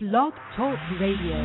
Blog Talk Radio.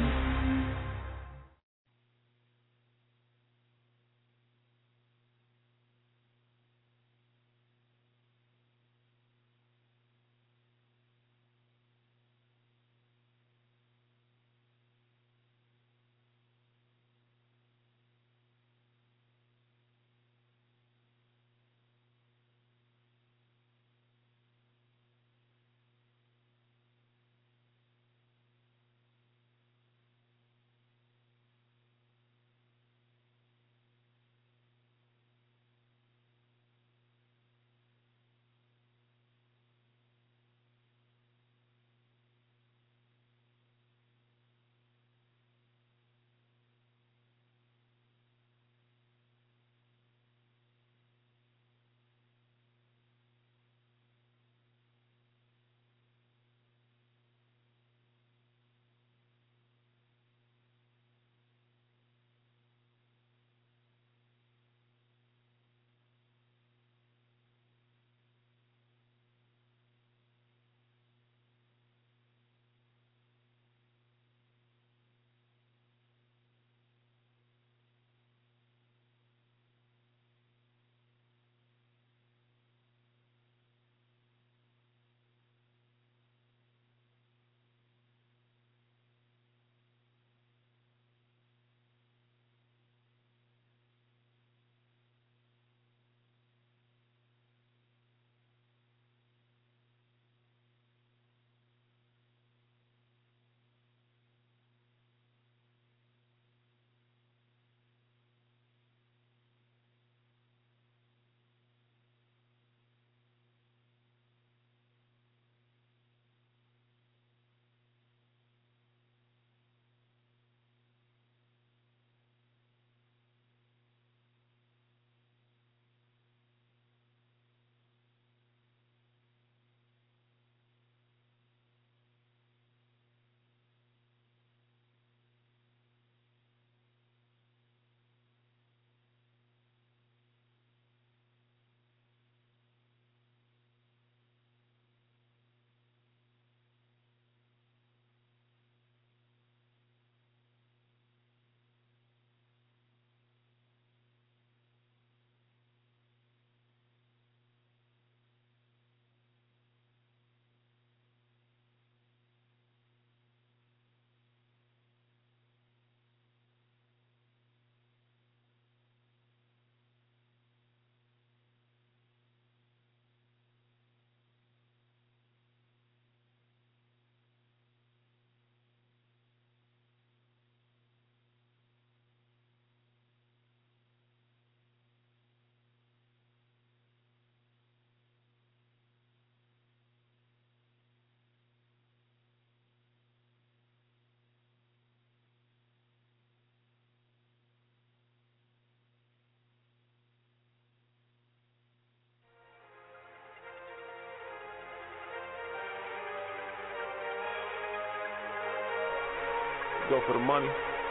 Go for the money.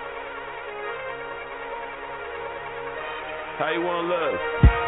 How you wanna live?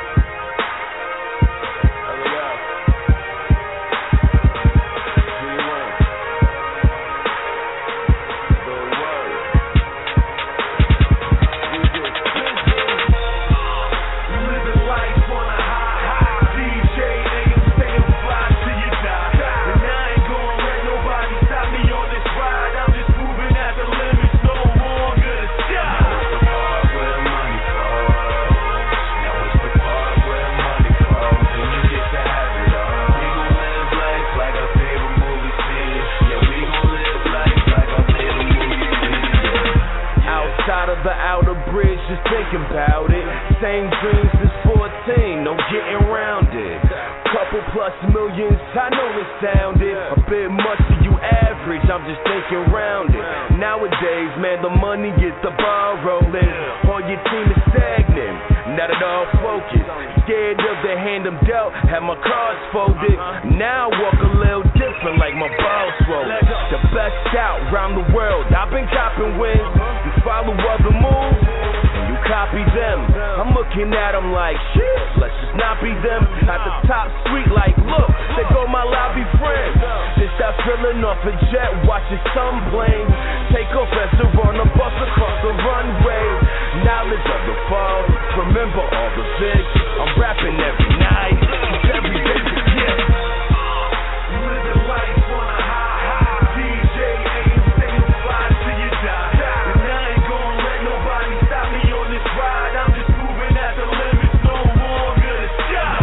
The outer bridge, just thinking about it. Same dreams as 14, no getting round it. Couple plus millions, I know it sounded a bit much to you average, I'm just thinking round it. Nowadays, man, the money gets the ball rolling. All your team is stagnant, not at all focused. Scared of the hand I'm dealt, had my cards folded. Now I walk a little different, like my balls swollen. The best out round the world, I've been copping wins. You follow other moves, and you copy them. I'm looking at them like, shit, let's just not be them. At the top suite, like, look, they go my lobby friends. This that Drilling off a jet, watching some planes take off as the runner bus across the runway. Knowledge of the fall, remember all the vids. I'm rapping every night, every day's a gift. Living life on a high, DJ ain't staying fly till you die. And I ain't gonna let nobody stop me on this ride. I'm just moving at the limits, no longer to stop.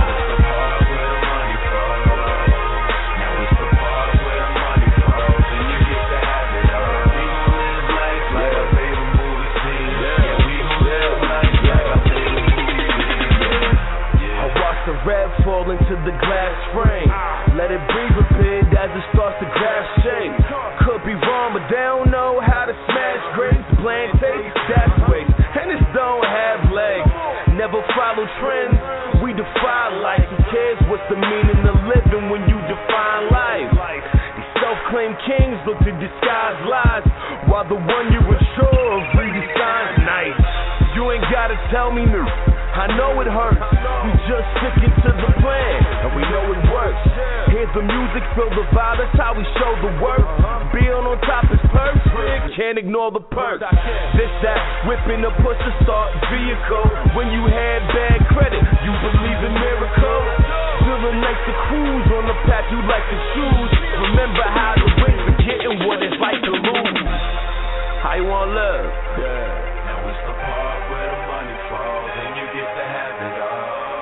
Now it's the part where the money falls, and you get to have it all. We gon' live life like our favorite movie scene. Yeah, we gon' live life like our favorite movie scene. I watch the red fall into the glass frame. Let it breathe a bit as it starts to grab shape. Could be wrong, but they don't know how to smash grapes. Plantains, that's waste, and this don't have legs. Never follow trends, we defy life. Who cares what's the meaning of living when you define life? These self-claimed kings look to disguise lies, while the one you're unsure of reading signs nice. You ain't gotta tell me new, I know it hurts. We just sticking to the plan, and we know it works. Hear the music, feel the vibe, that's how we show the work. Being on top is perfect, can't ignore the perks. This, that, whipping a push to start vehicle. When you had bad credit, you believe in miracles. Feeling nice to cruise on the path you like to choose. Remember how to win, forgetting what it's like to lose. How you wanna live? Now it's the part where the money falls, and you get to have it all.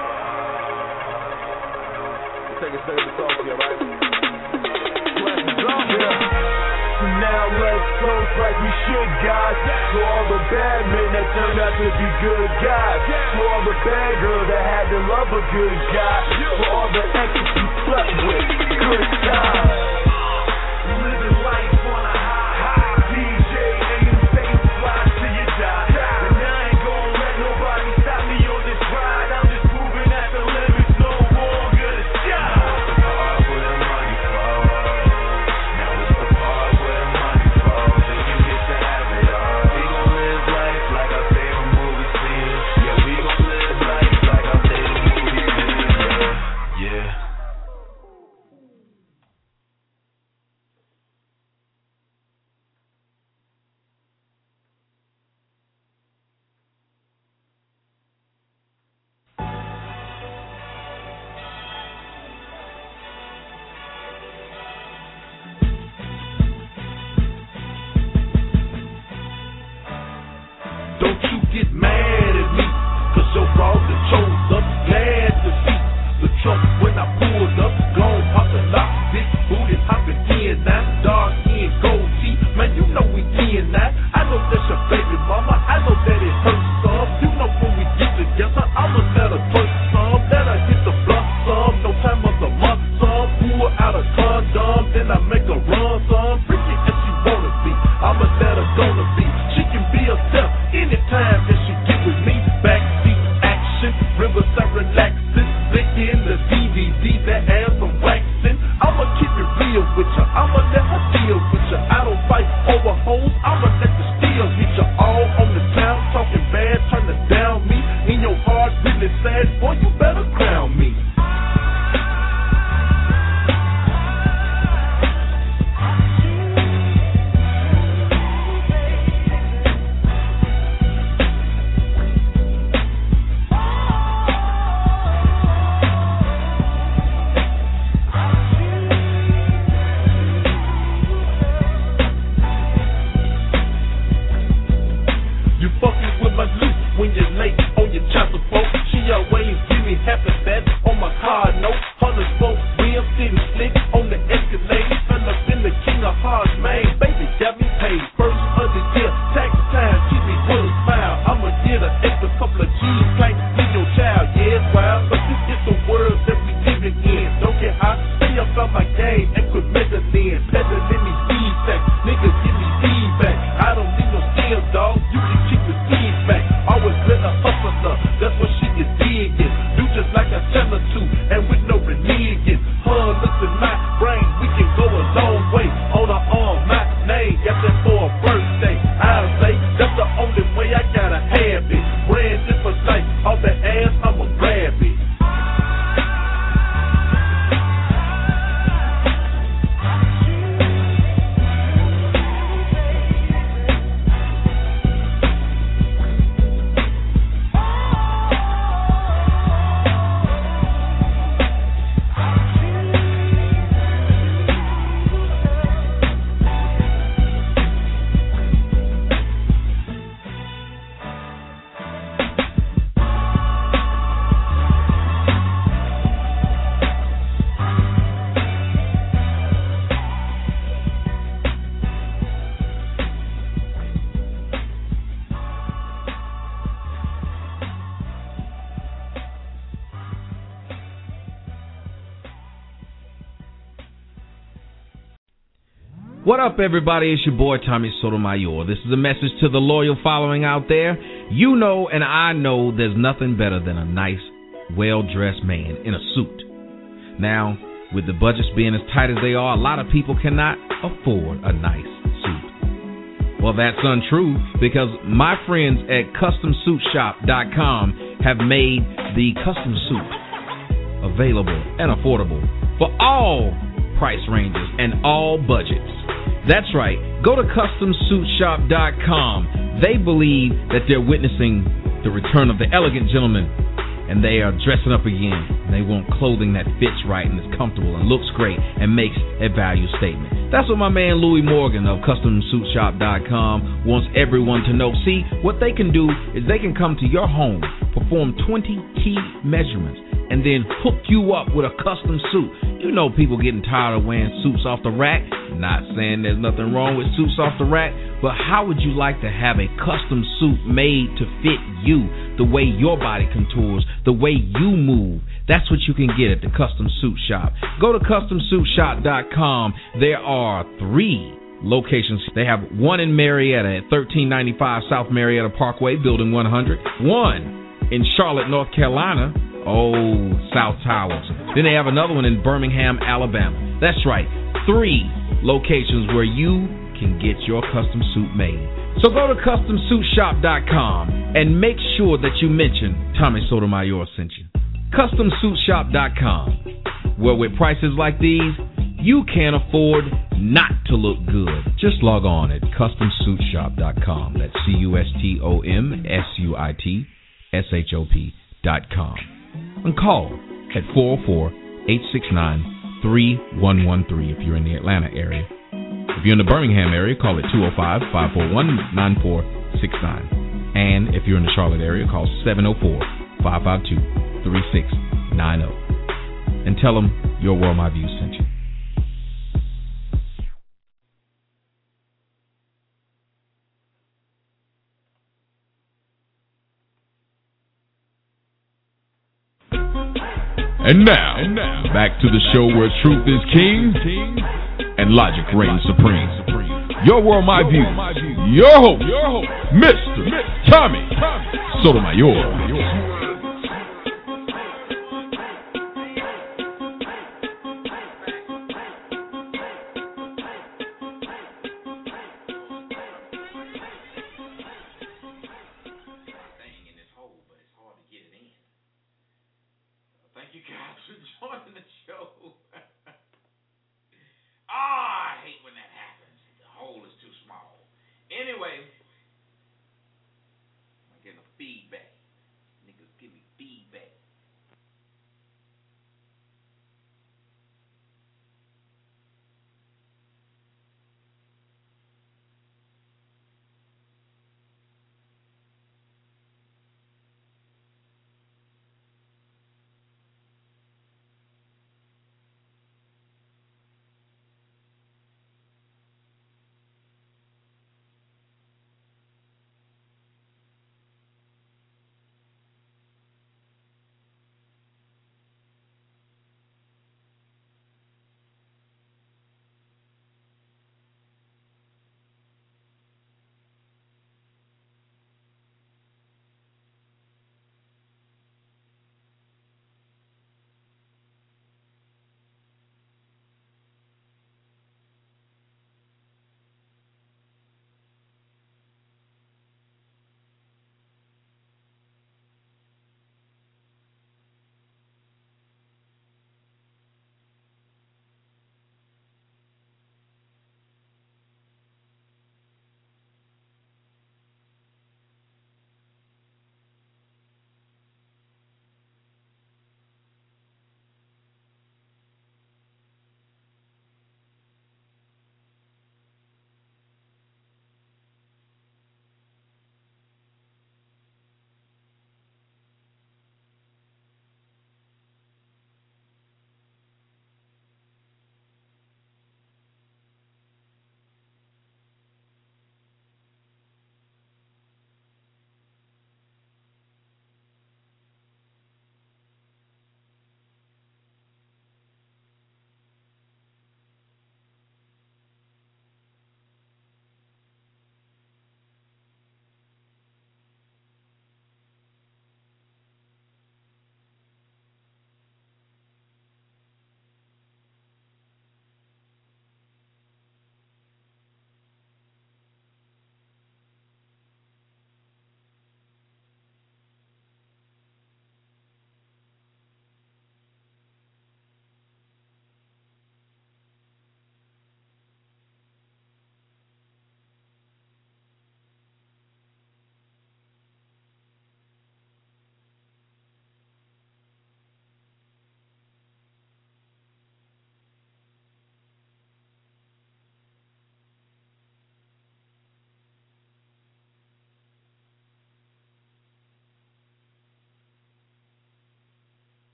Take a second to talk to you, right? So now let's toast like we should, guys. To all the bad men that turned out to be good guys. To all the bad girls that had to love a good guy. To all the exes you slept with, good times. Living life on a high, DJ ain't staying fly till you die. And I ain't gonna let nobody stop me on this ride. I'm just moving at the limits, no longer to stop. Don't you get mad at me, cause your brother chose up, glad to see the truck when I pulled up, gone pop the lock, big booty hopping in now, dark skin, gold teeth, man you know we in now, I know that's your baby mama, I know that it hurts some, you know when we get together, I'ma let her twerk some, let her hit the block some, no time of the month some, pull out a condom, then I make her run some, freaky if she wanna be, I'ma let her gonna be, she can be herself, anytime that she get with me, backseat action, riverside relaxing, licking the DVD that has some waxing. I'ma keep it real with ya, I'ma let her deal with ya. I don't fight over hoes, I'ma let the steel hit ya. All on the town, talking bad, trying to down me. In your heart, really sad, boy, you better crown me. When you're late on your child support, she always give me half of that on my card note. 100 real city slick on the Escalade. Fell up in the king of hearts, man. Baby got me paid. First of the year, tax time, keep me with a smile. I'ma get an extra couple of G's, like with your child. Yeah, it's wild, but this is the world that we living in. Don't get hot, stay up on my game and quit meddling. Peddling these feedback, niggas give me feedback. I don't need no skills, dog. You can keep the feedback. What up, everybody? It's your boy, Tommy Sotomayor. This is a message to the loyal following out there. You know and I know there's nothing better than a nice, well-dressed man in a suit. Now, with the budgets being as tight as they are, a lot of people cannot afford a nice suit. Well, that's untrue because my friends at CustomSuitShop.com have made the custom suit available and affordable for all price ranges and all budgets. That's right. Go to CustomSuitShop.com. They believe that they're witnessing the return of the elegant gentleman, and they are dressing up again. They want clothing that fits right and is comfortable and looks great and makes a value statement. That's what my man Louis Morgan of CustomSuitShop.com wants everyone to know. See, what they can do is they can come to your home, perform 20 key measurements, and then hook you up with a custom suit. You know people getting tired of wearing suits off the rack. Not saying there's nothing wrong with suits off the rack, but how would you like to have a custom suit made to fit you, the way your body contours, the way you move? That's what you can get at the Custom Suit Shop. Go to CustomSuitShop.com. There are 3 locations. They have one in Marietta at 1395 South Marietta Parkway, Building 100. One in Charlotte, North Carolina. Oh, South Towers. Then they have another one in Birmingham, Alabama. That's right, 3 locations where you can get your custom suit made. So go to CustomSuitShop.com and make sure that you mention Tommy Sotomayor sent you. CustomSuitShop.com, where with prices like these, you can't afford not to look good. Just log on at CustomSuitShop.com. That's CustomSuitShop.com. And call at 404-869-3113 if you're in the Atlanta area. If you're in the Birmingham area, call it 205-541-9469. And if you're in the Charlotte area, call 704-552-3690. And tell them your World My Views sent you. And now, back to the show where truth is king and logic reigns supreme. Your World My Views, your host, Mr. Tommy Sotomayor. Thank you guys for joining the show. I hate when that happens. The hole is too small. Anyway, I'm getting a feedback. Niggas give me feedback.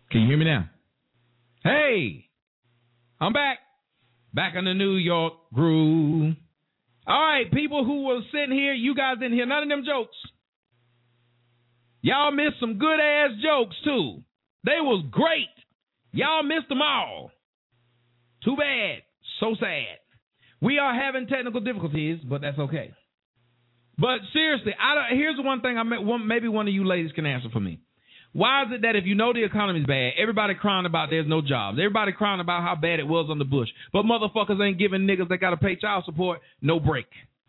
Can you hear me now? Hey, I'm back. Back in the New York groove. All right, people who were sitting here, you guys didn't hear none of them jokes. Y'all missed some good-ass jokes, too. They was great. Y'all missed them all. Too bad. So sad. We are having technical difficulties, but that's okay. But seriously, here's one thing maybe one of you ladies can answer for me. Why is it that if you know the economy's bad, everybody crying about there's no jobs, everybody crying about how bad it was under Bush, but motherfuckers ain't giving niggas that got to pay child support no break?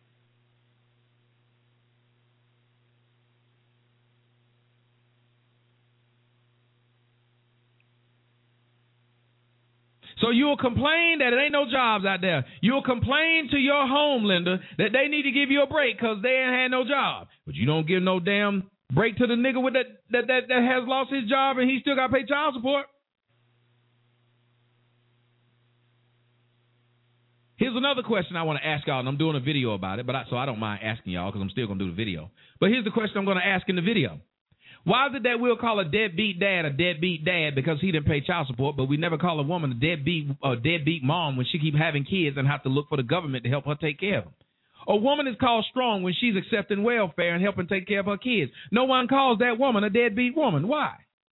So you'll complain that it ain't no jobs out there. You'll complain to your home lender that they need to give you a break because they ain't had no job. But you don't give no damn break to the nigga with that has lost his job and he still got to pay child support. Here's another question I want to ask y'all, and I'm doing a video about it, so I don't mind asking y'all because I'm still going to do the video. But here's the question I'm going to ask in the video. Why is it that we'll call a deadbeat dad because he didn't pay child support, but we never call a woman a deadbeat mom when she keep having kids and have to look for the government to help her take care of them? A woman is called strong when she's accepting welfare and helping take care of her kids. No one calls that woman a deadbeat woman. Why?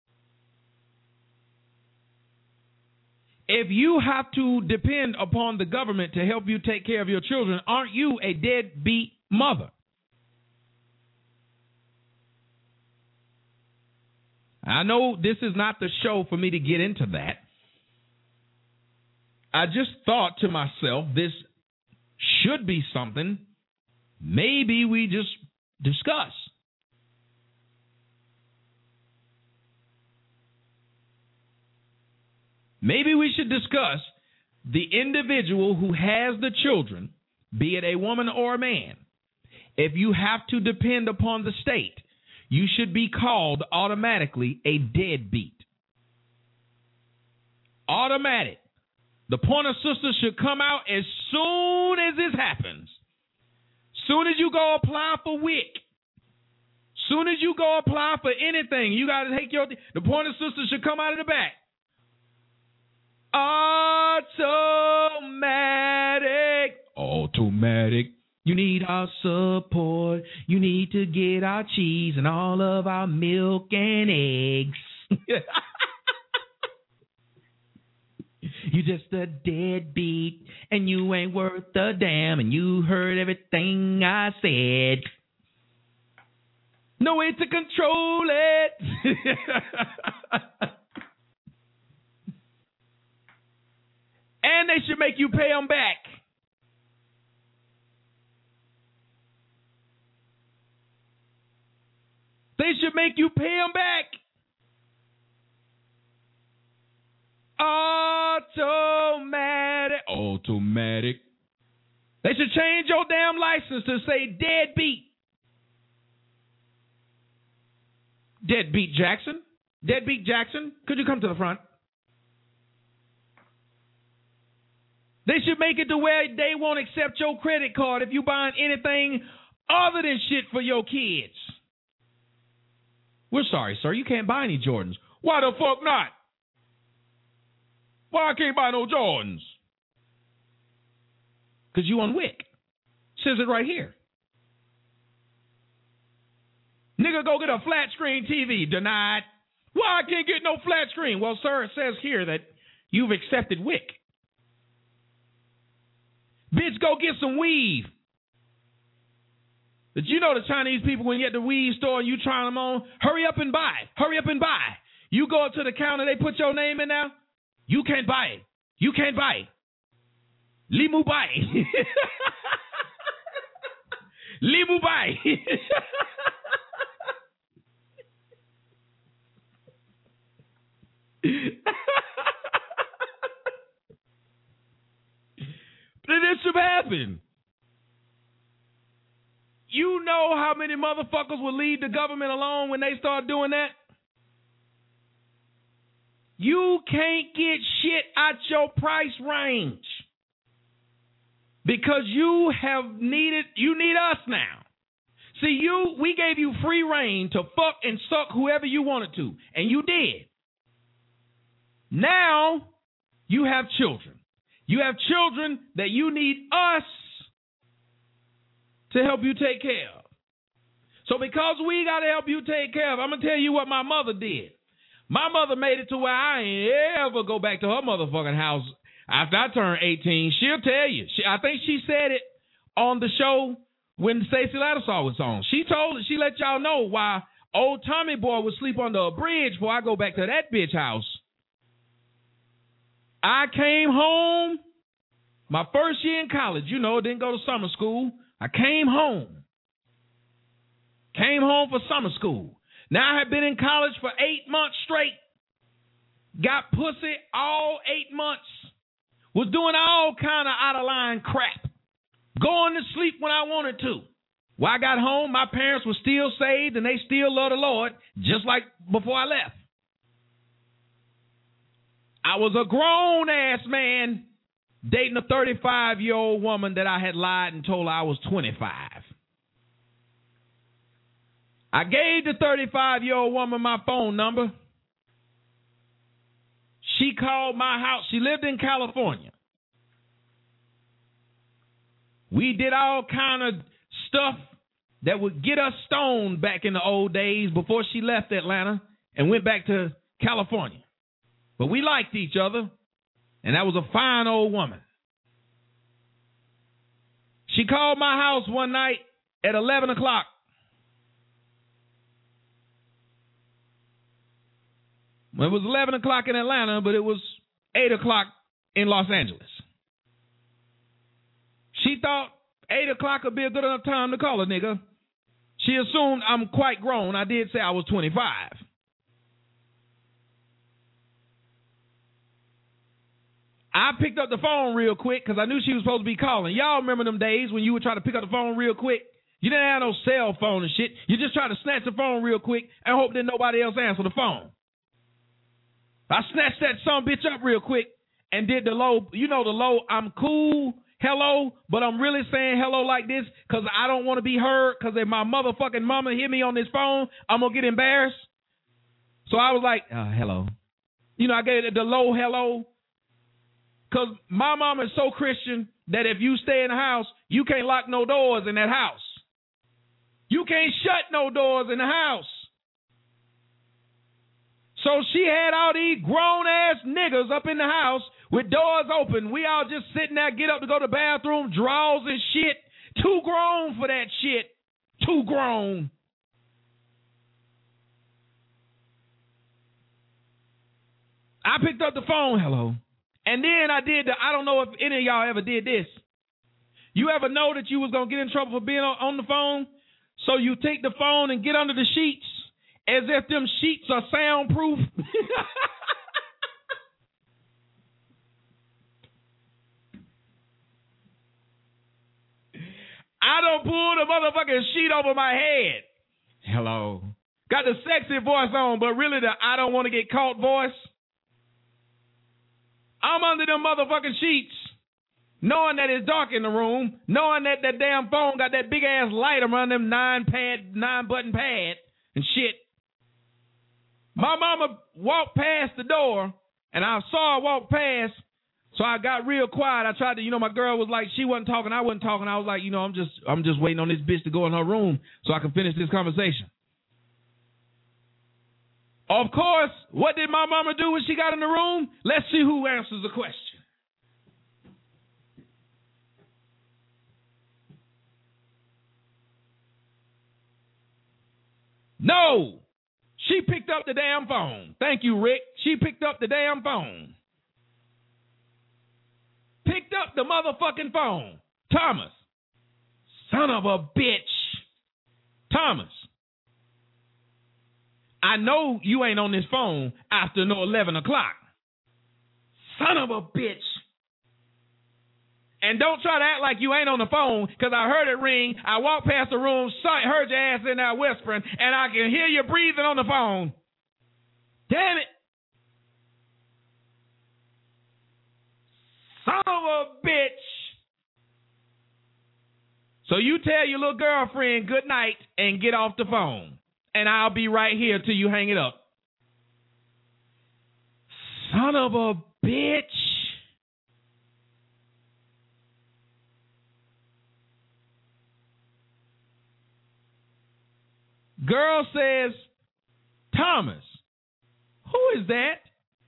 If you have to depend upon the government to help you take care of your children, aren't you a deadbeat mother? I know this is not the show for me to get into that. I just thought to myself, this should be something maybe we just discuss. Maybe we should discuss the individual who has the children, be it a woman or a man. If you have to depend upon the state, you should be called automatically a deadbeat. Automatic. The Pointer Sisters should come out as soon as this happens. Soon as you go apply for WIC. Soon as you go apply for anything, you got to take the Pointer Sisters should come out of the back. Automatic. You need our support. You need to get our cheese and all of our milk and eggs. You just a deadbeat, and you ain't worth a damn, and you heard everything I said. No way to control it. And they should make you pay them back. They should make you pay them back. Automatic. They should change your damn license to say deadbeat. Deadbeat Jackson. Deadbeat Jackson, could you come to the front? They should make it to where they won't accept your credit card if you buying anything other than shit for your kids. We're sorry, sir. You can't buy any Jordans. Why the fuck not? Why I can't buy no Jordans? Because you on WIC. Says it right here. Nigga, go get a flat screen TV. Denied. Why I can't get no flat screen? Well, sir, it says here that you've accepted WIC. Bitch, go get some weave. Did you know the Chinese people, when you at the weave store and you trying them on, hurry up and buy. Hurry up and buy. You go up to the counter, they put your name in there. You can't buy it. You can't buy it. Li mu bai. Li mu bai. But this should happen. You know how many motherfuckers will leave the government alone when they start doing that? You can't get shit out your price range because you need us now. See, we gave you free reign to fuck and suck whoever you wanted to, and you did. Now you have children. You have children that you need us to help you take care of. So because we got to help you take care of, I'm going to tell you what my mother did. My mother made it to where I ain't ever go back to her motherfucking house after I turned 18. She'll tell you. I think she said it on the show when Stacey Lattisaw was on. She let y'all know why old Tommy boy would sleep under a bridge before I go back to that bitch house. I came home my first year in college. Didn't go to summer school. I came home. Came home for summer school. Now I had been in college for 8 months straight. Got pussy all 8 months. Was doing all kind of out of line crap. Going to sleep when I wanted to. When I got home, my parents were still saved and they still love the Lord, just like before I left. I was a grown-ass man dating a 35-year-old woman that I had lied and told her I was 25. I gave the 35-year-old woman my phone number. She called my house. She lived in California. We did all kind of stuff that would get us stoned back in the old days before she left Atlanta and went back to California. But we liked each other, and that was a fine old woman. She called my house one night at 11 o'clock. Well, it was 11 o'clock in Atlanta, but it was 8 o'clock in Los Angeles. She thought 8 o'clock would be a good enough time to call a nigga. She assumed I'm quite grown. I did say I was 25. I picked up the phone real quick because I knew she was supposed to be calling. Y'all remember them days when you would try to pick up the phone real quick? You didn't have no cell phone and shit. You just try to snatch the phone real quick and hope that nobody else answer the phone. I snatched that son bitch up real quick and did the low, the low, I'm cool, hello, but I'm really saying hello like this because I don't want to be heard because if my motherfucking mama hear me on this phone, I'm going to get embarrassed. So I was like, hello. I gave it the low hello because my mama is so Christian that if you stay in the house, you can't lock no doors in that house. You can't shut no doors in the house. So she had all these grown-ass niggas up in the house with doors open. We all just sitting there, get up to go to the bathroom, drawers and shit. Too grown for that shit. Too grown. I picked up the phone, hello. And then I did I don't know if any of y'all ever did this. You ever know that you was going to get in trouble for being on the phone? So you take the phone and get under the sheets as if them sheets are soundproof. I don't pull the motherfucking sheet over my head. Hello. Got the sexy voice on, but really the I don't want to get caught voice. I'm under them motherfucking sheets, knowing that it's dark in the room, knowing that that damn phone got that big ass light around them 9-button pad and shit. My mama walked past the door, and I saw her walk past, so I got real quiet. I tried to, my girl was like, she wasn't talking, I wasn't talking. I was like, I'm just waiting on this bitch to go in her room so I can finish this conversation. Of course, what did my mama do when she got in the room? Let's see who answers the question. No. She picked up the damn phone. Thank you, Rick. She picked up the damn phone. Picked up the motherfucking phone. Thomas. Son of a bitch. Thomas. I know you ain't on this phone after no 11 o'clock. Son of a bitch. And don't try to act like you ain't on the phone, because I heard it ring. I walked past the room, heard your ass in there whispering, and I can hear you breathing on the phone. Damn it. Son of a bitch. So you tell your little girlfriend good night and get off the phone. And I'll be right here till you hang it up. Son Son of a bitch. Girl says, Thomas, who is that?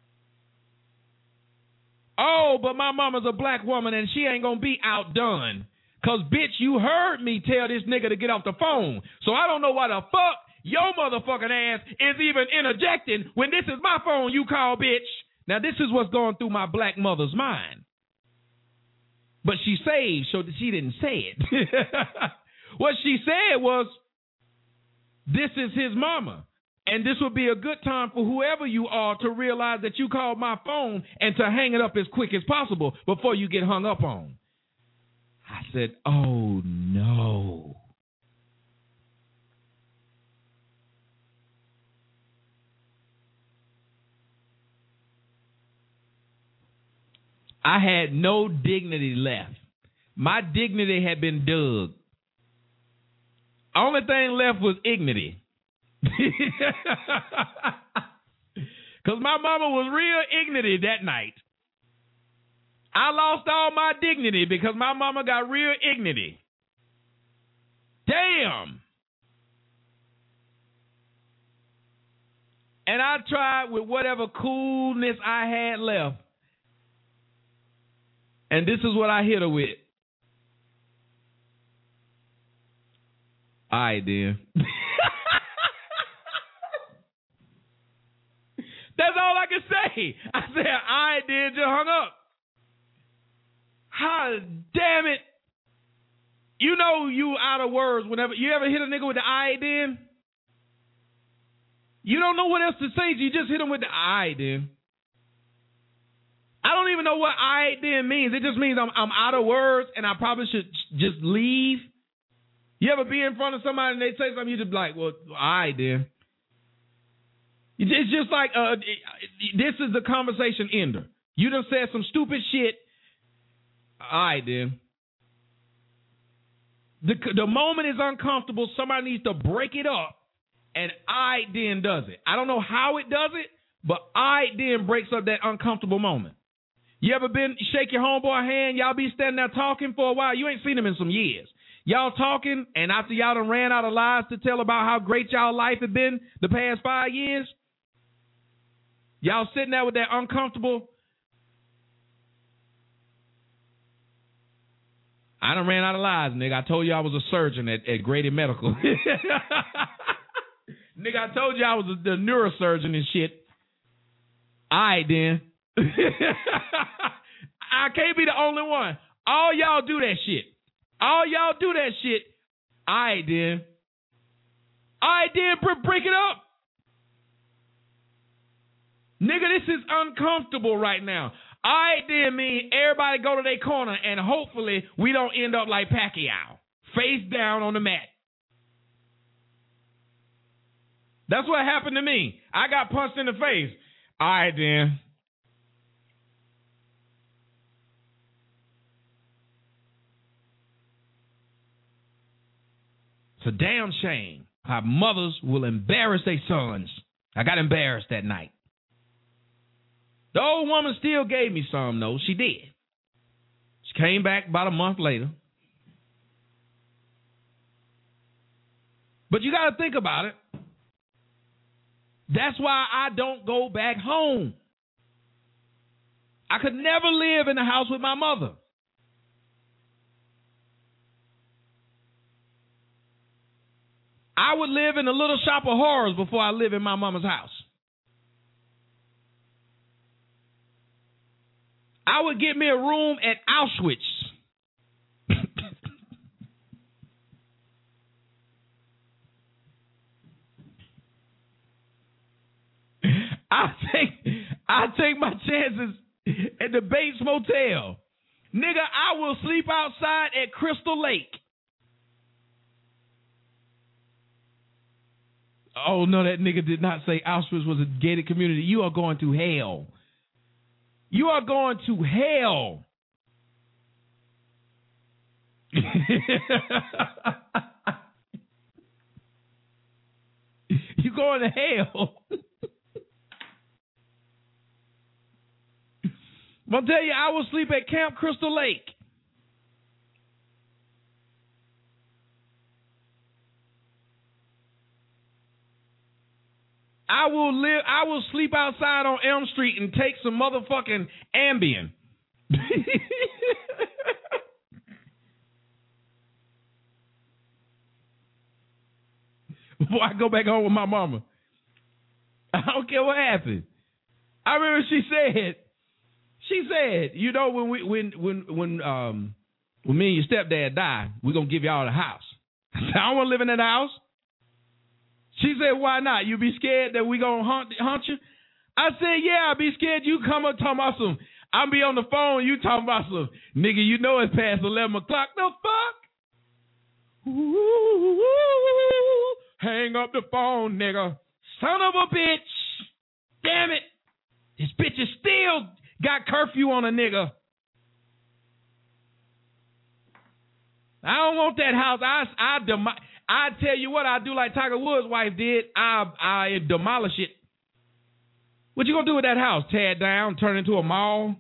Oh, but my mama's a black woman and she ain't gonna be outdone. Cause bitch, you heard me tell this nigga to get off the phone. So I don't know why the fuck your motherfucking ass is even interjecting when this is my phone you call, bitch. Now this is what's going through my black mother's mind. But she saved, so she didn't say it. What she said was, this is his mama. And this would be a good time for whoever you are to realize that you called my phone and to hang it up as quick as possible before you get hung up on. I said, oh, no. I had no dignity left. My dignity had been dug. Only thing left was ignity. Because my mama was real ignity that night. I lost all my dignity because my mama got real ignity. Damn. And I tried with whatever coolness I had left. And this is what I hit her with. All right, then. That's all I can say. I said, all right, then, just hung up. How damn it. You know you out of words whenever you ever hit a nigga with the all right, then? You don't know what else to say, so you just hit him with the all right, then. I don't even know what all right, then means. It just means I'm out of words and I probably should just leave. You ever be in front of somebody and they say something, you just be like, well, all right, then. It's just like, this is the conversation ender. You done said some stupid shit. All right, then. The moment is uncomfortable. Somebody needs to break it up. And I then does it. I don't know how it does it, but I then breaks up that uncomfortable moment. You ever been shake your homeboy hand? Y'all be standing there talking for a while. You ain't seen him in some years. Y'all talking, and after y'all done ran out of lies to tell about how great y'all life had been the past 5 years, y'all sitting there with that uncomfortable. I done ran out of lies, nigga. I told you I was a surgeon at Grady Medical. Nigga, I told you I was the neurosurgeon and shit. All right, then. I can't be the only one. All y'all do that shit. All y'all do that shit. All right, then. All right, then, break it up. Nigga, this is uncomfortable right now. All right, then, mean everybody go to their corner and hopefully we don't end up like Pacquiao, face down on the mat. That's what happened to me. I got punched in the face. All right, then. It's a damn shame how mothers will embarrass their sons. I got embarrassed that night. The old woman still gave me some, though. She did. She came back about a month later. But you got to think about it. That's why I don't go back home. I could never live in the house with my mother. I would live in a little shop of horrors before I live in my mama's house. I would get me a room at Auschwitz. I take my chances at the Bates Motel. Nigga, I will sleep outside at Crystal Lake. Oh, no, that nigga did not say Auschwitz was a gated community. You are going to hell. You are going to hell. You going to hell. I'm going to tell you, I will sleep at Camp Crystal Lake. I will sleep outside on Elm Street and take some motherfucking Ambien. Before I go back home with my mama. I don't care what happened. I remember she said, you know, when me and your stepdad die, we're gonna give y'all the house. I said, I don't wanna live in that house. She said, why not? You be scared that we gonna hunt you? I said, yeah, I be scared you come up talking about some, I'll be on the phone, you talking about some, nigga, you know it's past 11 o'clock. The fuck? Ooh, hang up the phone, nigga. Son of a bitch. Damn it. This bitch is still got curfew on a nigga. I don't want that house. I tell you what, I do like Tiger Woods' wife did. I demolish it. What you gonna do with that house? Tear it down, turn it into a mall?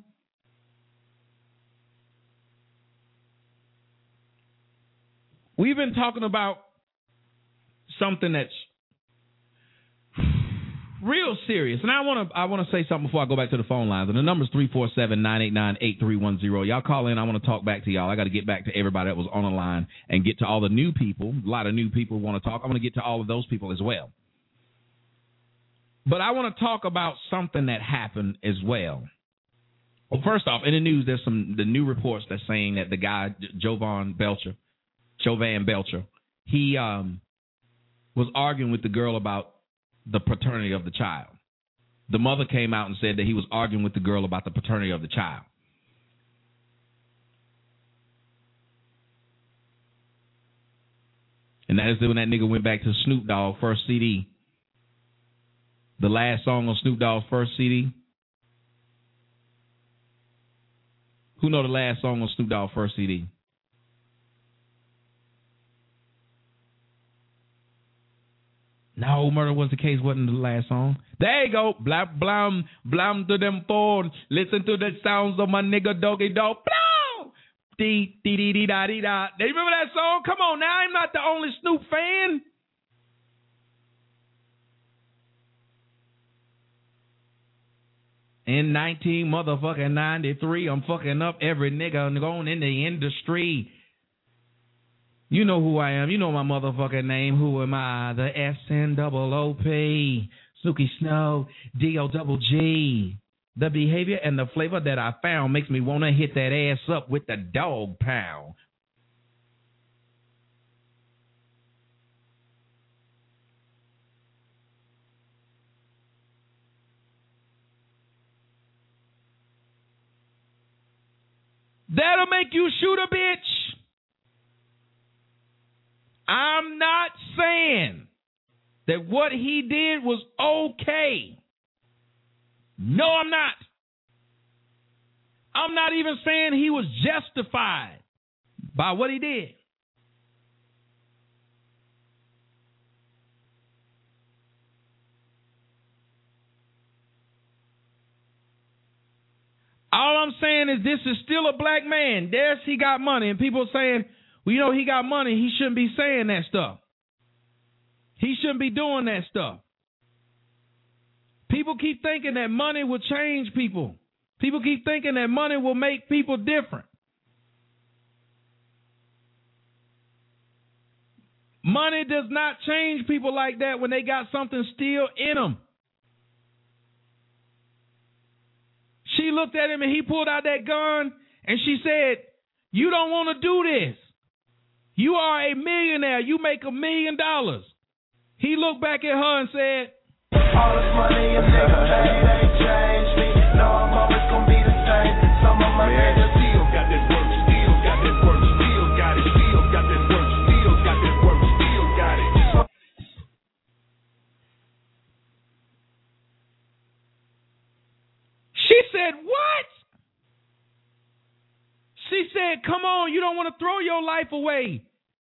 We've been talking about something that's real serious. And I want to say something before I go back to the phone lines. And the number's 347-989-8310. Y'all call in. I want to talk back to y'all. I got to get back to everybody that was on the line and get to all the new people. A lot of new people want to talk. I want to get to all of those people as well. But I want to talk about something that happened as well. Well, first off, in the news, there's the new reports that's saying that the guy, Jovan Belcher, he was arguing with the girl about the paternity of the child. The mother came out and said that he was arguing with the girl about the paternity of the child. And that is when that nigga went back to Snoop Dogg's first CD. The last song on Snoop Dogg's first CD. Who know the last song on Snoop Dogg's first CD? No, Murder Was the Case wasn't the last song. There you go. Blam, blam, blam to them phones. Listen to the sounds of my nigga doggy dog. Blam! Dee, dee, dee, dee, da, dee, da. Do you remember that song? Come on now. I'm not the only Snoop fan. In 1993, I'm fucking up every nigga going in the industry. You know who I am. You know my motherfucking name. Who am I? The SNOOP. Snooky Snow. D-O-double-G. The behavior and the flavor that I found makes me want to hit that ass up with the dog pound. That'll make you shoot a bitch. I'm not saying that what he did was okay. No, I'm not. I'm not even saying he was justified by what he did. All I'm saying is this is still a black man. Yes, he got money. And people are saying, well, you know, he got money. He shouldn't be saying that stuff. He shouldn't be doing that stuff. People keep thinking that money will change people. People keep thinking that money will make people different. Money does not change people like that when they got something still in them. She looked at him and he pulled out that gun and she said, you don't want to do this. You are a millionaire. You make $1 million. He looked back at her and said, all this money and niggas ain't changed me. No, I'm always going to be the same. Some of my niggas still got that work, still got that work, still got it, still got that work, still got that work, still got it. She said, what? She said, come on, you don't want to throw your life away.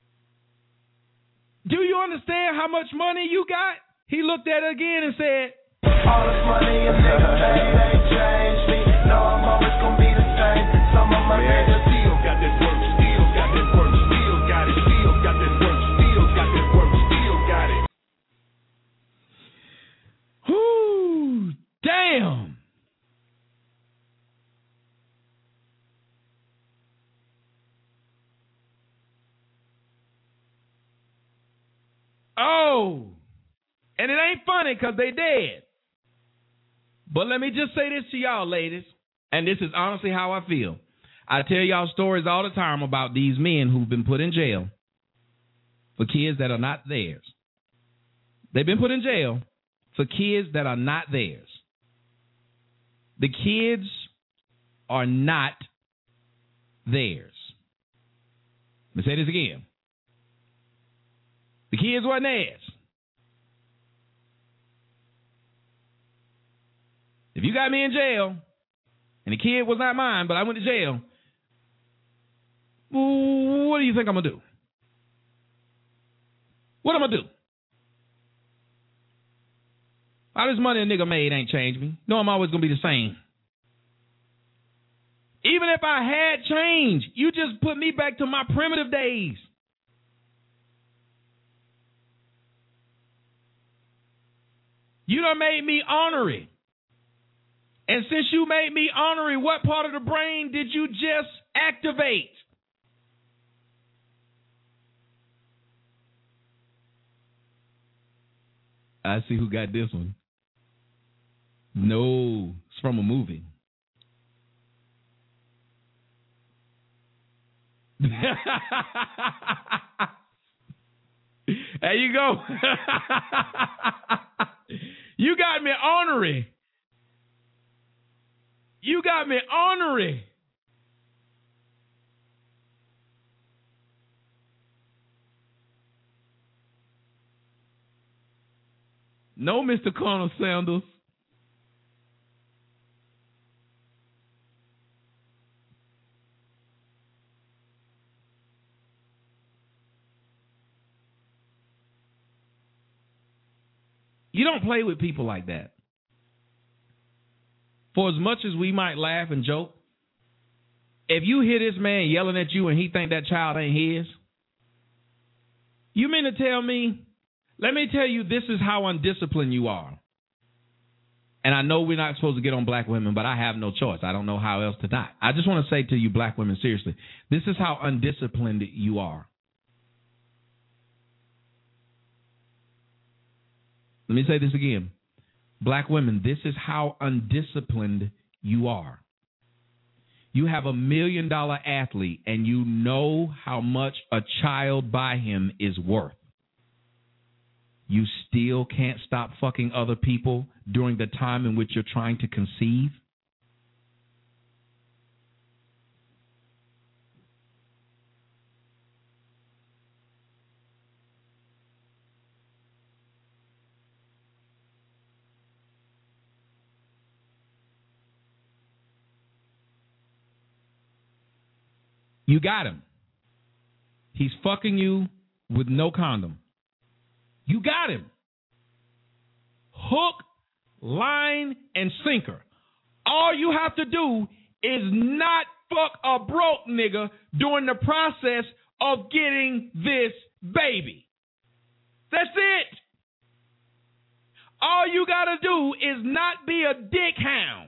Do you understand how much money you got? He looked at her again and said, all this money and niggas ain't changed me. No, I'm always going to be Oh, and it ain't funny because they dead. But let me just say this to y'all, ladies, and this is honestly how I feel. I tell y'all stories all the time about these men who've been put in jail for kids that are not theirs. They've been put in jail for kids that are not theirs. The kids are not theirs. Let me say this again. The kids weren't theirs. If you got me in jail and the kid was not mine, but I went to jail, what do you think I'm going to do? What am I going to do? All this money a nigga made ain't changed me. No, I'm always going to be the same. Even if I had change, you just put me back to my primitive days. You done made me ornery. And since you made me ornery, what part of the brain did you just activate? I see who got this one. No, it's from a movie. There you go. You got me ornery. You got me ornery. No, Mr. Colonel Sanders. You don't play with people like that. For as much as we might laugh and joke, if you hear this man yelling at you and he think that child ain't his, you mean to tell me, let me tell you, this is how undisciplined you are. And I know we're not supposed to get on black women, but I have no choice. I don't know how else to not. I just want to say to you black women, seriously, this is how undisciplined you are. Let me say this again. Black women, this is how undisciplined you are. You have $1 million athlete and you know how much a child by him is worth. You still can't stop fucking other people during the time in which you're trying to conceive? You got him. He's fucking you with no condom. You got him. Hook, line, and sinker. All you have to do is not fuck a broke nigga during the process of getting this baby. That's it. All you got to do is not be a dick hound.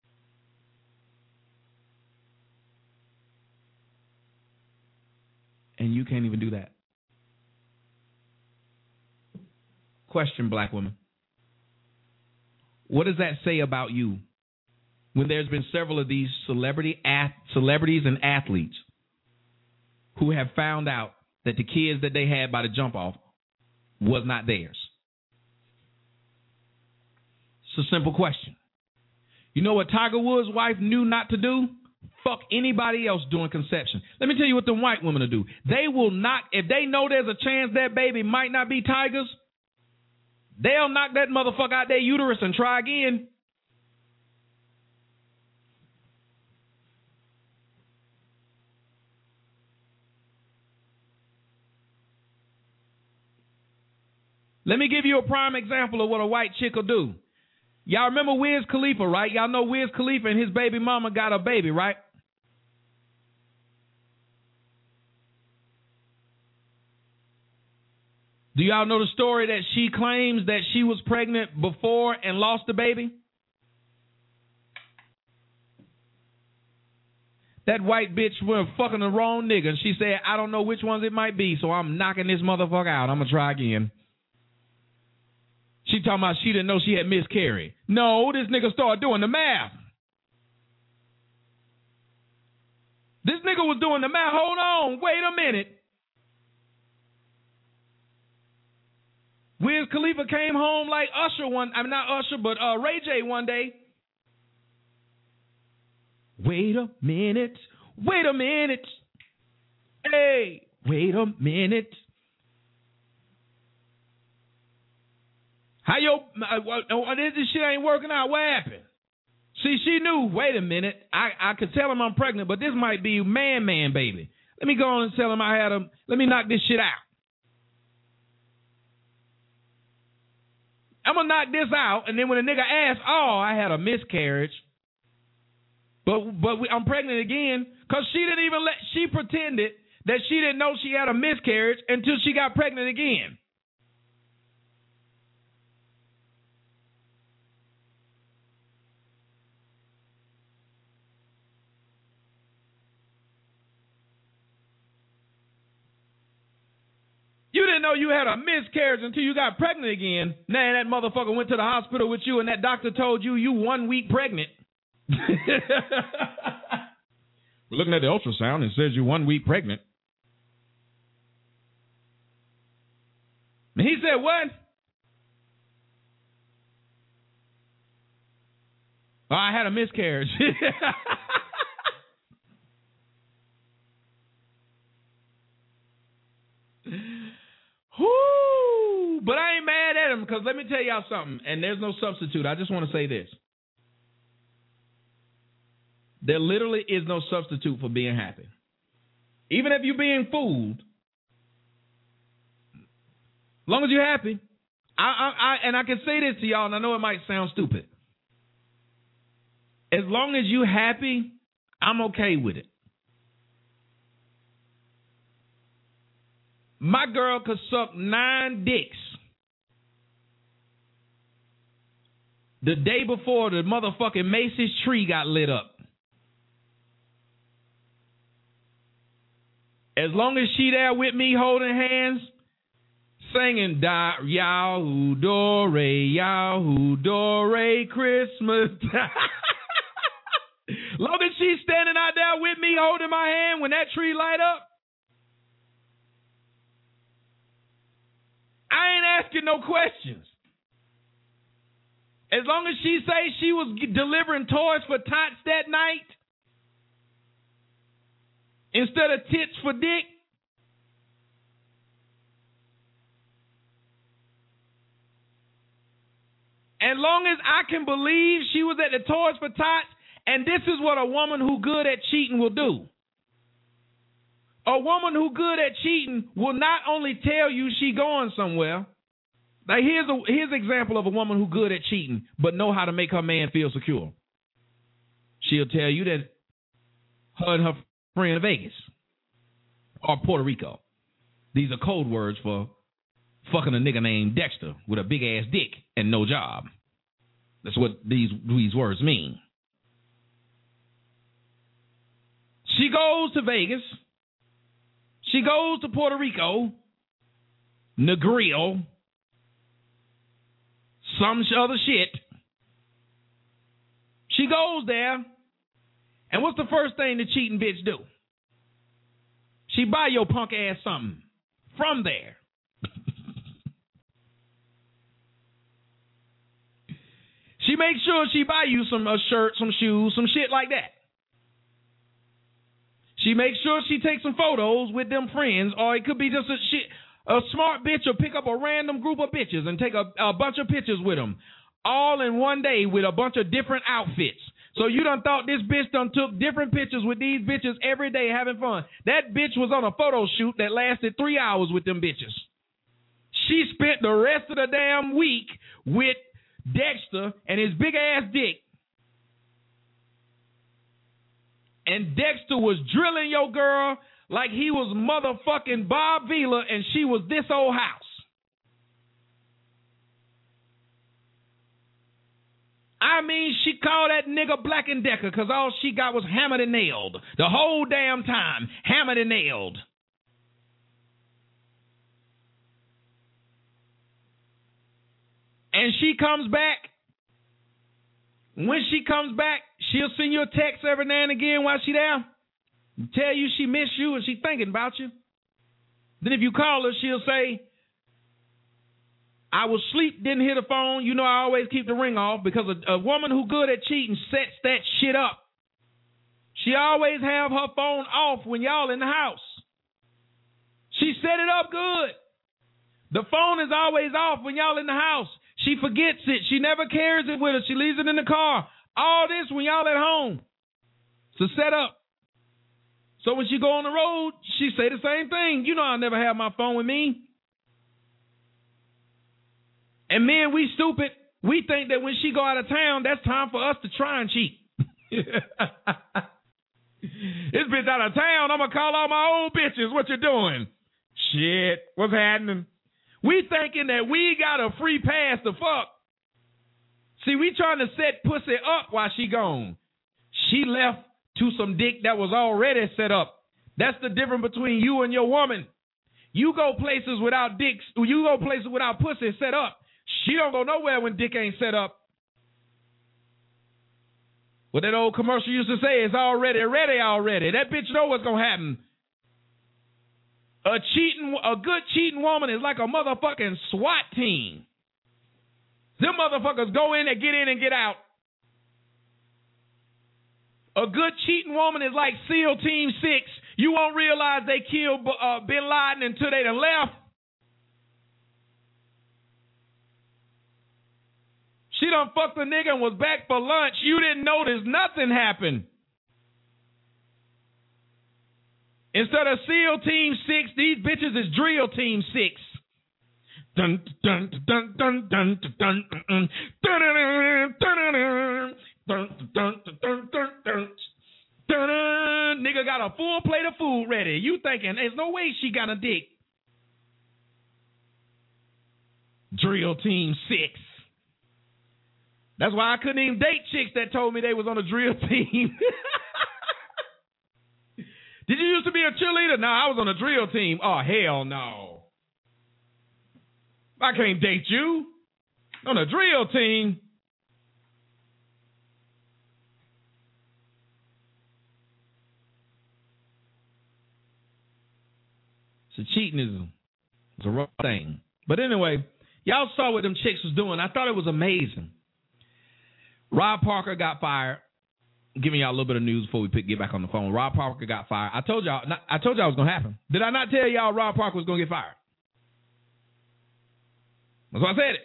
And you can't even do that. Question, black woman. What does that say about you when there's been several of these celebrities and athletes who have found out that the kids that they had by the jump off was not theirs? It's a simple question. You know what Tiger Woods' wife knew not to do? Fuck anybody else during conception. Let me tell you what them white women will do. They will not, if they know there's a chance that baby might not be Tiger's, they'll knock that motherfucker out their uterus and try again. Let me give you a prime example of what a white chick will do. Y'all remember Wiz Khalifa, right? Y'all know Wiz Khalifa and his baby mama got a baby, right? Do y'all know the story that she claims that she was pregnant before and lost the baby? That white bitch was fucking the wrong nigga. And she said, I don't know which ones it might be, so I'm knocking this motherfucker out. I'm going to try again. She talking about she didn't know she had miscarried. No, this nigga started doing the math. This nigga was doing the math. Hold on. Wait a minute. Wiz Khalifa came home like Ray J one day. Wait a minute. Hey, wait a minute. How this shit ain't working out? What happened? See, she knew, wait a minute, I could tell him I'm pregnant, but this might be man, baby. Let me go on and tell him let me knock this shit out. I'm going to knock this out, and then when a nigga asks, I had a miscarriage, but I'm pregnant again, because she pretended that she didn't know she had a miscarriage until she got pregnant again. You didn't know you had a miscarriage until you got pregnant again. Now that motherfucker went to the hospital with you and that doctor told you 1 week pregnant. We're looking at the ultrasound and it says you're 1 week pregnant. And he said, what? I had a miscarriage. Whoo! But I ain't mad at him because let me tell y'all something, and there's no substitute. I just want to say this. There literally is no substitute for being happy. Even if you're being fooled, as long as you're happy, I can say this to y'all, and I know it might sound stupid. As long as you're happy, I'm okay with it. My girl could suck 9 dicks the day before the motherfucking Macy's tree got lit up. As long as she there with me holding hands, singing Yahoo Dore Christmas. Long as she's standing out there with me holding my hand when that tree light up, I ain't asking no questions. As long as she say she was delivering toys for tots that night instead of tits for dick, as long as I can believe she was at the Toys for Tots, and this is what a woman who good at cheating will do. A woman who good at cheating will not only tell you she going somewhere. Now here's an example of a woman who good at cheating, but know how to make her man feel secure. She'll tell you that her and her friend in Vegas or Puerto Rico. These are code words for fucking a nigga named Dexter with a big ass dick and no job. That's what these words mean. She goes to Vegas. She goes to Puerto Rico, Negril, some other shit. She goes there, and what's the first thing the cheating bitch do? She buy your punk ass something from there. She makes sure she buy you some shirt, some shoes, some shit like that. She makes sure she takes some photos with them friends, or it could be just a smart bitch will pick up a random group of bitches and take a bunch of pictures with them, all in one day with a bunch of different outfits. So you done thought this bitch done took different pictures with these bitches every day having fun. That bitch was on a photo shoot that lasted 3 hours with them bitches. She spent the rest of the damn week with Dexter and his big ass dick. And Dexter was drilling your girl like he was motherfucking Bob Vila and she was this old house. I mean, she called that nigga Black & Decker because all she got was hammered and nailed. The whole damn time, hammered and nailed. and she comes back, when she comes back, she'll send you a text every now and again while she's there, tell you she missed you and she's thinking about you. Then if you call her, she'll say, I was asleep, didn't hear the phone. You know I always keep the ring off, because a woman who good at cheating sets that shit up. She always have her phone off when y'all in the house. She set it up good. The phone is always off when y'all in the house. She forgets it. She never carries it with her. She leaves it in the car. All this when y'all at home. It's a setup. So when she go on the road, she say the same thing. You know I never have my phone with me. And men, we stupid. We think that when she go out of town, that's time for us to try and cheat. This bitch out of town, I'm going to call all my old bitches. What you doing? Shit, what's happening? We thinking that we got a free pass to fuck. See, we trying to set pussy up while she gone. She left to some dick that was already set up. That's the difference between you and your woman. You go places without dicks. You go places without pussy set up. She don't go nowhere when dick ain't set up. What that old commercial used to say is already ready already. That bitch know what's going to happen. A good cheating woman is like a motherfucking SWAT team. Them motherfuckers go in and get out. A good cheating woman is like SEAL Team 6. You won't realize they killed Bin Laden until they done left. She done fucked a nigga and was back for lunch. You didn't notice nothing happened. Instead of SEAL Team 6, these bitches is Drill Team 6. Dun dun dun dun dun dun dun dun dun. Nigga got a full plate of food ready. You thinking there's no way she got a dick. Drill Team 6. That's why I couldn't even date chicks that told me they was on a drill team. Did you used to be a cheerleader? No, I was on a drill team. Oh, hell no. I can't date you. On a drill team. So cheating is a rough thing. But anyway, y'all saw what them chicks was doing. I thought it was amazing. Rob Parker got fired. Giving y'all a little bit of news before we get back on the phone. Rob Parker got fired. I told y'all it was going to happen. Did I not tell y'all Rob Parker was going to get fired? That's why I said it.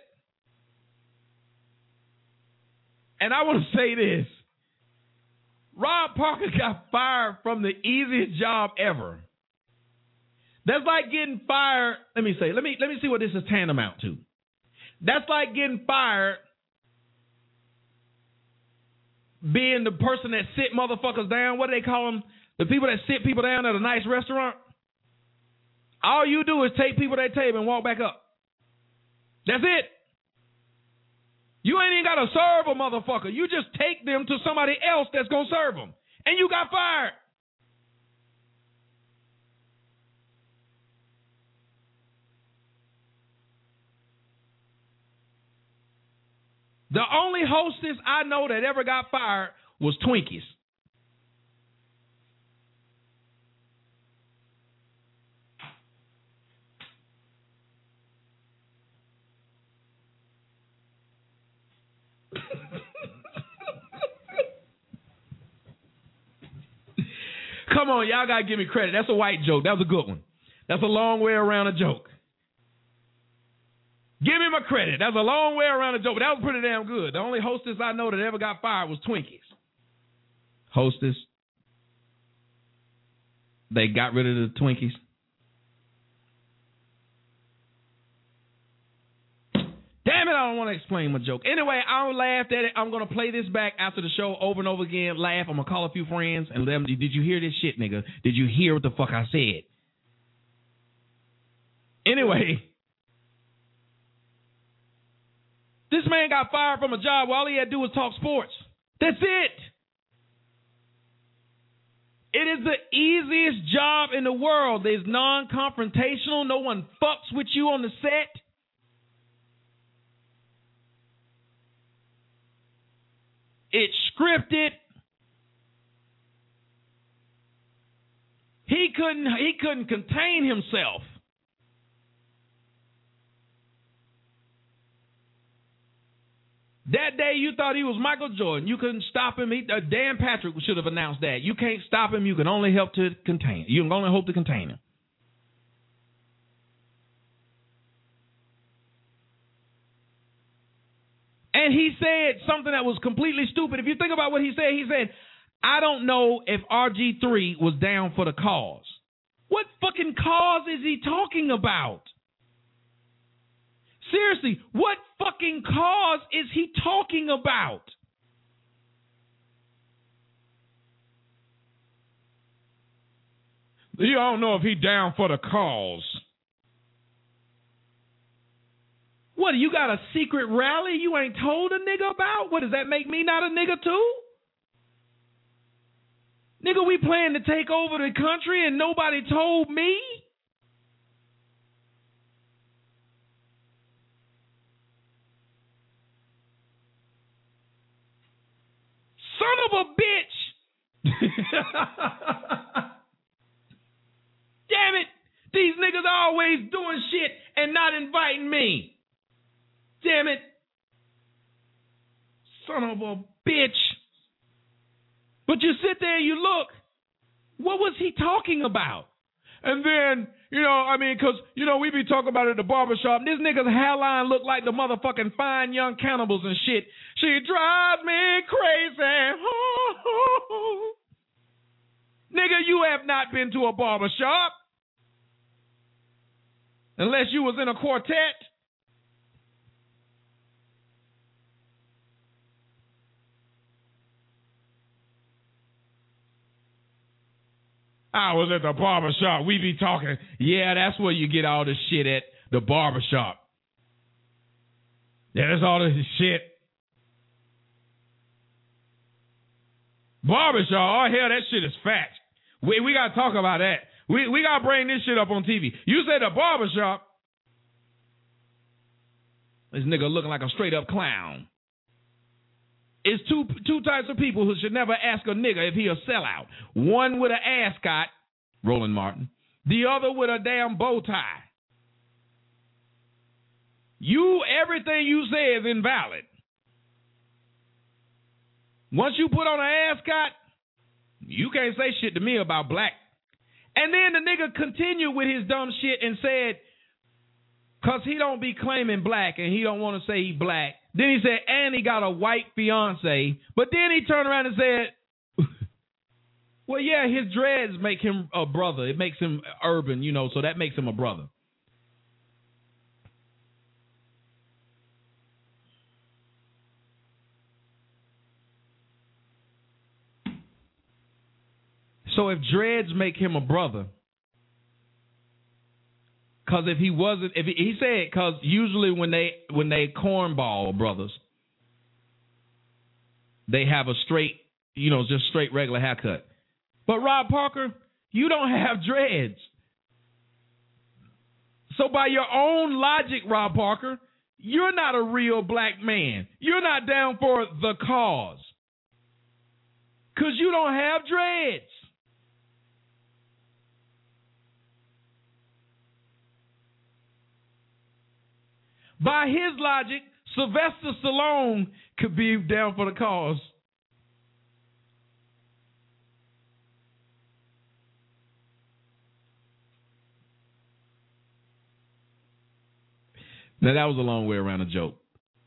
And I want to say this. Rob Parker got fired from the easiest job ever. That's like getting fired. Let me see what this is tantamount to. That's like getting fired being the person that sit motherfuckers down. What do they call them? The people that sit people down at a nice restaurant. All you do is take people to that table and walk back up. That's it. You ain't even got to serve a motherfucker. You just take them to somebody else that's going to serve them. And you got fired. The only hostess I know that ever got fired was Twinkies. Come on, y'all got to give me credit. That's a white joke. That was a good one. That's a long way around a joke. Give me my credit. That's a long way around a joke, but that was pretty damn good. The only hostess I know that ever got fired was Twinkies. Hostess. They got rid of the Twinkies. Damn it, I don't want to explain my joke. Anyway, I laughed at it. I'm going to play this back after the show over and over again. Laugh. I'm going to call a few friends and let them, did you hear this shit, nigga? Did you hear what the fuck I said? Anyway, this man got fired from a job where all he had to do was talk sports. That's it. It is the easiest job in the world. There's non-confrontational. No one fucks with you on the set. It's scripted. He couldn't contain himself. That day you thought he was Michael Jordan. You couldn't stop him. Dan Patrick should have announced that. You can't stop him. You can only help to contain. You can only hope to contain him. And he said something that was completely stupid. If you think about what he said, I don't know if RG3 was down for the cause. What fucking cause is he talking about? Seriously, what fucking cause is he talking about? You don't know if he down for the cause. What, you got a secret rally you ain't told a nigga about? What, does that make me not a nigga too? Nigga, we plan to take over the country and nobody told me? Son of a bitch. Damn it. These niggas always doing shit and not inviting me. Damn it. Son of a bitch. But you sit there and you look. What was he talking about? And then, because, we be talking about it at the barbershop. This nigga's hairline look like the motherfucking Fine Young Cannibals and shit. She drives me crazy. Nigga, you have not been to a barbershop. Unless you was in a quartet. I was at the barbershop. We be talking. Yeah, that's where you get all this shit at, the barbershop. Yeah, that's all this shit. Barbershop, oh hell, that shit is fat. We got to talk about that. We got to bring this shit up on TV. You said the barbershop. This nigga looking like a straight up clown. It's two types of people who should never ask a nigga if he a sellout. One with an ascot, Roland Martin. The other with a damn bow tie. Everything you say is invalid. Once you put on an ascot, you can't say shit to me about black. And then the nigga continued with his dumb shit and said, because he don't be claiming black and he don't want to say he black. Then he said, and he got a white fiance. But then he turned around and said, well, yeah, his dreads make him a brother. It makes him urban, so that makes him a brother. So if dreads make him a brother, because he said, because usually when they cornball brothers, they have a straight, just straight regular haircut. But Rob Parker, you don't have dreads. So by your own logic, Rob Parker, you're not a real black man. You're not down for the cause. Because you don't have dreads. By his logic, Sylvester Stallone could be down for the cause. Now, that was a long way around a joke.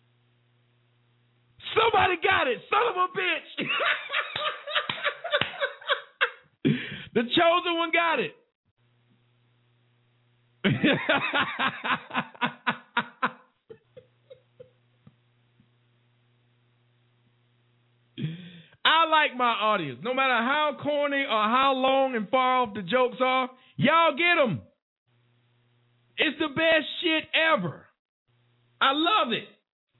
Somebody got it, son of a bitch. The chosen one got it. I like my audience. No matter how corny or how long and far off the jokes are, y'all get them. It's the best shit ever. I love it.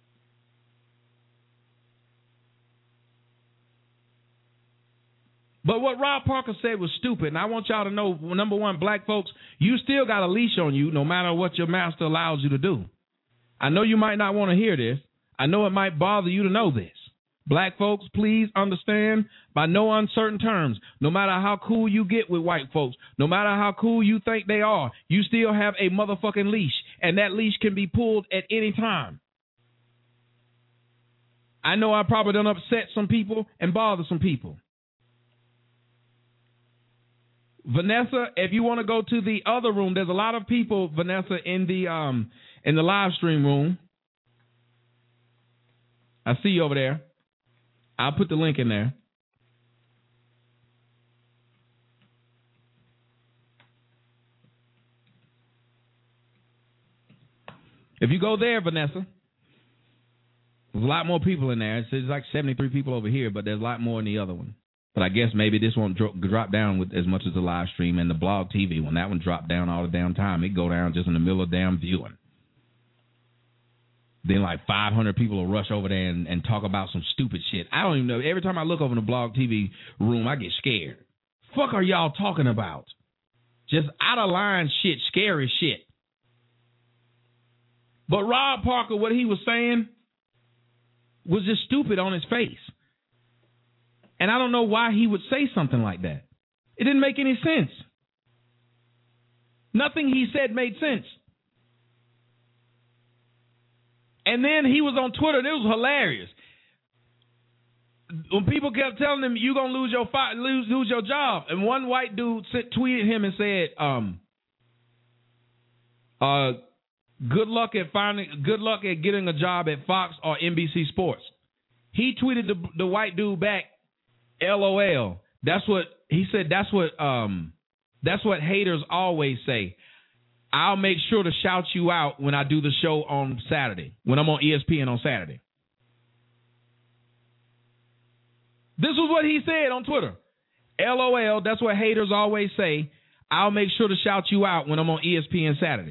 But what Rob Parker said was stupid, and I want y'all to know, number one, black folks, you still got a leash on you no matter what your master allows you to do. I know you might not want to hear this. I know it might bother you to know this. Black folks, please understand by no uncertain terms, no matter how cool you get with white folks, no matter how cool you think they are, you still have a motherfucking leash, and that leash can be pulled at any time. I know I probably done upset some people and bothered some people. Vanessa, if you want to go to the other room, there's a lot of people, Vanessa, in the live stream room. I see you over there. I'll put the link in there. If you go there, Vanessa, there's a lot more people in there. It's like 73 people over here, but there's a lot more in the other one. But I guess maybe this won't drop down with as much as the live stream and the blog TV. When that one dropped down all the damn time, it go down just in the middle of damn viewing. Then like 500 people will rush over there and talk about some stupid shit. I don't even know. Every time I look over in the blog TV room, I get scared. Fuck are y'all talking about? Just out of line shit, scary shit. But Rob Parker, what he was saying was just stupid on his face. And I don't know why he would say something like that. It didn't make any sense. Nothing he said made sense. And then he was on Twitter, and it was hilarious. When people kept telling him, you're going to lose your job. And one white dude tweeted him and said, good luck at getting a job at Fox or NBC Sports. He tweeted the white dude back, LOL. That's what he said. That's what haters always say. I'll make sure to shout you out when I do the show on Saturday, when I'm on ESPN on Saturday. This was what he said on Twitter. LOL, that's what haters always say. I'll make sure to shout you out when I'm on ESPN Saturday.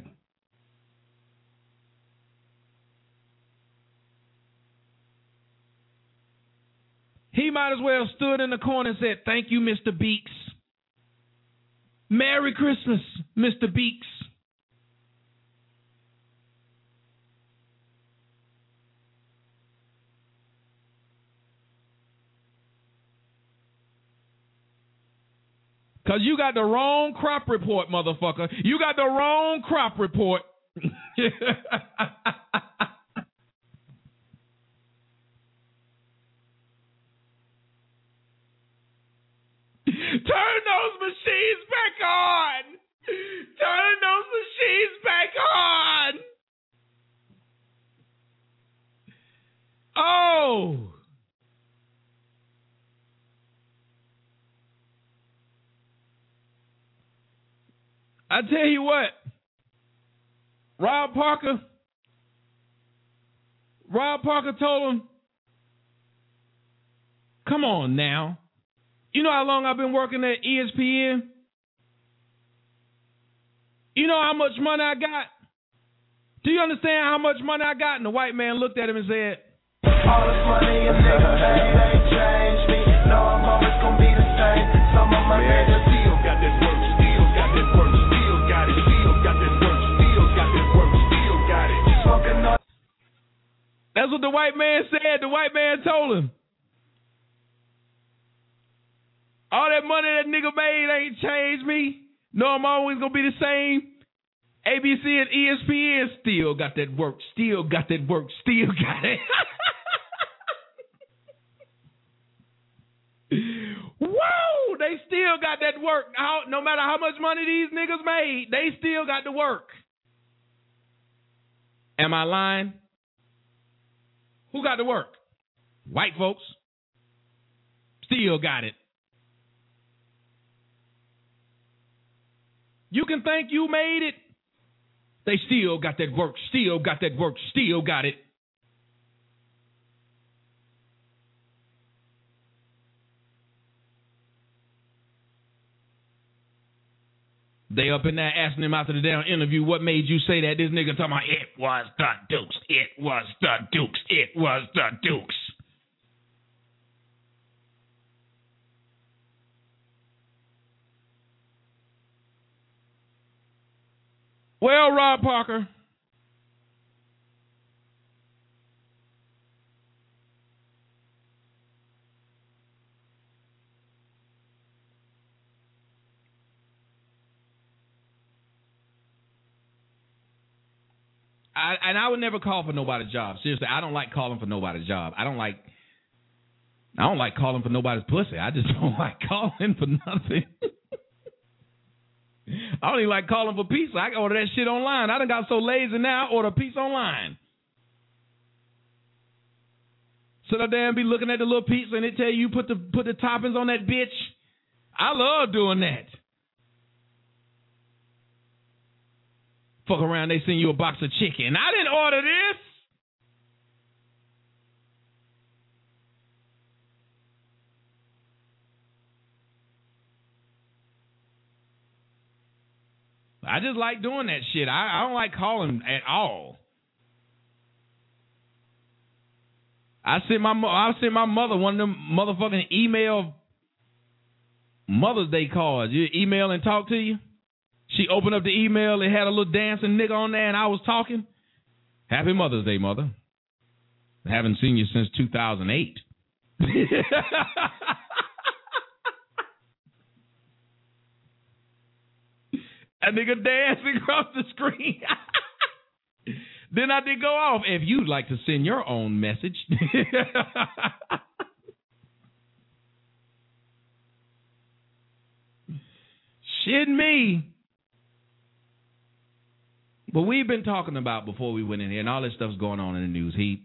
He might as well stood in the corner and said, thank you, Mr. Beeks. Merry Christmas, Mr. Beeks. Because you got the wrong crop report, motherfucker. You got the wrong crop report. Turn those machines back on. Turn those machines back on. Oh. I tell you what, Rob Parker told him, come on now. You know how long I've been working at ESPN? You know how much money I got? Do you understand how much money I got? And the white man looked at him and said, all this money and niggas ain't changed me. No, I'm always gonna be the same. Some of my niggas still got this work, still got this work, still got it, still got this work, still got this work, still got it. That's what the white man said. The white man told him. All that money that nigga made ain't changed me. No, I'm always going to be the same. ABC and ESPN still got that work. Still got that work. Still got it. Whoa! They still got that work. No matter how much money these niggas made, they still got the work. Am I lying? Who got the work? White folks. Still got it. You can think you made it. They still got that work, still got that work, still got it. They up in there asking him after the damn interview, what made you say that? This nigga talking about, it was the Dukes, it was the Dukes, it was the Dukes. Well, Rob Parker, I would never call for nobody's job. Seriously, I don't like calling for nobody's job. I don't like calling for nobody's pussy. I just don't like calling for nothing. I don't even like calling for pizza. I can order that shit online. I done got so lazy now, I order pizza online. Sit up there and be looking at the little pizza and it tell you put the toppings on that bitch. I love doing that. Fuck around, they send you a box of chicken. I didn't order this. I just like doing that shit. I don't like calling at all. I sent my mother one of them motherfucking email Mother's Day cards. You email and talk to you. She opened up the email. It had a little dancing nigga on there, and I was talking. Happy Mother's Day, mother. I haven't seen you since 2008. A nigga dancing across the screen. Then I did go off. If you'd like to send your own message. Shit me. But we've been talking about before we went in here, and all this stuff's going on in the news heat.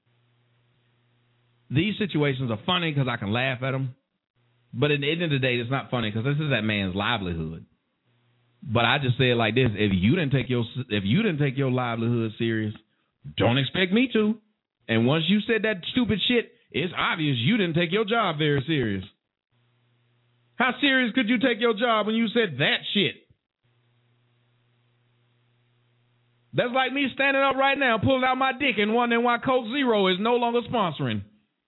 These situations are funny because I can laugh at them. But at the end of the day, it's not funny because this is that man's livelihood. But I just say it like this: if you didn't take your livelihood serious, don't expect me to. And once you said that stupid shit, it's obvious you didn't take your job very serious. How serious could you take your job when you said that shit? That's like me standing up right now, pulling out my dick and wondering why Coke Zero is no longer sponsoring.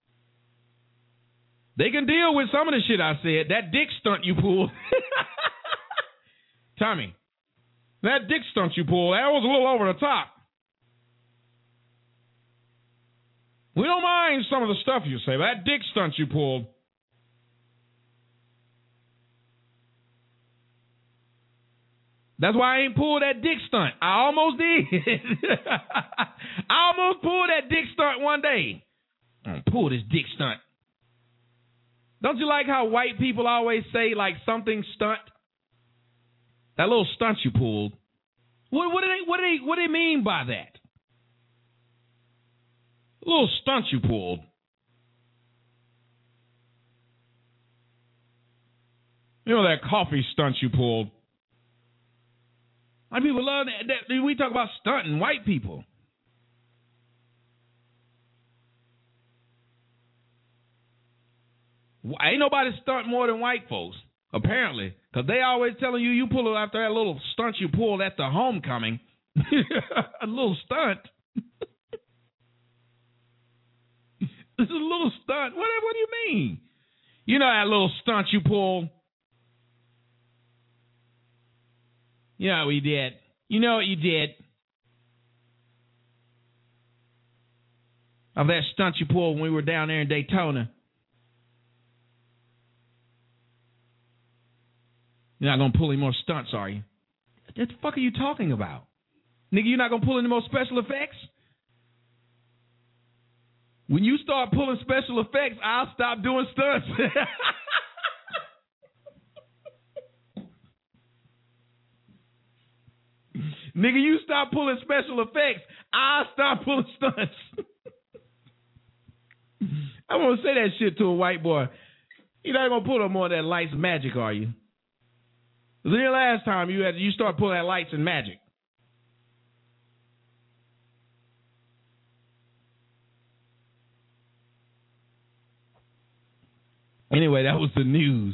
They can deal with some of the shit I said. That dick stunt you pulled. Tommy, that dick stunt you pulled, that was a little over the top. We don't mind some of the stuff you say, but that dick stunt you pulled. That's why I ain't pulled that dick stunt. I almost did. I almost pulled that dick stunt one day. I'm pull this dick stunt. Don't you like how white people always say like something stunt? That little stunt you pulled. What do they mean by that? A little stunt you pulled. You know that coffee stunt you pulled. A lot of people love that. We talk about stunting white people. Ain't nobody stunt more than white folks, apparently. Because they always telling you pull it after that little stunt you pulled at the homecoming. A little stunt. This is a little stunt. What do you mean? You know that little stunt you pulled? You know what we did. You know what you did. Of that stunt you pulled when we were down there in Daytona. You're not going to pull any more stunts, are you? What the fuck are you talking about? Nigga, you're not going to pull any more special effects? When you start pulling special effects, I'll stop doing stunts. Nigga, you stop pulling special effects, I'll stop pulling stunts. I'm going to say that shit to a white boy. You're not going to pull no more of that lights and magic, are you? The last time you start pulling that lights and magic. Anyway, that was the news.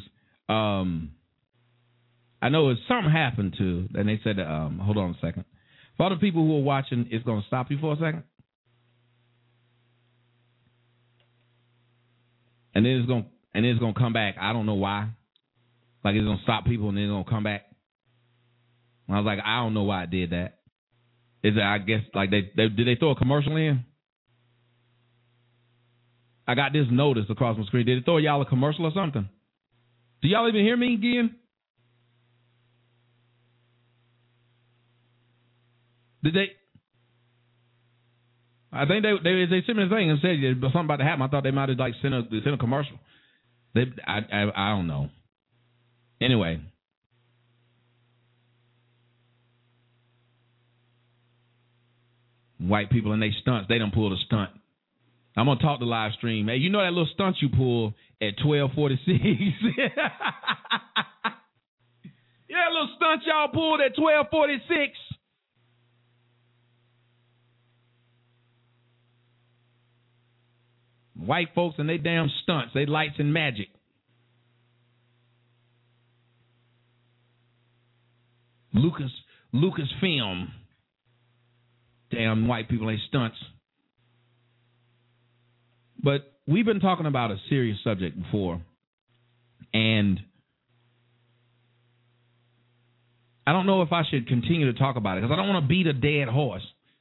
I know something happened to, and they said, hold on a second. For all the people who are watching, it's going to stop you for a second. And then it's going to come back. I don't know why. Like it's going to stop people and then it's going to come back. And I was like, I don't know why it did that. Is it, I guess, like did they throw a commercial in? I got this notice across my screen. Did it throw y'all a commercial or something? Do y'all even hear me again? Did they? I think they sent me a thing and said something about to happen. I thought they might have like sent a commercial. I don't know. Anyway. White people and they stunts, they done pulled a stunt. I'm going to talk to live stream. Hey, you know that little stunt you pull at 12:46? Yeah, that little stunt y'all pulled at 12:46. White folks and they damn stunts, they lights and magic. Lucasfilm. Damn white people ain't stunts. But we've been talking about a serious subject before, and I don't know if I should continue to talk about it because I don't want to beat a dead horse.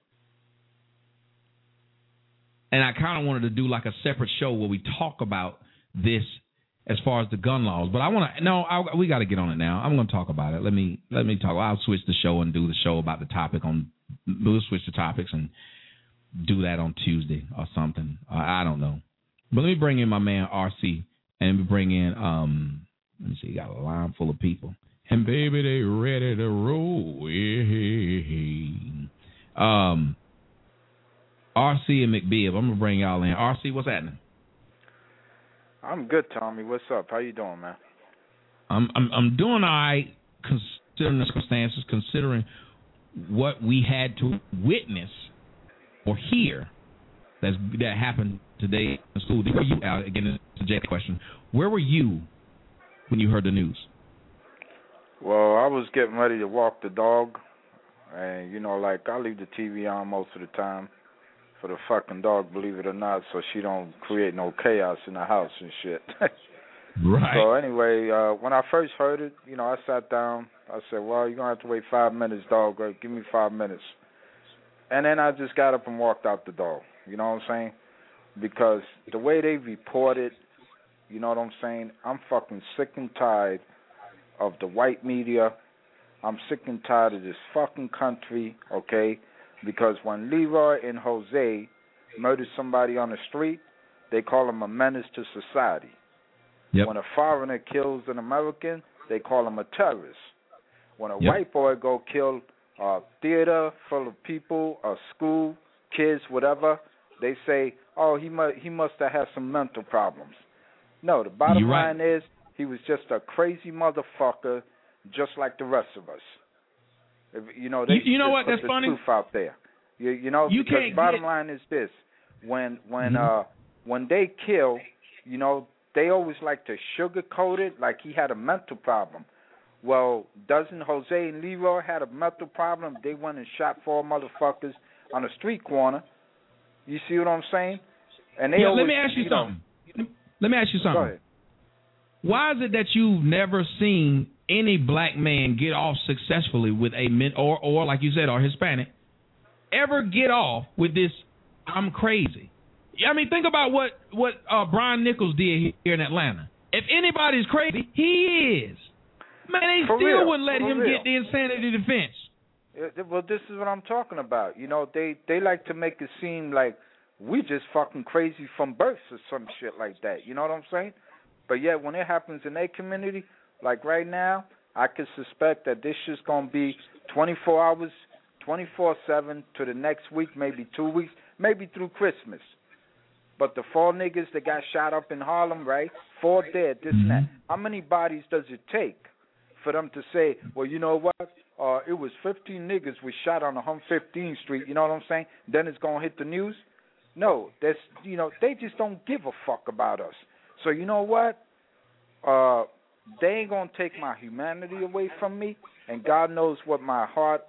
And I kind of wanted to do like a separate show where we talk about this as far as the gun laws. But we got to get on it now. I'm going to talk about it. Let me talk. I'll switch the show and do the show about the topic on. We'll switch the topics and do that on Tuesday or something. I don't know. But let me bring in my man RC and we bring in let me see, you got a line full of people. And baby, they ready to roll. RC and McBeal. I'm gonna bring y'all in. RC, what's happening? I'm good, Tommy. What's up? How you doing, man? I'm doing all right, considering the circumstances, considering what we had to witness or hear that happened today in school. Where were you, again, it's a Jay question. Where were you when you heard the news? Well, I was getting ready to walk the dog, and, like, I leave the TV on most of the time for the fucking dog, believe it or not, so she don't create no chaos in the house and shit. Right. So anyway, when I first heard it, I sat down. I said, well, you're going to have to wait 5 minutes, dog. Give me 5 minutes. And then I just got up and walked out the door. You know what I'm saying? Because the way they report it, you know what I'm saying? I'm fucking sick and tired of the white media. I'm sick and tired of this fucking country, okay? Because when Leroy and Jose murder somebody on the street, they call them a menace to society. Yep. When a foreigner kills an American, they call him a terrorist. When a white boy go kill a theater full of people, a school, kids, whatever, they say, oh, he must have had some mental problems. No, the bottom line is he was just a crazy motherfucker, just like the rest of us. You know what? That's funny. Truth out there. Because bottom line is this: when they kill, they always like to sugarcoat it like he had a mental problem. Well, doesn't Jose and Leroy had a mental problem? They went and shot 4 motherfuckers on a street corner. You see what I'm saying? And they always, let me ask you something. Let me ask you something. Go ahead. Why is it that you've never seen any black man get off successfully with a or like you said, or Hispanic, ever get off with this, I'm crazy? I mean, think about what Brian Nichols did here in Atlanta. If anybody's crazy, he is. Man, they still wouldn't let him get the insanity defense. Well, this is what I'm talking about. They like to make it seem like we just fucking crazy from birth or some shit like that. You know what I'm saying? But yet when it happens in their community, like right now, I could suspect that this shit's going to be 24 hours, 24/7 to the next week, maybe 2 weeks, maybe through Christmas. But the 4 niggas that got shot up in Harlem, right? 4 dead, this and that. How many bodies does it take for them to say, well, you know what? It was 15 niggas we shot on 115th Street, you know what I'm saying? Then it's going to hit the news? No, they just don't give a fuck about us. So you know what? They ain't going to take my humanity away from me, and God knows what my heart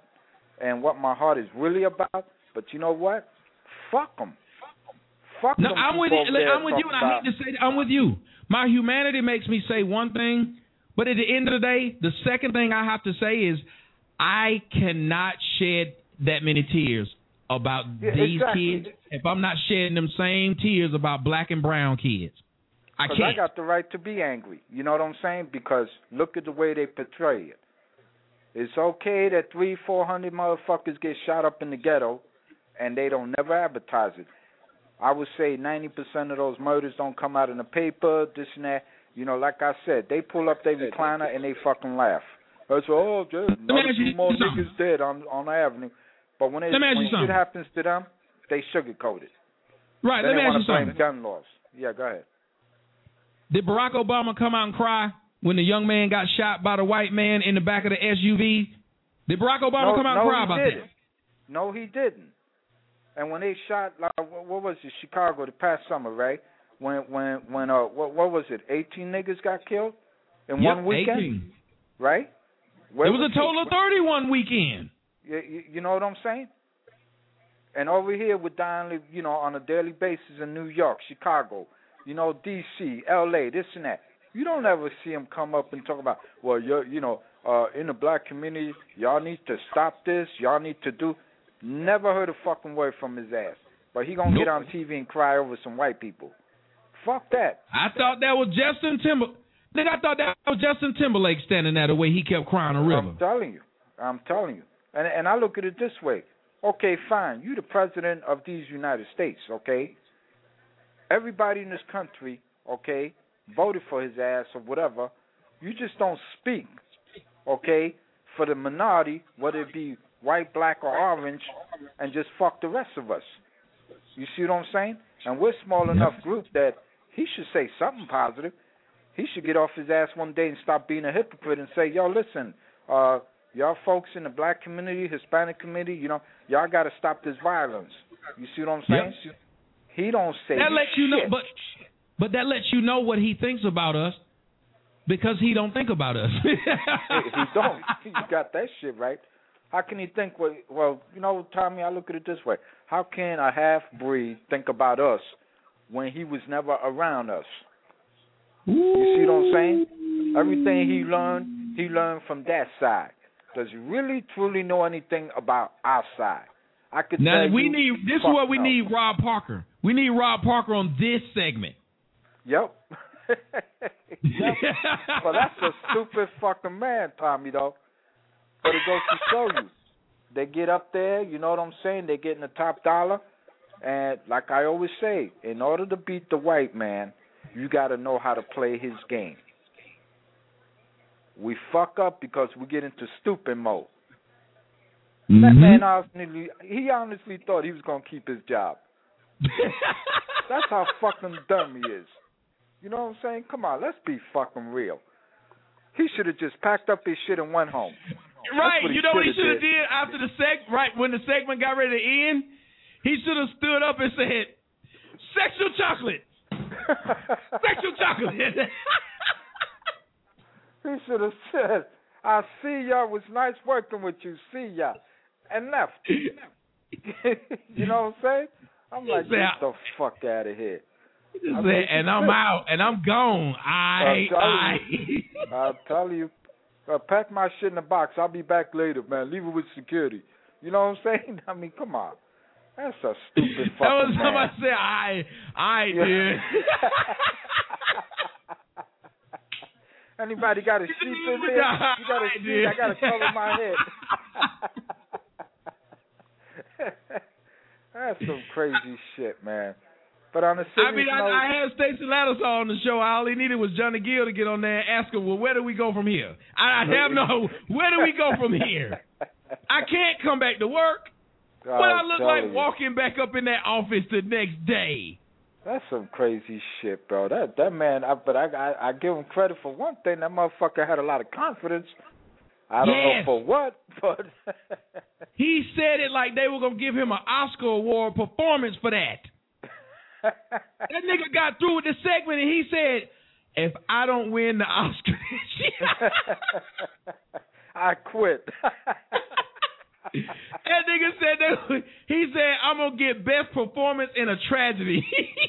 is really about. But you know what? Fuck them. Fuck them. No, I'm with you, and I hate to say that. I'm with you. My humanity makes me say one thing, but at the end of the day, the second thing I have to say is I cannot shed that many tears about these kids if I'm not shedding them same tears about black and brown kids. I can't. I got the right to be angry. You know what I'm saying? Because look at the way they portray it. It's okay that 300-400 motherfuckers get shot up in the ghetto, and they don't never advertise it. I would say 90% of those murders don't come out in the paper, this and that. You know, like I said, they pull up their recliner and they fucking laugh. That's there's another few more niggas dead on the avenue. But when shit happens to them, they sugarcoat it. Right, then let me ask you something. Gun laws. Yeah, go ahead. Did Barack Obama come out and cry when the young man got shot by the white man in the back of the SUV? Did Barack Obama come out and cry about that? No, he didn't. And when they shot, like, what was it, Chicago, the past summer, right? When what was it, 18 niggas got killed in one weekend? 18. Right? It was a total of 31 weekend. You know what I'm saying? And over here, we're dying, you know, on a daily basis in New York, Chicago, you know, D.C., L.A., this and that. You don't ever see him come up and talk about, well, in the black community, y'all need to stop this, y'all need to do. Never heard a fucking word from his ass. But he gonna get on TV and cry over some white people. Fuck that. I thought that was Justin Timberlake standing there the way he kept crying a river. I'm telling you. And I look at it this way. Okay, fine. You the president of these United States, okay? Everybody in this country, okay, voted for his ass or whatever. You just don't speak, okay, for the minority, whether it be white, black, or orange, and just fuck the rest of us. You see what I'm saying? And we're a small enough group that he should say something positive. He should get off his ass one day and stop being a hypocrite and say, yo, listen, y'all folks in the black community, Hispanic community, you know, y'all got to stop this violence. You see what I'm saying? Yep. He don't say that lets shit. You know, but that lets you know what he thinks about us because he don't think about us. He don't. You got that shit right. How can he think? Well, you know, Tommy, I look at it this way. How can a half-breed think about us when he was never around us? Ooh. You see what I'm saying? Everything he learned from that side. Does he really, truly know anything about our side? I could now, tell you. This is what we need Rob Parker. We need Rob Parker on this segment. Yep. Well, that's a stupid fucking man, Tommy, though. But it goes to show you. They get up there, you know what I'm saying? They get in the top dollar. And like I always say, in order to beat the white man, you got to know how to play his game. We fuck up because we get into stupid mode. Mm-hmm. That man honestly thought he was going to keep his job. That's how fucking dumb he is. You know what I'm saying? Come on, let's be fucking real. He should have just packed up his shit and went home. Right, you know what he should have did after the when the segment got ready to end? He should have stood up and said, "Sexual chocolate, sexual chocolate." He should have said, "I see y'all. Was nice working with you. See y'all," and left. You know what I'm saying? I'm like, get the fuck out of here. And I'm out, and I'm gone. I'll tell you. Pack my shit in the box. I'll be back later, man. Leave it with security. You know what I'm saying? I mean, come on. That's a stupid fucking man. That was somebody said, I did. Anybody got a sheep in here? You got a sheep? I got to cover my head. That's some crazy shit, man. But on a serious note, I had Stacey Lattisaw on the show. All he needed was Johnny Gill to get on there and ask him, well, where do we go from here? Where do we go from here? I can't come back to work. What I look like walking back up in that office the next day? That's some crazy shit, bro. That man, I give him credit for one thing. That motherfucker had a lot of confidence. I don't know for what, but he said it like they were going to give him an Oscar Award performance for that. That nigga got through with the segment and he said, if I don't win the Oscar this year, I quit. That nigga said he said, I'm going to get best performance in a tragedy.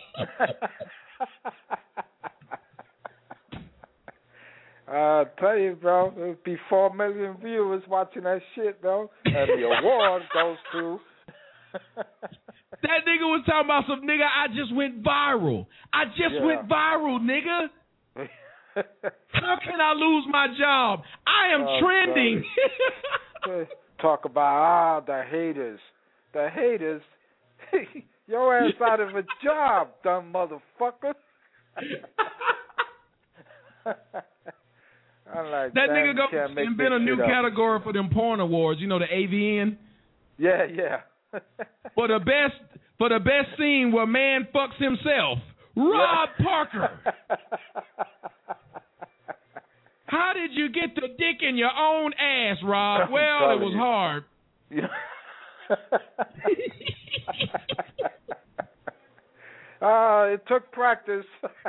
I'll tell you, bro, there would be 4 million viewers watching that shit, bro. And the award goes to... That nigga was talking about some nigga, I just went viral. Went viral, nigga. How can I lose my job? I am trending. Talk about the haters. the haters. Your ass out of a job, dumb motherfucker. I'm like, that nigga go invent a new category for them porn awards. You know, the AVN. Yeah. For the best scene where man fucks himself, Rob Parker. How did you get the dick in your own ass, Rob? Well, it was hard. It took practice.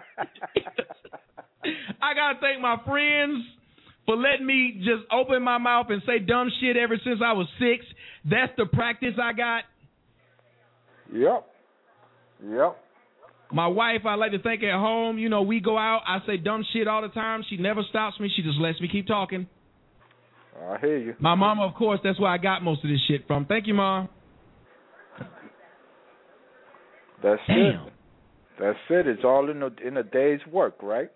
I gotta thank my friends for letting me just open my mouth and say dumb shit ever since I was 6. That's the practice I got. Yep. My wife, I like to thank at home. You know, we go out. I say dumb shit all the time. She never stops me. She just lets me keep talking. I hear you. My mama, of course, that's where I got most of this shit from. Thank you, Mom. That's it. That's it. It's all in a day's work, right?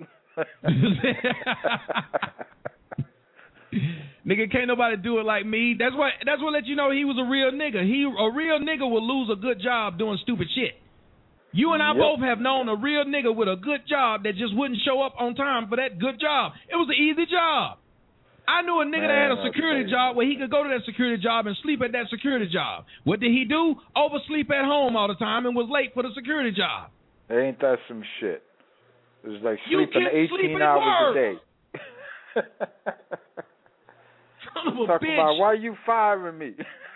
Nigga, can't nobody do it like me. That's what let you know he was a real nigga. A real nigga will lose a good job doing stupid shit. You and I both have known a real nigga with a good job that just wouldn't show up on time for that good job. It was an easy job. I knew a nigga that had a security job where he could go to that security job and sleep at that security job. What did he do? Oversleep at home all the time and was late for the security job. Ain't that some shit? It was like sleeping 18 hours a day. Son of a Talk bitch. about why you firing me?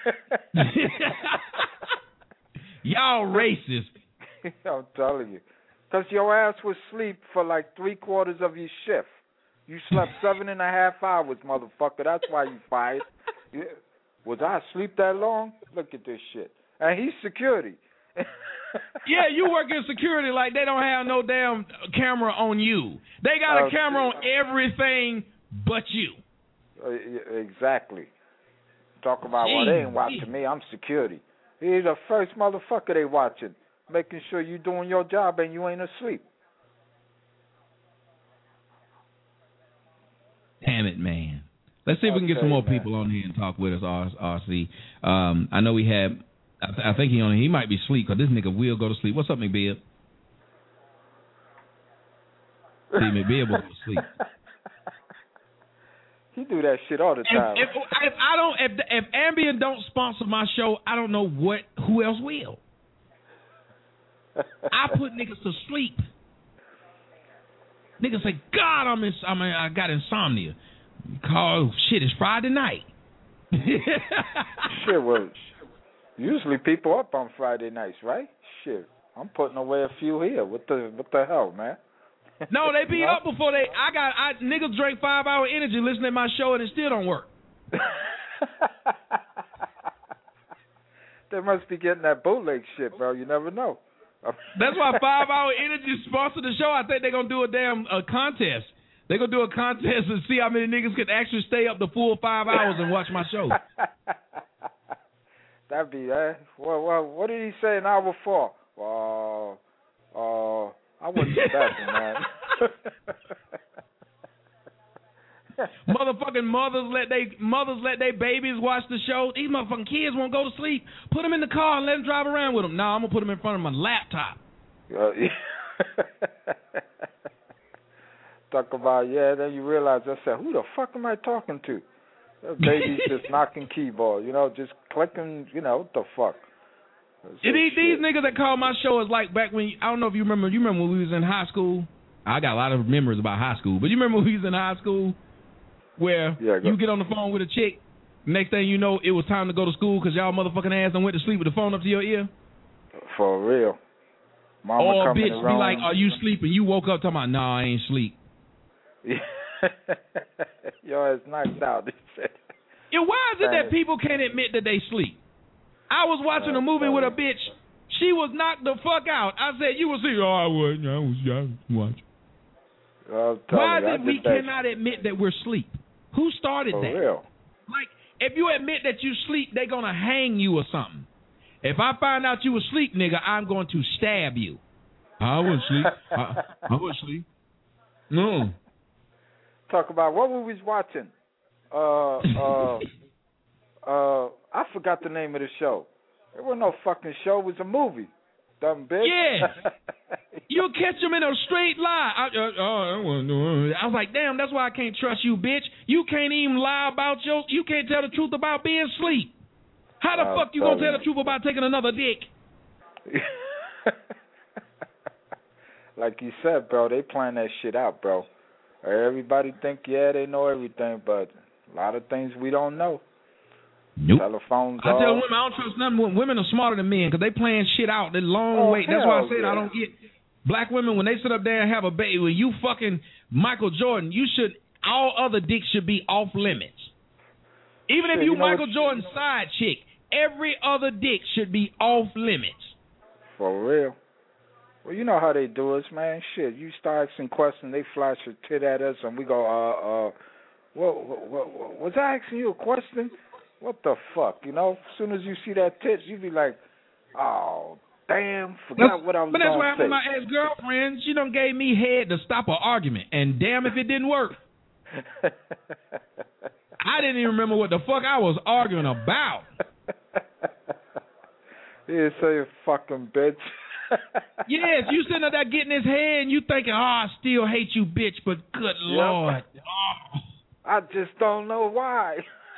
Y'all racist. I'm telling you. Because your ass was asleep for like 3/4 of your shift. You slept 7.5 hours, motherfucker. That's why you fired. Was I asleep that long? Look at this shit. And he's security. Yeah, you work in security like they don't have no damn camera on you. They got a camera on everything but you. Exactly. Talk about, well, they ain't watching me. I'm security. He's the first motherfucker they watching, making sure you doing your job and you ain't asleep. Damn it, man. Let's see if we can get some more people on here and talk with us, RC. I know we had, I think he might be asleep because this nigga will go to sleep. What's up, McBeal? See, McBeal will go to sleep. He do that shit all the time. If Ambien don't sponsor my show, I don't know who else will. I put niggas to sleep. Niggas say, God, I got insomnia. Shit, it's Friday night. Shit, well, usually people up on Friday nights, right? Shit, I'm putting away a few here. What the hell, man? No, they be up before they. Niggas drink 5-hour energy listening to my show and it still don't work. They must be getting that bootleg shit, bro. You never know. That's why 5-hour energy sponsored the show. I think they're gonna do a contest. They're gonna do a contest and see how many niggas can actually stay up the full 5 hours and watch my show. That'd be well, what did he say an hour for? I wouldn't do that, man. Motherfucking mothers let their babies watch the show. These motherfucking kids won't go to sleep. Put them in the car and let them drive around with them. No, I'm gonna put them in front of my laptop. Talk about then you realize I said, who the fuck am I talking to? That baby's just knocking keyboard, just clicking, what the fuck. These niggas that call my show is like back when, I don't know if you remember when we was in high school. I got a lot of memories about high school, but you remember when we was in high school where you get on the phone with a chick, next thing you know, it was time to go to school because y'all motherfucking ass done went to sleep with the phone up to your ear? For real. Mama or bitch be like, are you sleeping? You woke up talking about, nah, I ain't sleep. Your ass knocked out. Yeah, why is it that people can't admit that they sleep? I was watching a movie with a bitch. She was knocked the fuck out. I said, you will see. Oh, I was watching. Why is it we cannot admit that we're asleep? Who started that? Real. Like, if you admit that you sleep, they're going to hang you or something. If I find out you was asleep, nigga, I'm going to stab you. I wasn't asleep. I wasn't asleep. No. Talk about what we was watching. I forgot the name of the show. It wasn't no fucking show. It was a movie. Dumb bitch. Yeah. You'll catch him in a straight lie. I was like, damn, that's why I can't trust you, bitch. You can't even lie about you can't tell the truth about being asleep. How the fuck you gonna tell the truth about taking another dick? Like you said, bro, they plan that shit out, bro. Everybody think, they know everything, but a lot of things we don't know. Nope. Telephones. I tell women, I don't trust nothing. Women are smarter than men because they plan shit out. They're long way. That's why I said I don't get black women when they sit up there and have a baby. When you fucking Michael Jordan, all other dicks should be off limits. Even if you Michael Jordan's side chick, every other dick should be off limits. For real. Well, you know how they do us, man. Shit, you start asking questions, they flash a tit at us, and we go, was I asking you a question? What the fuck, you know? As soon as you see that tit, you be like, oh, damn, forgot what I was going to say. But that's what happened to my ex-girlfriend. She done gave me head to stop an argument, and damn if it didn't work. I didn't even remember what the fuck I was arguing about. Yeah, so you fucking bitch. Yes, you sitting up there getting his head and you thinking, I still hate you, bitch, but good Lord. Oh. I just don't know why.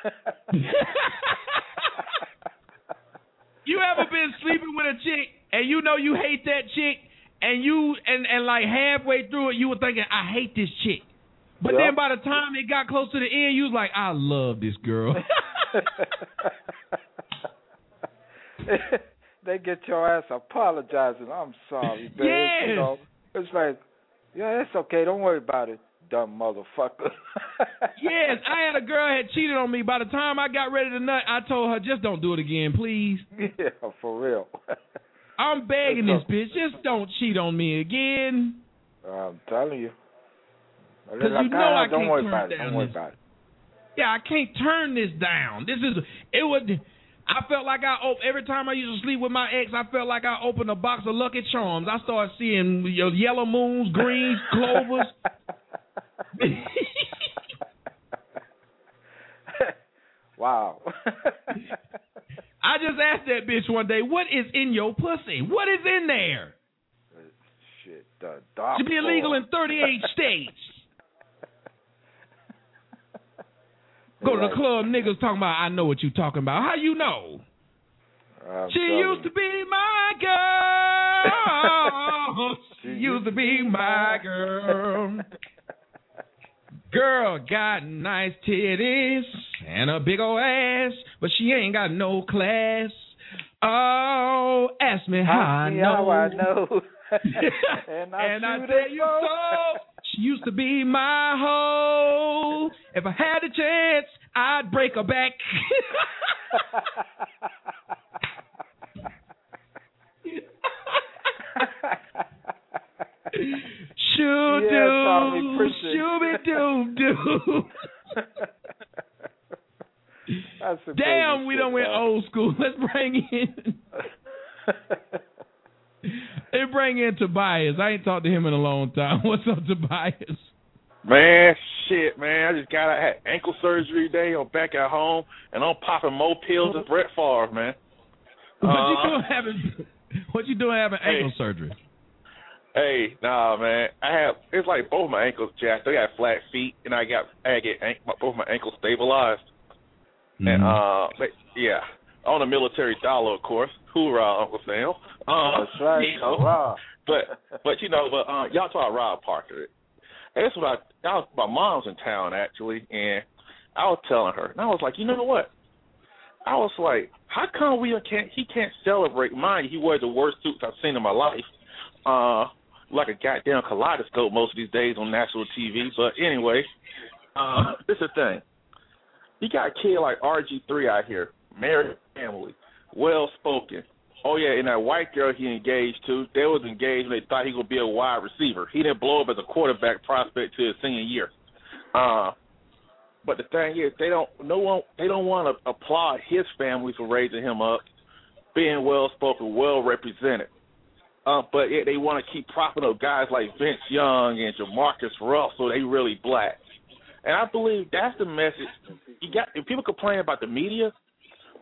You ever been sleeping with a chick and you know you hate that chick and like halfway through it you were thinking, I hate this chick. But then by the time it got close to the end, you was like, I love this girl. They get your ass apologizing. I'm sorry, babe. Yes. You know, it's like, it's okay. Don't worry about it, dumb motherfucker. Yes, I had a girl had cheated on me. By the time I got ready to nut, I told her, just don't do it again, please. Yeah, for real. I'm begging this bitch, just don't cheat on me again. I'm telling you. Because you know I can't turn down Don't worry about it. Yeah, I can't turn this down. I felt like every time I used to sleep with my ex, I felt like I opened a box of Lucky Charms. I started seeing yellow moons, greens, clovers. Wow. I just asked that bitch one day, what is in your pussy? What is in there? Shit, the dark should be illegal in 38 states. Go to the club, niggas talking about, I know what you talking about. How you know? She used to be my girl. She used to be my girl. Girl got nice titties and a big ol' ass, but she ain't got no class. Oh, ask me how I know. And I tell you so. She used to be my hoe. If I had a chance, I'd break her back. Shoo-doo. Damn, we done went old school. Let's bring in Tobias. I ain't talked to him in a long time. What's up, Tobias? Man, shit, man. I just I had ankle surgery today. I'm back at home, and I'm popping more pills than Brett Favre, man. What you doing having ankle surgery? Hey, nah, man. It's like both my ankles jacked. I got flat feet, and I had to get both my ankles stabilized. Mm-hmm. And yeah, on a military dollar, of course. Hoorah, Uncle Sam. That's right. You know, but y'all talk Rob Parker. And that's what my mom's in town actually, and I was telling her, and I was like, you know what? I was like, how come he can't celebrate? Mind you, he wears the worst suits I've seen in my life. Like a goddamn kaleidoscope most of these days on national TV. But anyway, this is the thing. You got a kid like RG3 out here, married family, well-spoken. Oh, yeah, and that white girl he engaged to, they was engaged and they thought he was going to be a wide receiver. He didn't blow up as a quarterback prospect to his senior year. But the thing is, they don't want to applaud his family for raising him up, being well-spoken, well-represented. But yeah, they want to keep propping up guys like Vince Young and Jamarcus Russell. They really black. And I believe that's the message. If people complain about the media,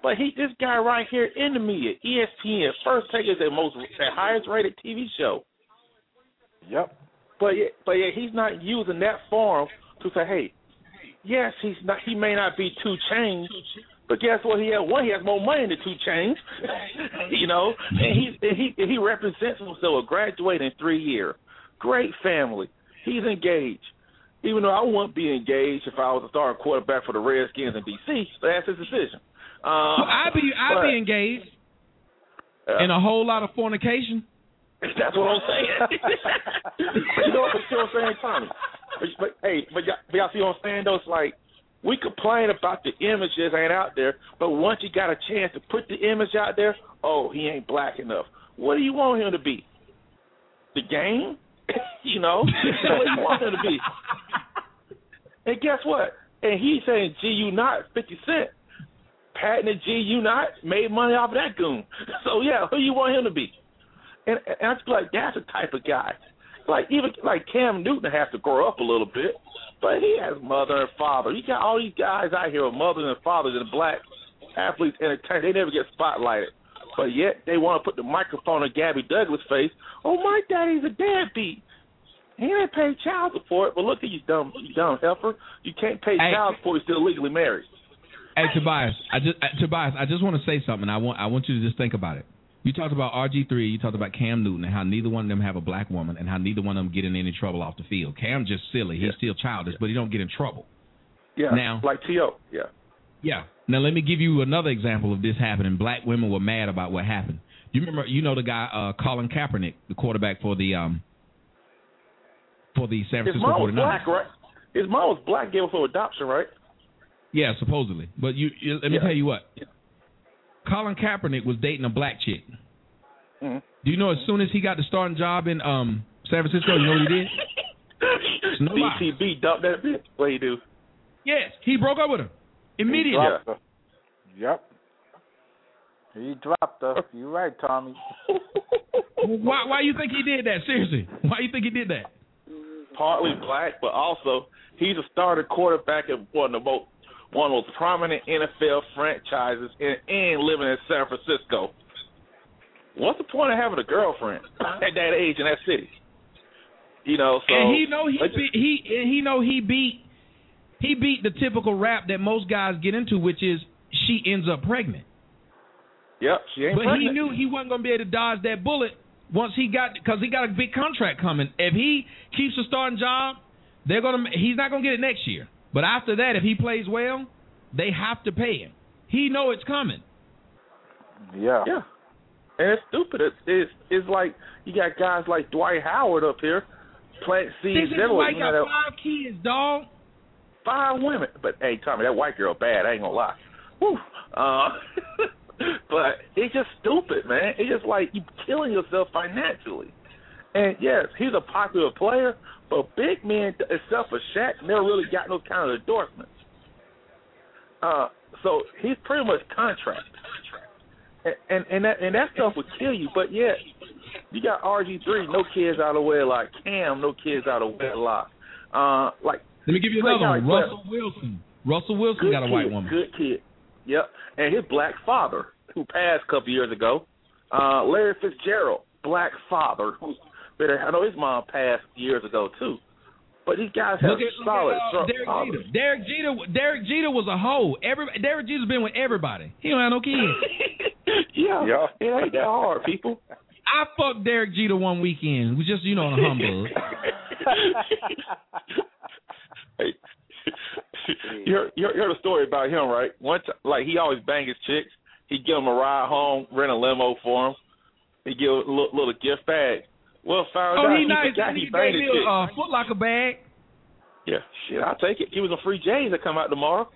But this guy right here in the media, ESPN, First Take is the highest rated TV show. Yep. But yet he's not using that forum to say, hey, yes, he may not be 2 Chainz, but guess what? He has more money than 2 Chainz, you know. And he represents himself, graduating in 3 years, great family. He's engaged, even though I wouldn't be engaged if I was a starting quarterback for the Redskins in DC. So that's his decision. I'd be engaged in a whole lot of fornication. That's what I'm saying. But you know what I'm saying, Tommy? But y'all see what I'm saying, though? It's like, we complain about the images ain't out there, but once you got a chance to put the image out there, oh, he ain't black enough. What do you want him to be? The game? You know? What do you want him to be? And guess what? And he's saying G.U. Not 50 Cent. Patton and G.U. Not made money off of that goon. So, yeah, who you want him to be? And I just feel like that's the type of guy. Like, even like Cam Newton has to grow up a little bit, but he has mother and father. You got all these guys out here with mothers and fathers and black athletes entertained. They never get spotlighted. But yet they want to put the microphone on Gabby Douglas' face. Oh, my daddy's a deadbeat. He ain't paid child support, but look at you dumb heifer. You can't pay child support, you're still legally married. Hey, Tobias, I just want to say something. I want you to just think about it. You talked about RG3, you talked about Cam Newton, and how neither one of them have a black woman, and how neither one of them get in any trouble off the field. Cam's just silly. He's still childish, but he don't get in trouble. Yeah, now, like T.O., yeah. Yeah. Now, let me give you another example of this happening. Black women were mad about what happened. You know the guy, Colin Kaepernick, the quarterback for the San Francisco 49ers. His mom was black, right? His mom was black, gave her for adoption, right? Yeah, supposedly. But let me tell you what. Yeah. Colin Kaepernick was dating a black chick. Mm-hmm. Do you know as soon as he got the starting job in San Francisco, you know what he did? BTB dumped that bitch. What he do? Yes, he broke up with her immediately. Yep. He dropped her. You're right, Tommy. Why you think he did that? Seriously, why you think he did that? Partly black, but also he's a starting quarterback at one of the most prominent NFL franchises and living in San Francisco. What's the point of having a girlfriend at that age in that city? You know, so and he beat the typical rap that most guys get into, which is she ends up pregnant. Yep, she ain't pregnant. But he knew he wasn't going to be able to dodge that bullet once because he got a big contract coming. If he keeps a starting job, he's not going to get it next year. But after that, if he plays well, they have to pay him. He know it's coming. Yeah. Yeah. And it's stupid. It's like you got guys like Dwight Howard up here plant seeds. Dwight got 5 kids, dog. 5 women. But, hey, Tommy, that white girl bad. I ain't going to lie. Whew. But it's just stupid, man. It's just like you killing yourself financially. And, yes, he's a popular player, but big men, except for Shaq, never really got no kind of endorsements. So he's pretty much contract. And that stuff would kill you. But, yet, you got RG3, no kids out of wedlock. Cam, no kids out of wedlock. Let me give you another one. Russell Wilson. Russell Wilson got a white woman. Good kid. Yep. And his black father, who passed a couple years ago, Larry Fitzgerald, black father, I know his mom passed years ago, too. But these guys have solid. Derek Jeter was a hoe. Derek Jeter's been with everybody. He don't have no kids. Yeah. It ain't that hard, people. I fucked Derek Jeter one weekend. It was just, on a humbug. Hey, you heard a story about him, right? Once, he always bang his chicks. He'd give him a ride home, rent a limo for him. He'd give a little gift bag. Well, found out he banged his chick. A Foot Locker bag. Yeah, shit, I'll take it. He was a free J's that come out tomorrow.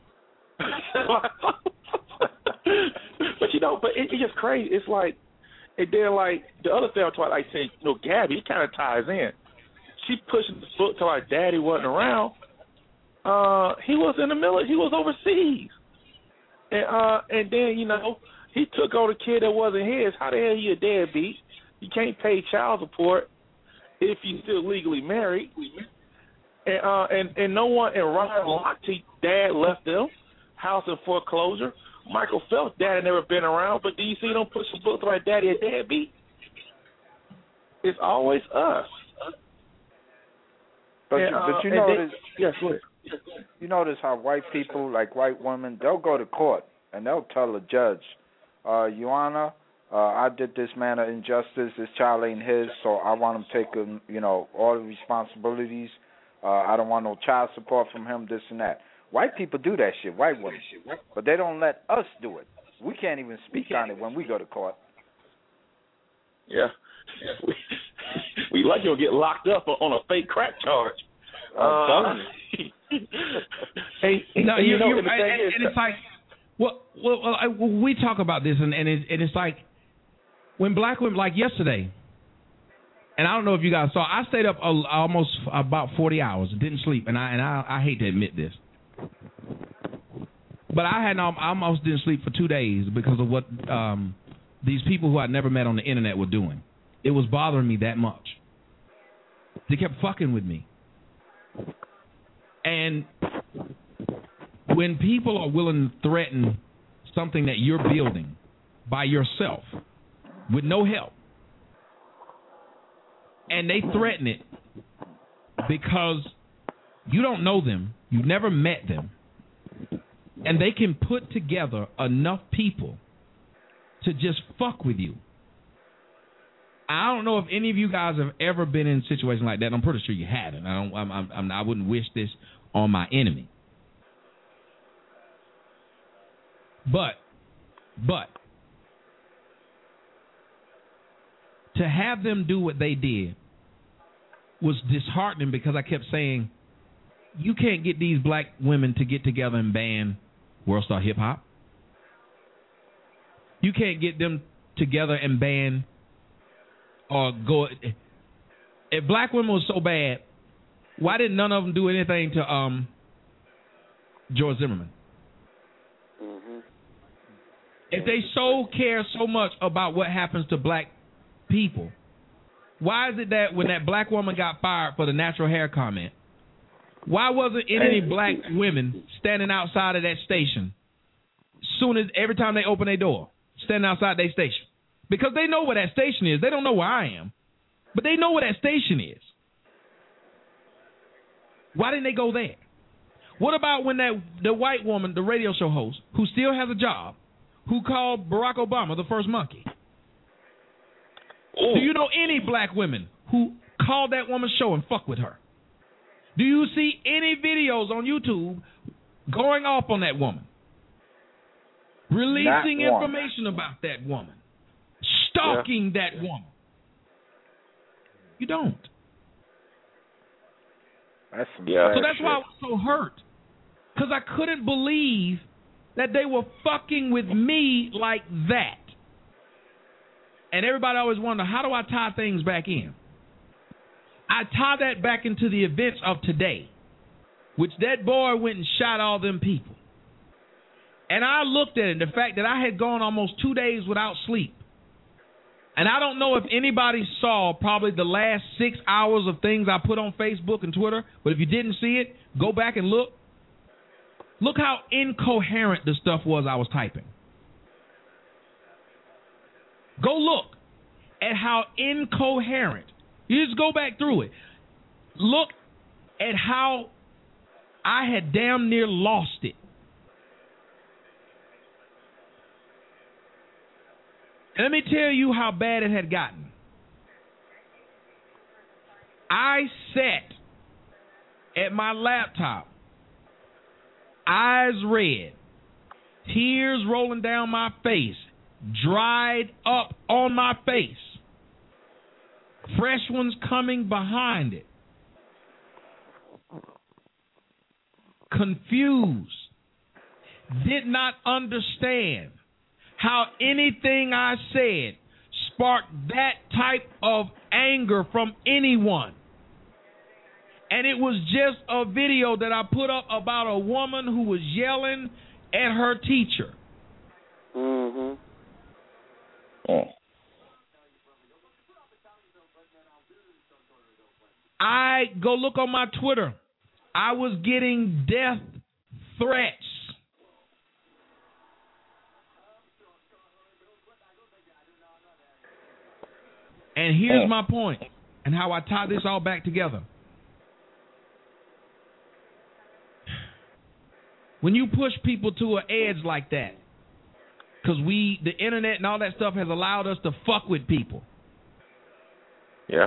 But it's just crazy. It's like, and then the other thing I'm talking about, Gabby, it kind of ties in. She pushing the foot till our daddy wasn't around. He was in the military. He was overseas. And then, he took on a kid that wasn't his. How the hell you a deadbeat? You can't pay child support if you're still legally married. And no one, and Ryan Lochte, dad left them, house in foreclosure. Michael Phelps' daddy never been around, but do you see them push some books like Daddy and Deadbeat? It's always us. But you notice, yes, go ahead. You notice how white people, like white women, they'll go to court and they'll tell the judge, Your Honor, I did this man an injustice. This child ain't his, so I want him taking, all the responsibilities. I don't want no child support from him, this and that. White people do that shit, white women, but they don't let us do it. We can't even speak on it when we go to court. Yeah. We like you'll get locked up on a fake crack charge. Hey, no, and it's like, we talk about this, and it's like when black women, like yesterday, and I don't know if you guys saw, I stayed up almost about 40 hours, didn't sleep, and I hate to admit this, but I almost didn't sleep for 2 days because of what these people who I'd never met on the internet were doing. It was bothering me that much. They kept fucking with me. And when people are willing to threaten something that you're building by yourself with no help, and they threaten it because you don't know them, you've never met them, and they can put together enough people to just fuck with you. I don't know if any of you guys have ever been in a situation like that. I'm pretty sure you haven't. I wouldn't wish this on my enemy. But to have them do what they did was disheartening because I kept saying, you can't get these black women to get together and ban World Star Hip Hop. You can't get them together and ban or go. If black women was so bad, why didn't none of them do anything to George Zimmerman? Mm-hmm. If they so care so much about what happens to black people, why is it that when that black woman got fired for the natural hair comment, why wasn't any black women standing outside of that station every time they open their door, standing outside their station? Because they know where that station is. They don't know where I am, but they know where that station is. Why didn't they go there? What about when the white woman, the radio show host, who still has a job, who called Barack Obama the first monkey? Ooh. Do you know any black women who called that woman's show and fuck with her? Do you see any videos on YouTube going off on that woman? Releasing information about that woman? Stalking that woman? You don't. That's some So that's why I was so hurt. Because I couldn't believe that they were fucking with me like that. And everybody always wonder, how do I tie things back in? I tie that back into the events of today, which that boy went and shot all them people. And I looked at it, the fact that I had gone almost 2 days without sleep. And I don't know if anybody saw probably the last 6 hours of things I put on Facebook and Twitter, but if you didn't see it, go back and look. Look how incoherent the stuff was I was typing. Go look at how incoherent. You just go back through it. Look at how I had damn near lost it. And let me tell you how bad it had gotten. I sat at my laptop, eyes red, tears rolling down my face, dried up on my face, fresh ones coming behind it, confused, did not understand how anything I said sparked that type of anger from anyone. And it was just a video that I put up about a woman who was yelling at her teacher. Mm-hmm. Oh. I go look on my Twitter. I was getting death threats. And here's my point and how I tie this all back together. When you push people to an edge like that, because the internet and all that stuff has allowed us to fuck with people. Yeah.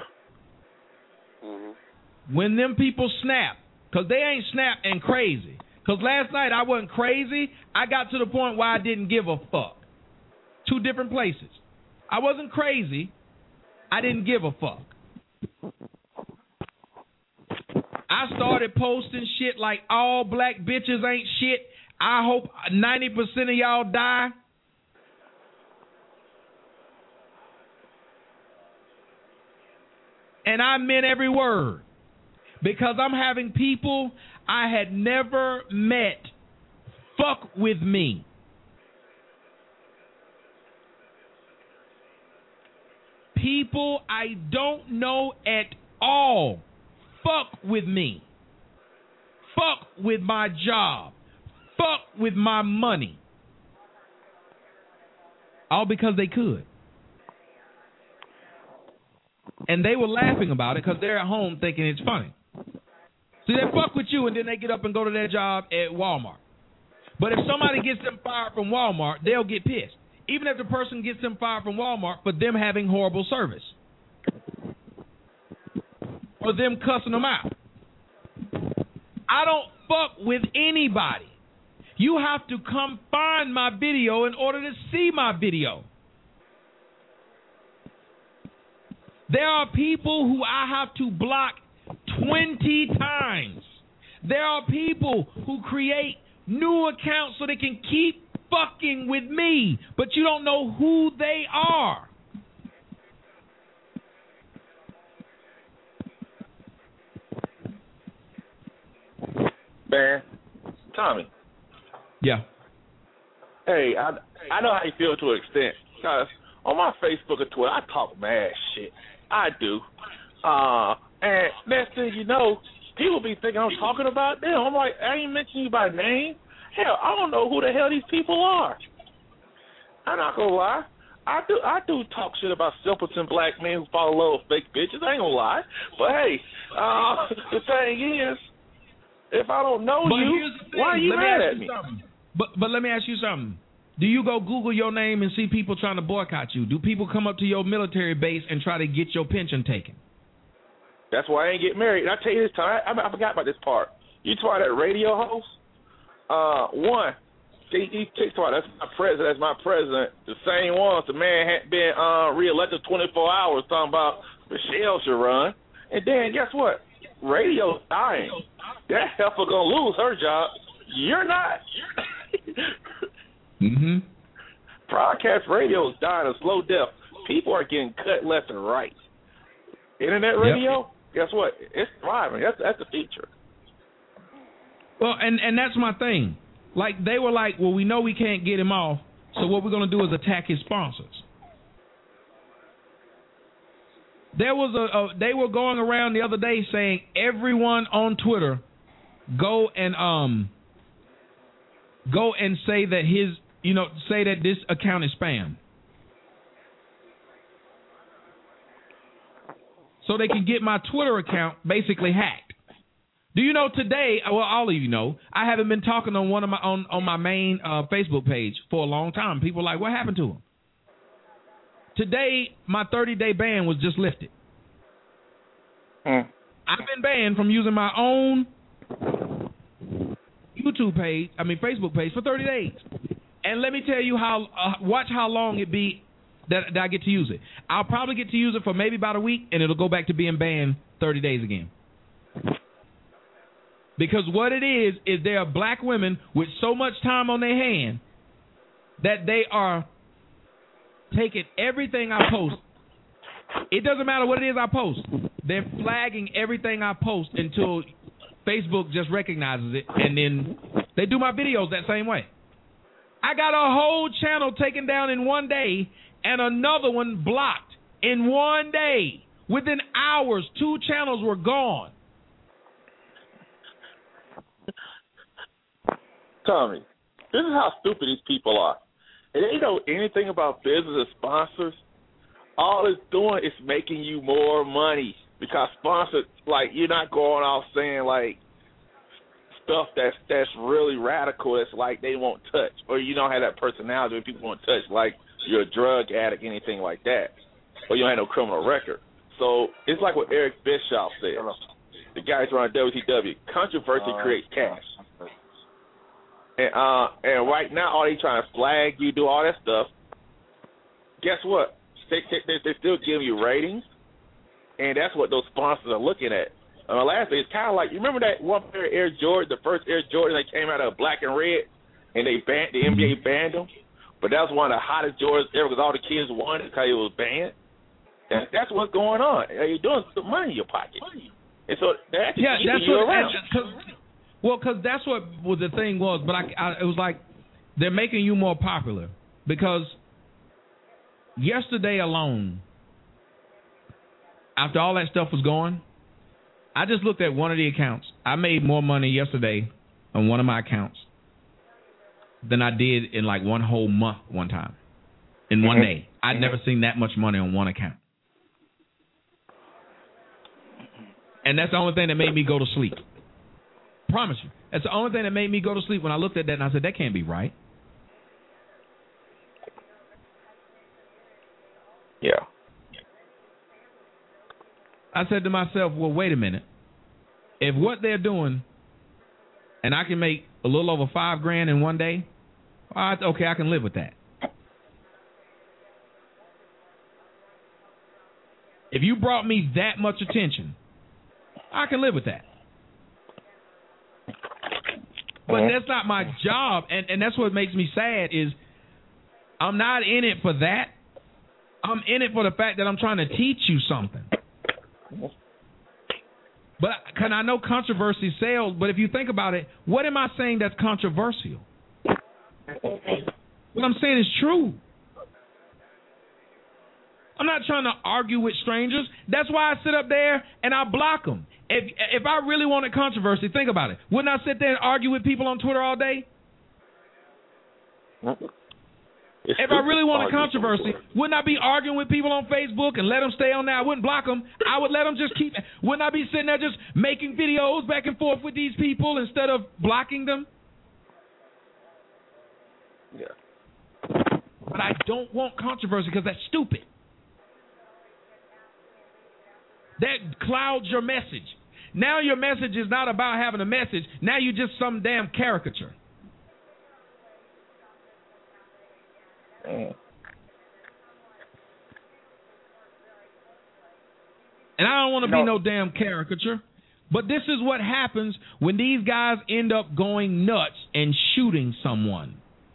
Mm-hmm. When them people snap, because they ain't snap and crazy. Because last night I wasn't crazy. I got to the point where I didn't give a fuck. Two different places. I wasn't crazy. I didn't give a fuck. I started posting shit like all black bitches ain't shit. I hope 90% of y'all die. And I meant every word. Because I'm having people I had never met fuck with me. People I don't know at all fuck with me. Fuck with my job. Fuck with my money. All because they could. And they were laughing about it because they're at home thinking it's funny. See, they fuck with you and then they get up and go to their job at Walmart. But if somebody gets them fired from Walmart, they'll get pissed. Even if the person gets them fired from Walmart for them having horrible service. Or them cussing them out. I don't fuck with anybody. You have to come find my video in order to see my video. There are people who I have to block 20 times. There are people who create new accounts so they can keep fucking with me, but you don't know who they are. Man, Tommy. Yeah. Hey, I know how you feel to an extent. Because on my Facebook and Twitter, I talk mad shit. I do. And next thing you know, people be thinking I'm talking about them. I'm like, I ain't mentioning you by name. Hell, I don't know who the hell these people are. I'm not gonna lie. I do talk shit about simpleton black men who fall in love with fake bitches. I ain't gonna lie. But hey, the thing is, if I don't know you, why are you mad at me? But let me ask you something. Do you go Google your name and see people trying to boycott you? Do people come up to your military base and try to get your pension taken? That's why I ain't get married. And I tell you this time, I forgot about this part. You talk about that radio host. One, he takes about that's my president. The same one. The man had been reelected 24 hours talking about Michelle should run. And then guess what? Radio's dying. That heifer gonna lose her job. You're not. Mm-hmm. Broadcast radio is dying a slow death. People are getting cut left and right. Internet radio, guess what? It's thriving. That's the future. Well, and that's my thing. Like, they were like, well, we know we can't get him off, so what we're going to do is attack his sponsors. There was they were going around the other day saying everyone on Twitter go and say that say that this account is spam. So they can get my Twitter account basically hacked. Do you know today, well, all of you know, I haven't been talking on one of my on my main Facebook page for a long time. People are like, what happened to him? Today, my 30-day ban was just lifted. I've been banned from using my own Facebook page for 30 days. And let me tell you watch how long it be that I get to use it. I'll probably get to use it for maybe about a week, and it'll go back to being banned 30 days again. Because what it is there are black women with so much time on their hand that they are taking everything I post. It doesn't matter what it is I post. They're flagging everything I post until Facebook just recognizes it, and then they do my videos that same way. I got a whole channel taken down in one day and another one blocked in one day. Within hours, 2 channels were gone. Tommy, this is how stupid these people are. If they know anything about business and sponsors, all it's doing is making you more money because sponsors, like, you're not going off saying, like, stuff that's really radical. It's like they won't touch, or you don't have that personality where people won't touch, like you're a drug addict, anything like that, or you don't have no criminal record. So it's like what Eric Bischoff said. The guys running WCW. Controversy creates cash. And right now, all they trying to flag you, do all that stuff. Guess what? They're still giving you ratings, and that's what those sponsors are looking at. Lastly, it's kind of like, you remember that one pair of Air Jordan, the first Air Jordan that came out of black and red, and the NBA banned them? But that was one of the hottest Jordans ever because all the kids wanted it because it was banned. And that's what's going on. You're doing some money in your pocket. And so that's keeping you around. Because that's what the thing was. But it was like they're making you more popular. Because yesterday alone, after all that stuff was going, I just looked at one of the accounts. I made more money yesterday on one of my accounts than I did in like one whole month one time. In one day. I'd never seen that much money on one account. And that's the only thing that made me go to sleep. Promise you. That's the only thing that made me go to sleep when I looked at that and I said, that can't be right. Yeah. I said to myself, well, wait a minute. If what they're doing, and I can make a little over $5,000 in one day, okay, I can live with that. If you brought me that much attention, I can live with that. But that's not my job, and that's what makes me sad is I'm not in it for that. I'm in it for the fact that I'm trying to teach you something. But can I know controversy sells, but if you think about it, what am I saying that's controversial? What I'm saying is true. I'm not trying to argue with strangers. That's why I sit up there and I block them. If I really wanted controversy, think about it. Wouldn't I sit there and argue with people on Twitter all day? If I really wanted controversy, wouldn't I be arguing with people on Facebook and let them stay on there? I wouldn't block them. I would let them just keep. Wouldn't I be sitting there just making videos back and forth with these people instead of blocking them? Yeah. But I don't want controversy because that's stupid. That clouds your message. Now your message is not about having a message. Now you're just some damn caricature. Mm. And I don't want to be no damn caricature, but this is what happens when these guys end up going nuts and shooting someone.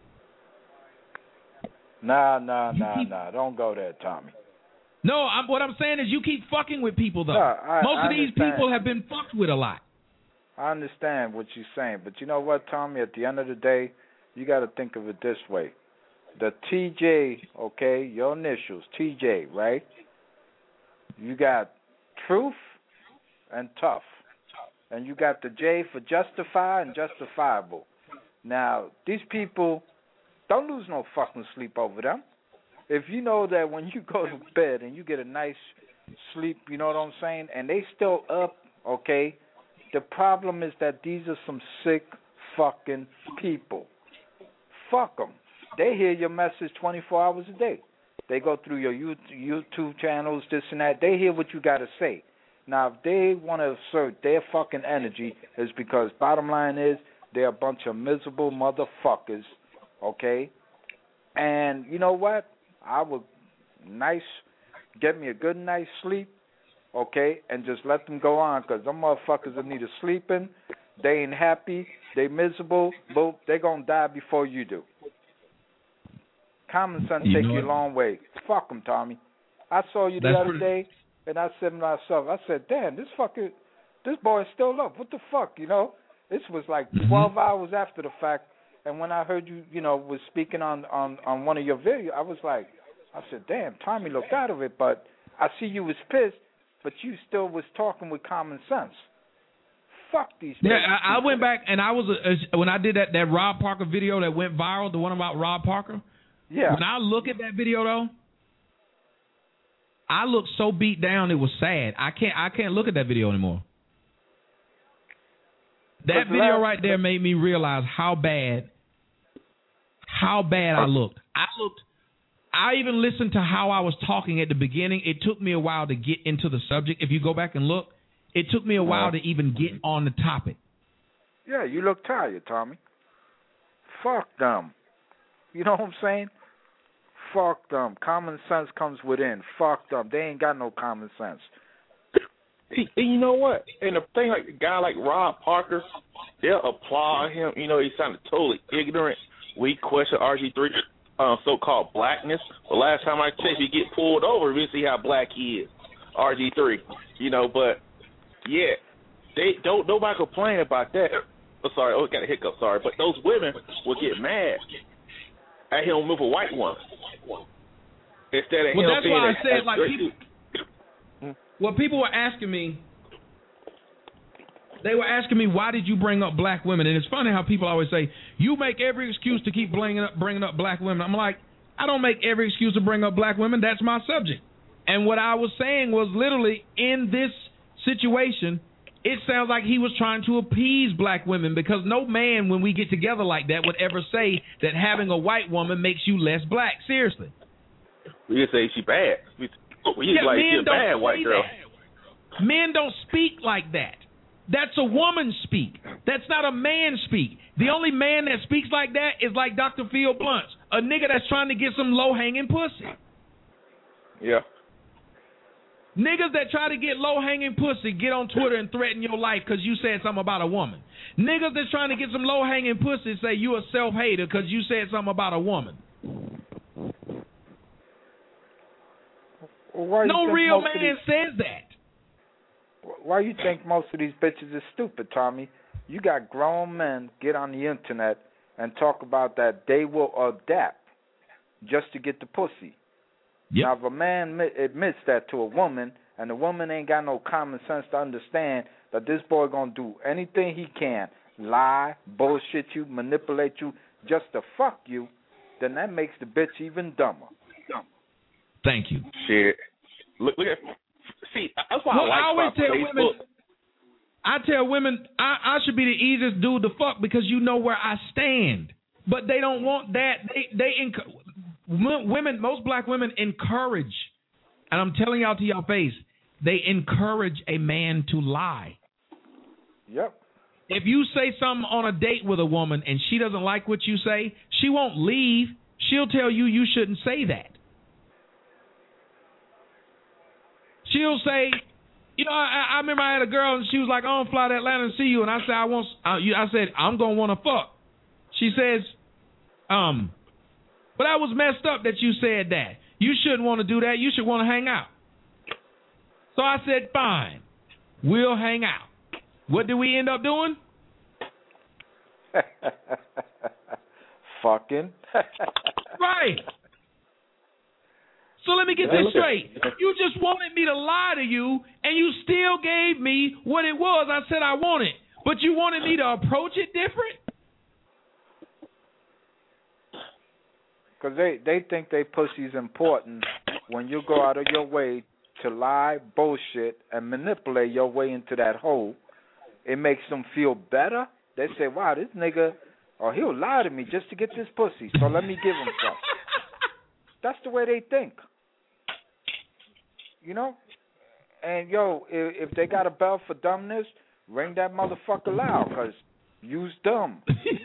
Nah. Don't go there, Tommy. No, what I'm saying is you keep fucking with people, though. Most of these people have been fucked with a lot. I understand what you're saying, but you know what, Tommy? At the end of the day, you got to think of it this way. The TJ, okay, your initials, TJ, right? You got truth and tough. And you got the J for justify and justifiable. Now, these people, don't lose no fucking sleep over them. If you know that when you go to bed and you get a nice sleep, you know what I'm saying, and they still up, okay, the problem is that these are some sick fucking people. Fuck them. They hear your message 24 hours a day. They go through your YouTube channels, this and that. They hear what you got to say. Now, if they want to assert their fucking energy, it's because bottom line is they're a bunch of miserable motherfuckers, okay? And you know what? I would get me a good night's sleep, okay, and just let them go on because them motherfuckers that need to sleeping, they ain't happy, they miserable, but they going to die before you do. Common sense take you a long way. Fuck them, Tommy. I saw you the other day, and I said to myself, I said, damn, this boy is still up. What the fuck, you know? This was like 12 hours after the fact. And when I heard you, was speaking on one of your videos, I said, damn, Tommy looked out of it, but I see you was pissed, but you still was talking with common sense. Fuck these people. Yeah, I went back, and I was, when I did that Rob Parker video that went viral, the one about Rob Parker, yeah. When I look at that video, though, I looked so beat down it was sad. I can't look at that video anymore. That video right there made me realize how bad I looked. I even listened to how I was talking at the beginning. It took me a while to get into the subject. If you go back and look, it took me a while to even get on the topic. Yeah, you look tired, Tommy. Fuck them. You know what I'm saying? Fuck them. Common sense comes within. Fuck them. They ain't got no common sense. And you know what? And the thing, like a guy like Rob Parker, they'll applaud him. You know, he sounded totally ignorant. We question RG3 so-called blackness. The last time I checked, he get pulled over, we see how black he is. RG3, you know. But yeah, they don't. Nobody complain about that. Oh, sorry, got a hiccup. Sorry, but those women will get mad at him with a white woman instead of him. Well, that's being why I said like people. Well, people were asking me. They were asking me, why did you bring up black women? And it's funny how people always say, you make every excuse to keep bringing up black women. I'm like, I don't make every excuse to bring up black women. That's my subject. And what I was saying was literally in this situation, it sounds like he was trying to appease black women because no man, when we get together like that, would ever say that having a white woman makes you less black. Seriously. We just say she bad. We like she's a bad white girl. That. Men don't speak like that. That's a woman speak. That's not a man speak. The only man that speaks like that is like Dr. Phil Blunt, a nigga that's trying to get some low-hanging pussy. Yeah. Niggas that try to get low-hanging pussy get on Twitter and threaten your life because you said something about a woman. Niggas that's trying to get some low-hanging pussy say you a self-hater because you said something about a woman. Well, no real man says that. Why you think most of these bitches are stupid, Tommy? You got grown men get on the internet and talk about that they will adapt just to get the pussy. Yep. Now, if a man admits that to a woman, and the woman ain't got no common sense to understand that this boy gonna do anything he can, lie, bullshit you, manipulate you, just to fuck you, then that makes the bitch even dumber. Thank you. Shit. Look at. See, that's why I always tell women. I tell women I should be the easiest dude to fuck because you know where I stand. But they don't want that. Women, most black women encourage, and I'm telling y'all to your face, they encourage a man to lie. Yep. If you say something on a date with a woman and she doesn't like what you say, she won't leave. She'll tell you shouldn't say that. She'll say, you know, I remember I had a girl and she was like, I don't fly to Atlanta and see you. And I said, I said, I'm going to want to fuck. She says, but that was messed up that you said that. You shouldn't want to do that. You should want to hang out. So I said, fine, we'll hang out. What did we end up doing? Fucking. Right. So let me get this straight. You just wanted me to lie to you, and you still gave me what it was I said I wanted. But you wanted me to approach it different? Because they think they pussy's important when you go out of your way to lie, bullshit, and manipulate your way into that hole. It makes them feel better. They say, wow, this nigga, he'll lie to me just to get this pussy, so let me give him some. That's the way they think. You know? And, yo, if they got a bell for dumbness, ring that motherfucker loud, because you's dumb.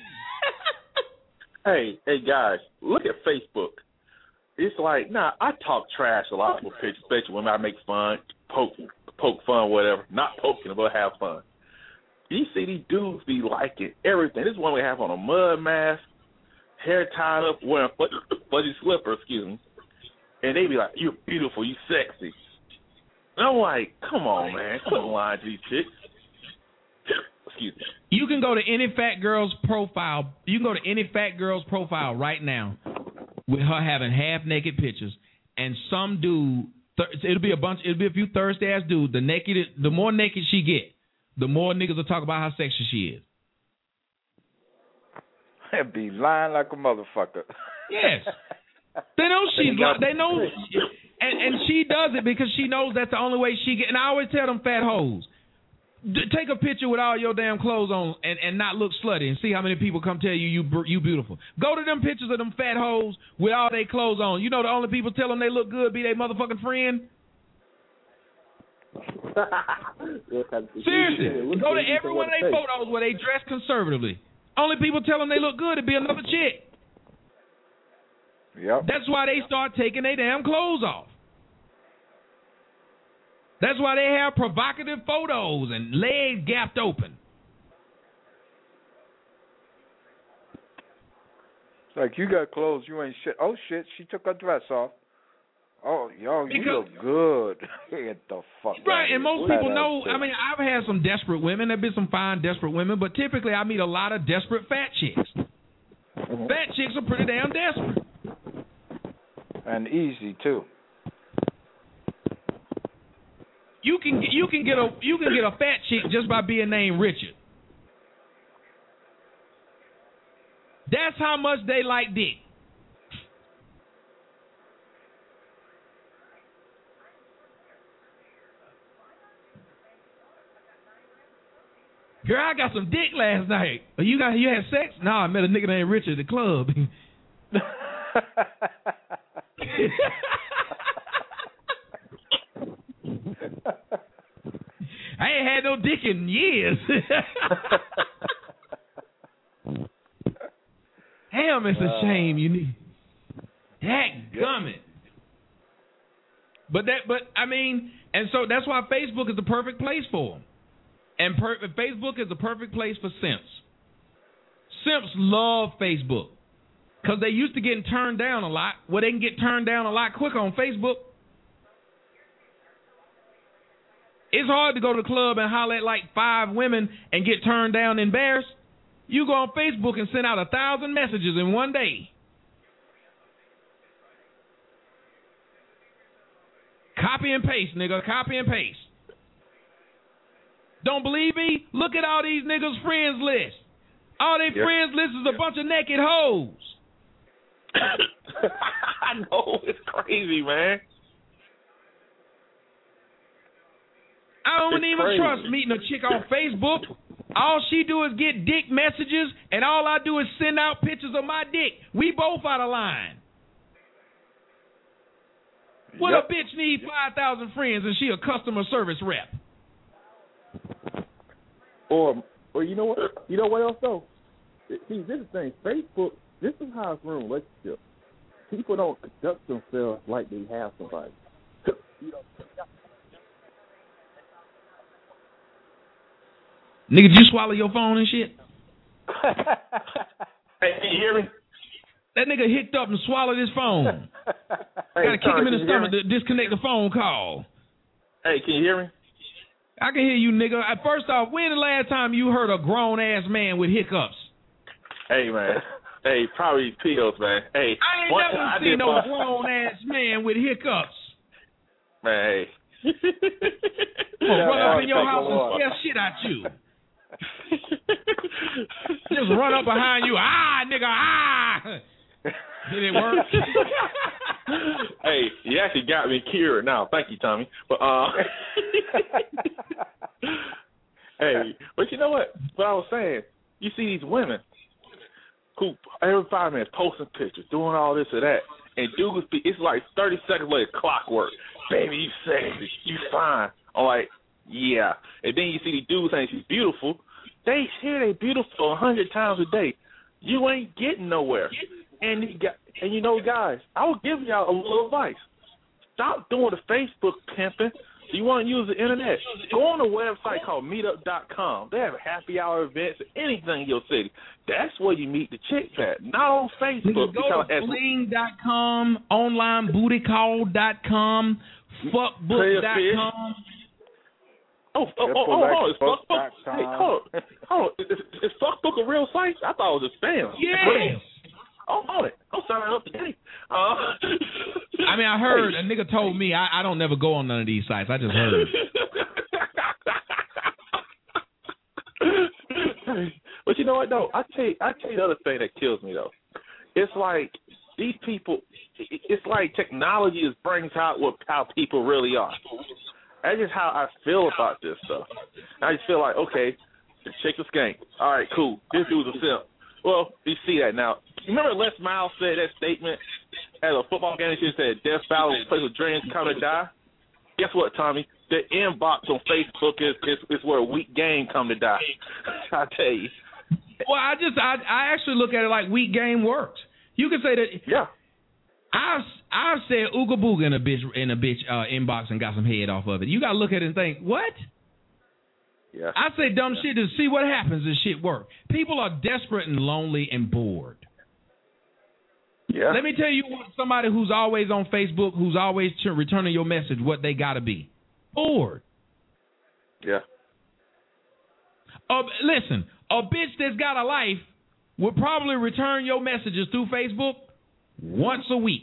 Hey, guys, look at Facebook. It's like, I talk trash a lot with pictures, especially when I make fun, poke fun, whatever. Not poking, but have fun. You see these dudes be liking everything. This one we have on a mud mask, hair tied up, wearing fuzzy slippers, excuse me. And they be like, you're beautiful, you sexy. And I'm like, come on, man. Quit lying to these chicks. Excuse me. You can go to any fat girl's profile. You can go to any fat girl's profile right now with her having half-naked pictures. And some dude, it'll be a few thirsty-ass dudes. The more naked she get, the more niggas will talk about how sexy she is. They'll be lying like a motherfucker. Yes. They know she's lying. They know. And And she does it because she knows that's the only way she get. And I always tell them fat hoes, take a picture with all your damn clothes on and not look slutty and see how many people come tell you beautiful. Go to them pictures of them fat hoes with all their clothes on. You know the only people tell them they look good be their motherfucking friend? Seriously. Go to every one of their photos where they dress conservatively. Only people tell them they look good to be another chick. Yep. That's why they start taking their damn clothes off. That's why they have provocative photos and legs gapped open. It's like, you got clothes, you ain't shit. Oh, shit, she took her dress off. Oh, yo, you look good. Get the fuck right, out and most people know, I mean, I've had some desperate women. There have been some fine desperate women, but typically I meet a lot of desperate fat chicks. Fat chicks are pretty damn desperate. And easy, too. You can get a fat chick just by being named Richard. That's how much they like dick. Girl, I got some dick last night. You had sex? No, I met a nigga named Richard at the club. I ain't had no dick in years. Damn, it's a shame you need. Dadgummit. But I mean, and so that's why Facebook is the perfect place for them. And Facebook is the perfect place for simps. Simps love Facebook because they used to getting turned down a lot. Well, they can get turned down a lot quicker on Facebook. It's hard to go to the club and holler at like 5 women and get turned down and embarrassed. You go on Facebook and send out 1,000 messages in one day. Copy and paste, nigga. Copy and paste. Don't believe me? Look at all these niggas' friends list. All their friends list is a bunch of naked hoes. I know, it's crazy, man. I don't even trust meeting a chick on Facebook. All she do is get dick messages, and all I do is send out pictures of my dick. We both out of line. What a bitch need 5,000 friends and she a customer service rep. Or you know what? You know what else though? See, this is the thing. Facebook. This is how it's run relationships. People don't conduct themselves like they have somebody. Nigga, did you swallow your phone and shit? Hey, can you hear me? That nigga hicked up and swallowed his phone. Gotta kick him in the stomach to disconnect the phone call. Hey, can you hear me? I can hear you, nigga. First off, when the last time you heard a grown-ass man with hiccups? Hey, man. Hey, probably pills, man. Hey, I ain't never seen no grown-ass man with hiccups. Man, hey. Run up in your house and scare shit out you. Just run up behind you. Ah, nigga, ah. Did it work? Hey, you actually got me cured now. Thank you, Tommy. But hey, but you know what? What I was saying, you see these women who every 5 minutes posting pictures, doing all this or that, and dudes, it's like 30 seconds later, clockwork. Baby, you sexy, you fine. I'm like, yeah. And then you see these dudes saying she's beautiful. They hear they beautiful 100 times a day. You ain't getting nowhere. And you know, guys, I will give y'all a little advice. Stop doing the Facebook pimping. You want to use the internet? Go on a website called Meetup.com. They have happy hour events, anything in your city. That's where you meet the chicks at, not on Facebook. Go to Bling.com, OnlineBootyCall.com, Fuckbook.com. It's Fuckbook. Hey, hold on. Is Fuckbook a real site? I thought it was a spam. Yeah. I'm on it. I'm signing up today. I mean, I heard a nigga told me I don't never go on none of these sites. I just heard. But you know what, though? I tell you the other thing that kills me, though. It's like these people, it's like technology just brings out how people really are. That's just how I feel about this stuff. I just feel like, okay, the chick is skank. All right, cool. This dude's a simp. Well, you see that now. You remember Les Miles said that statement at a football game? He said, "Death Valley is a place where dreams come to die." Guess what, Tommy? The inbox on Facebook is where a weak game come to die. I tell you. Well, I actually look at it like weak game works. You can say that. Yeah. I've said ooga booga in a bitch inbox and got some head off of it. You gotta look at it and think, what? Yeah. I say dumb shit to see what happens if shit work. People are desperate and lonely and bored. Yeah. Let me tell you what somebody who's always on Facebook, who's always returning your message, what they gotta be. Bored. Yeah. Listen, a bitch that's got a life would probably return your messages through Facebook once a week.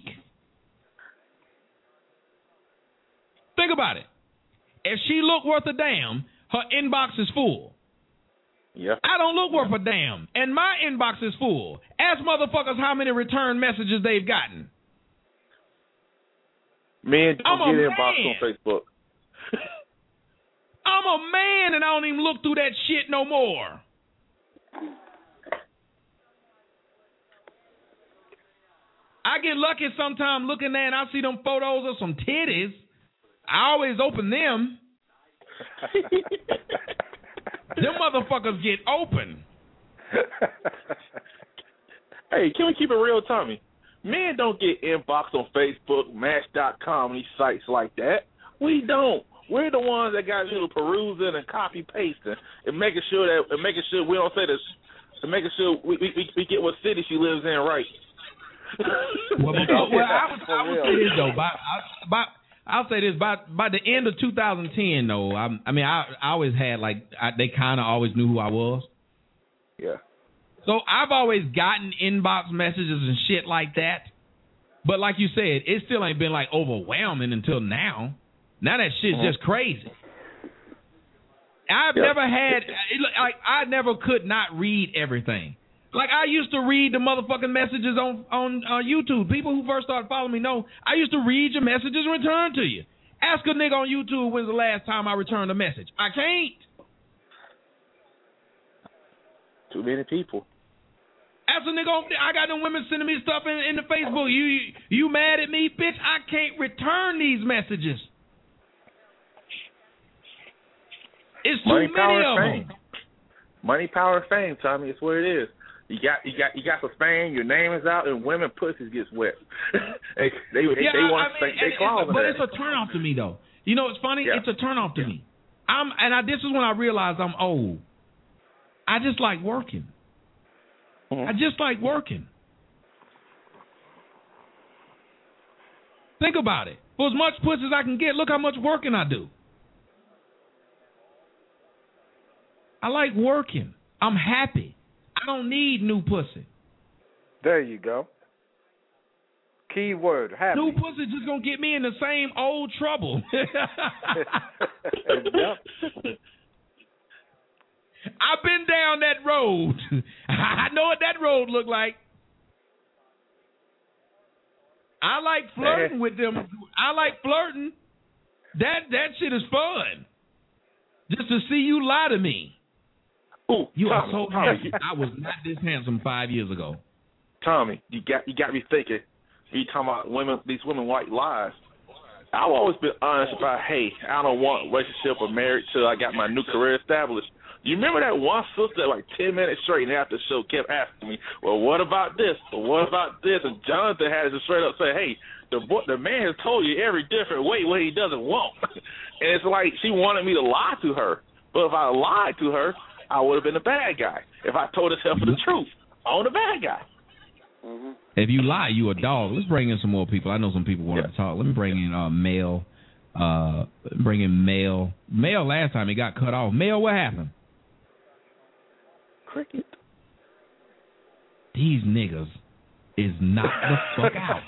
Think about it. If she look worth a damn, her inbox is full. Yeah. I don't look worth a damn, and my inbox is full. Ask motherfuckers how many return messages they've gotten. Men don't get inbox on Facebook. I'm a man, and I don't even look through that shit no more. I get lucky sometimes looking there and I see them photos of some titties. I always open them. Them motherfuckers get open. Hey, can we keep it real, Tommy? Men don't get inbox on Facebook, Match.com, these sites like that. We don't. We're the ones that got little perusing and copy pasting and making sure we don't say this, and making sure we get what city she lives in right. Well, I would say this though. I'll say this by the end of 2010 though. I always had they kind of always knew who I was. Yeah. So I've always gotten inbox messages and shit like that. But like you said, it still ain't been like overwhelming until now. Now that shit's just crazy. I've never had I never could not read everything. Like, I used to read the motherfucking messages on YouTube. People who first started following me know I used to read your messages and return to you. Ask a nigga on YouTube when's the last time I returned a message. I can't. Too many people. Ask a nigga I got them women sending me stuff in the Facebook. You mad at me? Bitch, I can't return these messages. It's too many of them. Money, power, fame, Tommy. It's what it is. You got some fame. Your name is out, and women pussies gets wet. they want to they claws. But it's a turn off to me, though. You know, it's funny. Yeah. It's a turn off to me. This is when I realized I'm old. I just like working. I just like working. Think about it. For as much pussy as I can get, look how much working I do. I like working. I'm happy. I don't need new pussy. There you go. Key word, happy. New pussy just gonna get me in the same old trouble. I've been down that road. I know what that road look like. I like flirting with them. I like flirting. That shit is fun. Just to see you lie to me. Ooh, you Tommy, are so handsome. I was not this handsome 5 years ago. Tommy, you got me thinking. You talking about women? These women white lies. I've always been honest about, hey, I don't want a relationship or marriage till I got my new career established. You remember that one sister that 10 minutes straight after the show kept asking me, well, what about this? Well, what about this? And Jonathan had to straight up say, hey, the man has told you every different way what he doesn't want. And it's like she wanted me to lie to her. But if I lied to her, I would have been a bad guy. If I told her the truth, I'm the bad guy. Mm-hmm. If you lie, you a dog. Let's bring in some more people. I know some people want to talk. Let me bring in Mel. Bring in Mel. Mel, last time he got cut off. Mel, what happened? Cricket. These niggas is knocked the fuck out.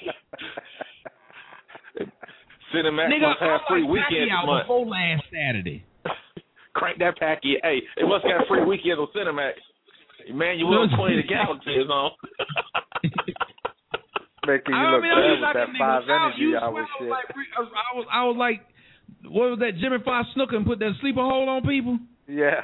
Cinemax Nigga, must have free weekend this month. Before last Saturday. Crank that packy. Hey, they must have free weekend on Cinemax. Man, you will 20 the Galaxy is on. Making you look bad with that 5 energy hour shit. I was like, what was that? Jimmy Fox Snooker and put that sleeper hold on people? Yeah.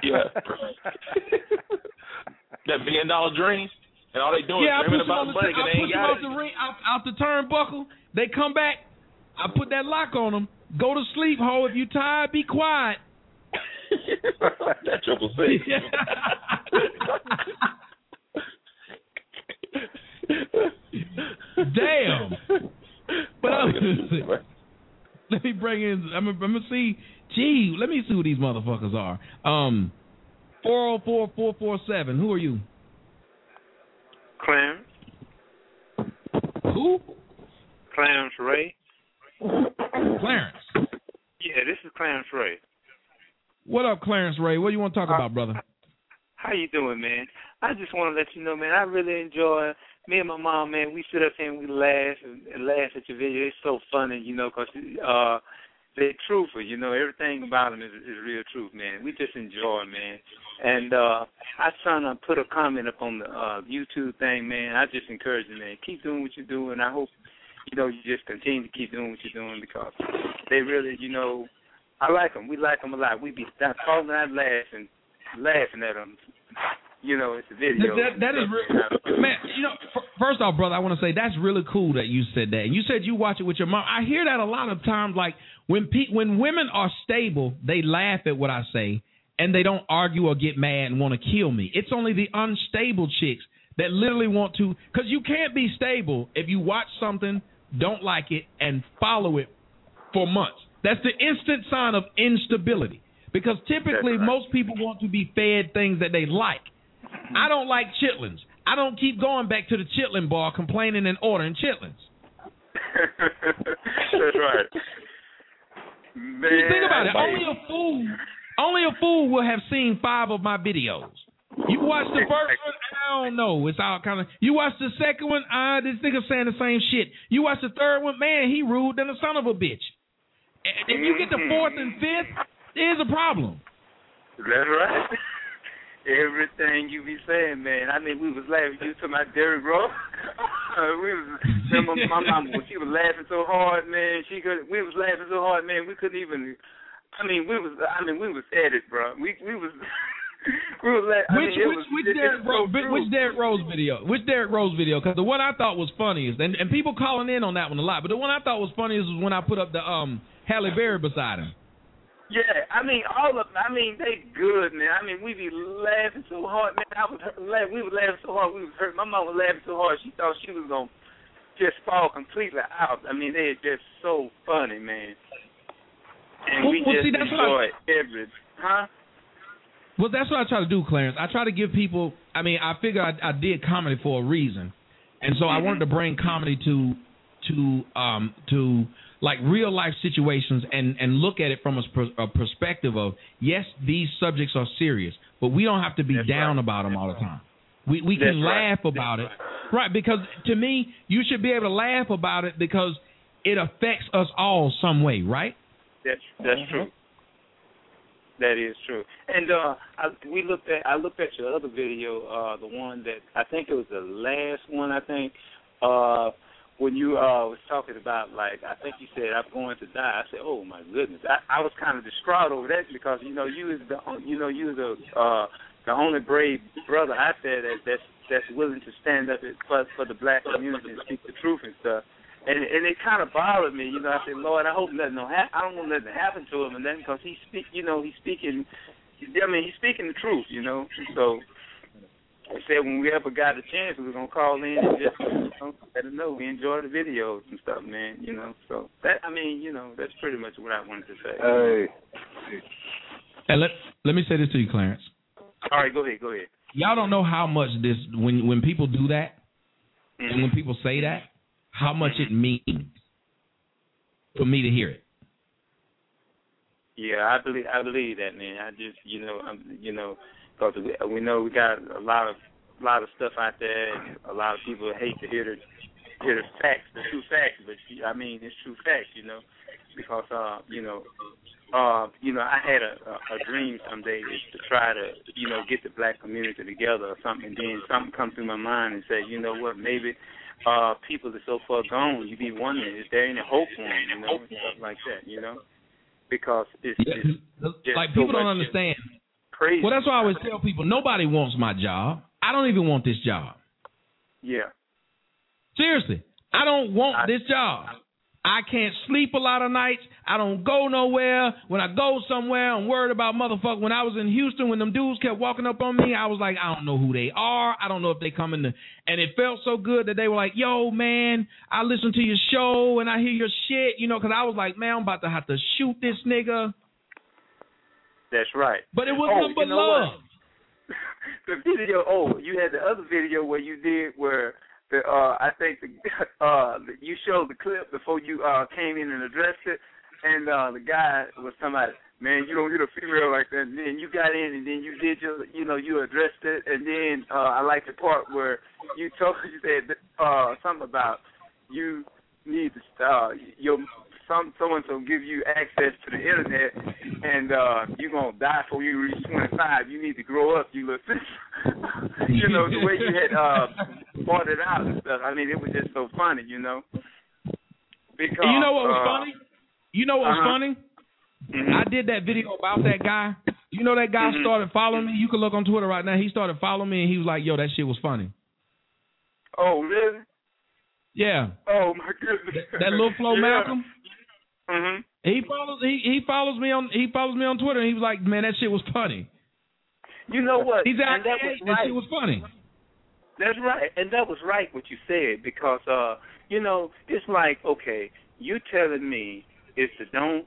That $1 billion dream, and all they doing is dreaming about the money because they ain't got it. Out the turnbuckle. They come back. I put that lock on them. Go to sleep, ho. If you tired, be quiet. That Triple C. Damn. But let me bring in. I'm gonna see. Gee, let me see who these motherfuckers are. 404-447. Who are you? Clarence. Who? Clarence Ray. Clarence. Yeah, this is Clarence Ray. What up, Clarence Ray? What do you want to talk about, brother? How you doing, man? I just want to let you know, man, I really enjoy, me and my mom, man, we sit up here and we laugh and laugh at your video. It's so funny, you know, because they're truthful, you know. Everything about them is real truth, man. We just enjoy, man. And I trying to put a comment up on the YouTube thing, man. I just encourage you, man. Keep doing what you're doing. I hope, you know, you just continue to keep doing what you're doing because they really, you know, I like them. We like them a lot. We be calling out laughing at them. You know, it's a video. That is real. Man, you know, first off, brother, I want to say that's really cool that you said that. And you said you watch it with your mom. I hear that a lot of times. Like, when women are stable, they laugh at what I say, and they don't argue or get mad and want to kill me. It's only the unstable chicks that literally want to, because you can't be stable if you watch something, don't like it, and follow it for months. That's the instant sign of instability. Because typically most people want to be fed things that they like. I don't like chitlins. I don't keep going back to the chitlin bar complaining and ordering chitlins. That's right. Man, you think about it. Only a fool will have seen 5 of my videos. You watch the first one, I don't know. It's all kind of. You watch the second one, this nigga saying the same shit. You watch the third one, man, he rude than a son of a bitch. If you get the 4th and 5th, there's a problem. That's right. Everything you be saying, man. I mean, we was laughing. You to my Derrick Rose. My mom, she was laughing so hard, man. We was laughing so hard, man. We couldn't even. We was at it, bro. We was. We was laughing. Which Derrick Rose video? Which Derrick Rose video? Because the one I thought was funniest, and people calling in on that one a lot. But the one I thought was funniest was when I put up the Halle Berry beside him. Yeah, all of them. They good, man. We be laughing so hard, man. We was laughing so hard, we was hurt. My mom was laughing so hard, she thought she was going to just fall completely out. They are just so funny, man. And we just enjoy every, Well, that's what I try to do, Clarence. I try to give people, I figure I did comedy for a reason. And so I wanted to bring comedy to like real life situations and look at it from a perspective of, yes, these subjects are serious, but we don't have to be down about them all the time. We can laugh about it. Right, because to me, you should be able to laugh about it because it affects us all some way, right? That's true. That is true. And I looked at your other video, the one that I think it was the last one. When you was talking about, like, I think you said I'm going to die. I said, oh my goodness. I was kind of distraught over that because you was the only brave brother out there that's willing to stand up for the black community and speak the truth and stuff. And it kind of bothered me, I said, Lord, I hope nothing I don't want nothing to happen to him, and then because he's speaking the truth, So I said when we ever got a chance, we were gonna call in and just let him know we enjoy the videos and stuff, man. So that that's pretty much what I wanted to say. Hey. And let me say this to you, Clarence. All right, go ahead. Y'all don't know how much this when people do that, and when people say that, how much it means for me to hear it. Yeah, I believe that, man. I just, because we know we got a lot of stuff out there, and a lot of people hate to hear the facts, the true facts. But it's true facts, because I had a dream someday to try to get the black community together or something. And then something come through my mind and say, you know what, maybe people are so far gone, you be wondering, is there any hope for them, and stuff like that, because it's like people don't understand. Crazy. Well, that's why I always tell people, nobody wants my job. I don't even want this job. Yeah. Seriously, I don't want this job. I can't sleep a lot of nights. I don't go nowhere. When I go somewhere, I'm worried about motherfucker. When I was in Houston, when them dudes kept walking up on me, I was like, I don't know who they are. I don't know if they come in the... And it felt so good that they were like, yo, man, I listen to your show and I hear your shit, because I was like, man, I'm about to have to shoot this nigga. That's right. But it was nothing but love. The video, you had the other video where you did where... I think you showed the clip before you came in and addressed it, and the guy was talking about, man, you don't get a female like that. And then you got in, and then you did you addressed it, and then I like the part where you said something about you need to someone's gonna give you access to the internet, and you're gonna die before you reach 25. You need to grow up, you little sister. The way you had brought it out and stuff. I mean, it was just so funny, Because you know what was funny? You know what was funny? Mm-hmm. I did that video about that guy. That guy started following me. You can look on Twitter right now. He started following me, and he was like, "Yo, that shit was funny." Oh, really? Yeah. Oh my goodness. That little Flo Malcolm. Mm-hmm. He follows me on Twitter, and he was like, "Man, that shit was funny." You know what? He's out there. That shit was funny. That's right, and that was right what you said, because it's like, okay, you telling me is to don't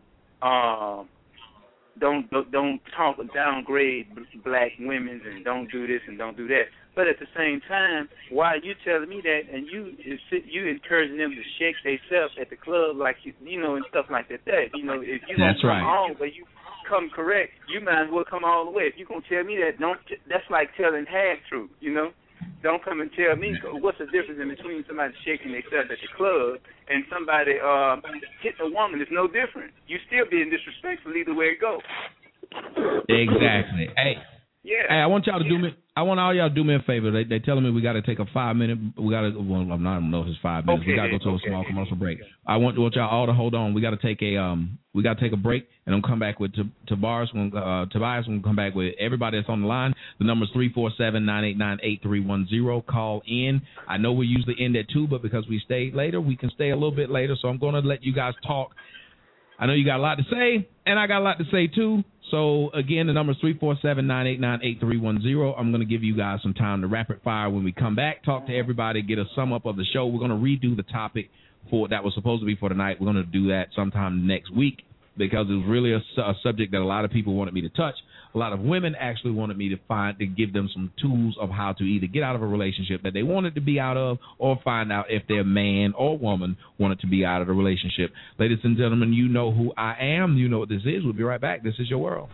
talk downgrade black women and don't do this and don't do that. But at the same time, why are you telling me that, and you encouraging them to shake themselves at the club like and stuff like that? If you don't come all the way, you come correct, you might as well come all the way. If you're gonna tell me that, that's like telling half truth. Don't come and tell me what's the difference in between somebody shaking themselves at the club and somebody hitting a woman. It's no different. You still being disrespectful either way it goes. Exactly. Hey, I want y'all to do me. I want all y'all to do me a favor. They telling me we got to take a 5 minute. We got to. Well, I don't know if it's 5 minutes. Okay, we got to go to a small commercial break. I want y'all all to hold on. We got to take a break, and I'm come back with Tobias. Tobias will come back with everybody that's on the line. The number's 347-989-8310. Call in. I know we usually end at 2, but because we stayed later, we can stay a little bit later. So I'm going to let you guys talk. I know you got a lot to say, and I got a lot to say too. So, again, the number is 347-989-8310. I'm going to give you guys some time to rapid fire when we come back, talk to everybody, get a sum up of the show. We're going to redo the topic that was supposed to be for tonight. We're going to do that sometime next week because it was really a subject that a lot of people wanted me to touch. A lot of women actually wanted me to give them some tools of how to either get out of a relationship that they wanted to be out of or find out if their man or woman wanted to be out of the relationship. Ladies and gentlemen, you know who I am. You know what this is. We'll be right back. This is Your World.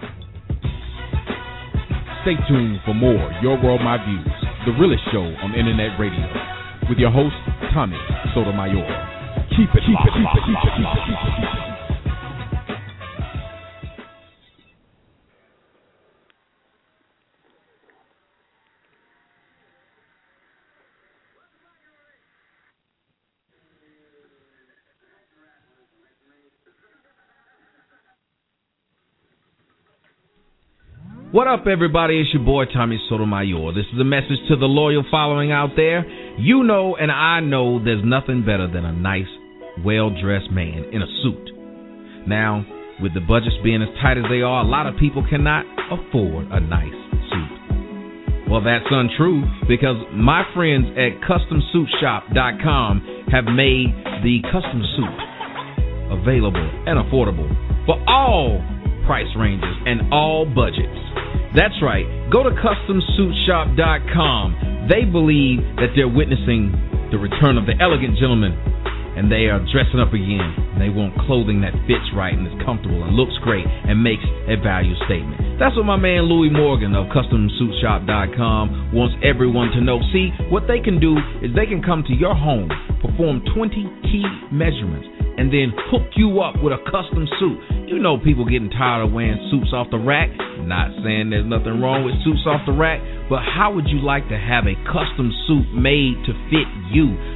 Stay tuned for more Your World, My Views, the realest show on internet radio, with your host, Tommy Sotomayor. Keep it. What up, everybody? It's your boy, Tommy Sotomayor. This is a message to the loyal following out there. You know and I know there's nothing better than a nice, well-dressed man in a suit. Now, with the budgets being as tight as they are, a lot of people cannot afford a nice suit. Well, that's untrue because my friends at CustomSuitShop.com have made the custom suit available and affordable for all price ranges and all budgets. That's right. Go to CustomSuitShop.com. They believe that they're witnessing the return of the elegant gentleman, and they are dressing up again. They want clothing that fits right and is comfortable and looks great and makes a value statement. That's what my man Louis Morgan of CustomSuitShop.com wants everyone to know. See, what they can do is they can come to your home, perform 20 key measurements, and then hook you up with a custom suit. You know people getting tired of wearing suits off the rack. Not saying there's nothing wrong with suits off the rack, but how would you like to have a custom suit made to fit you?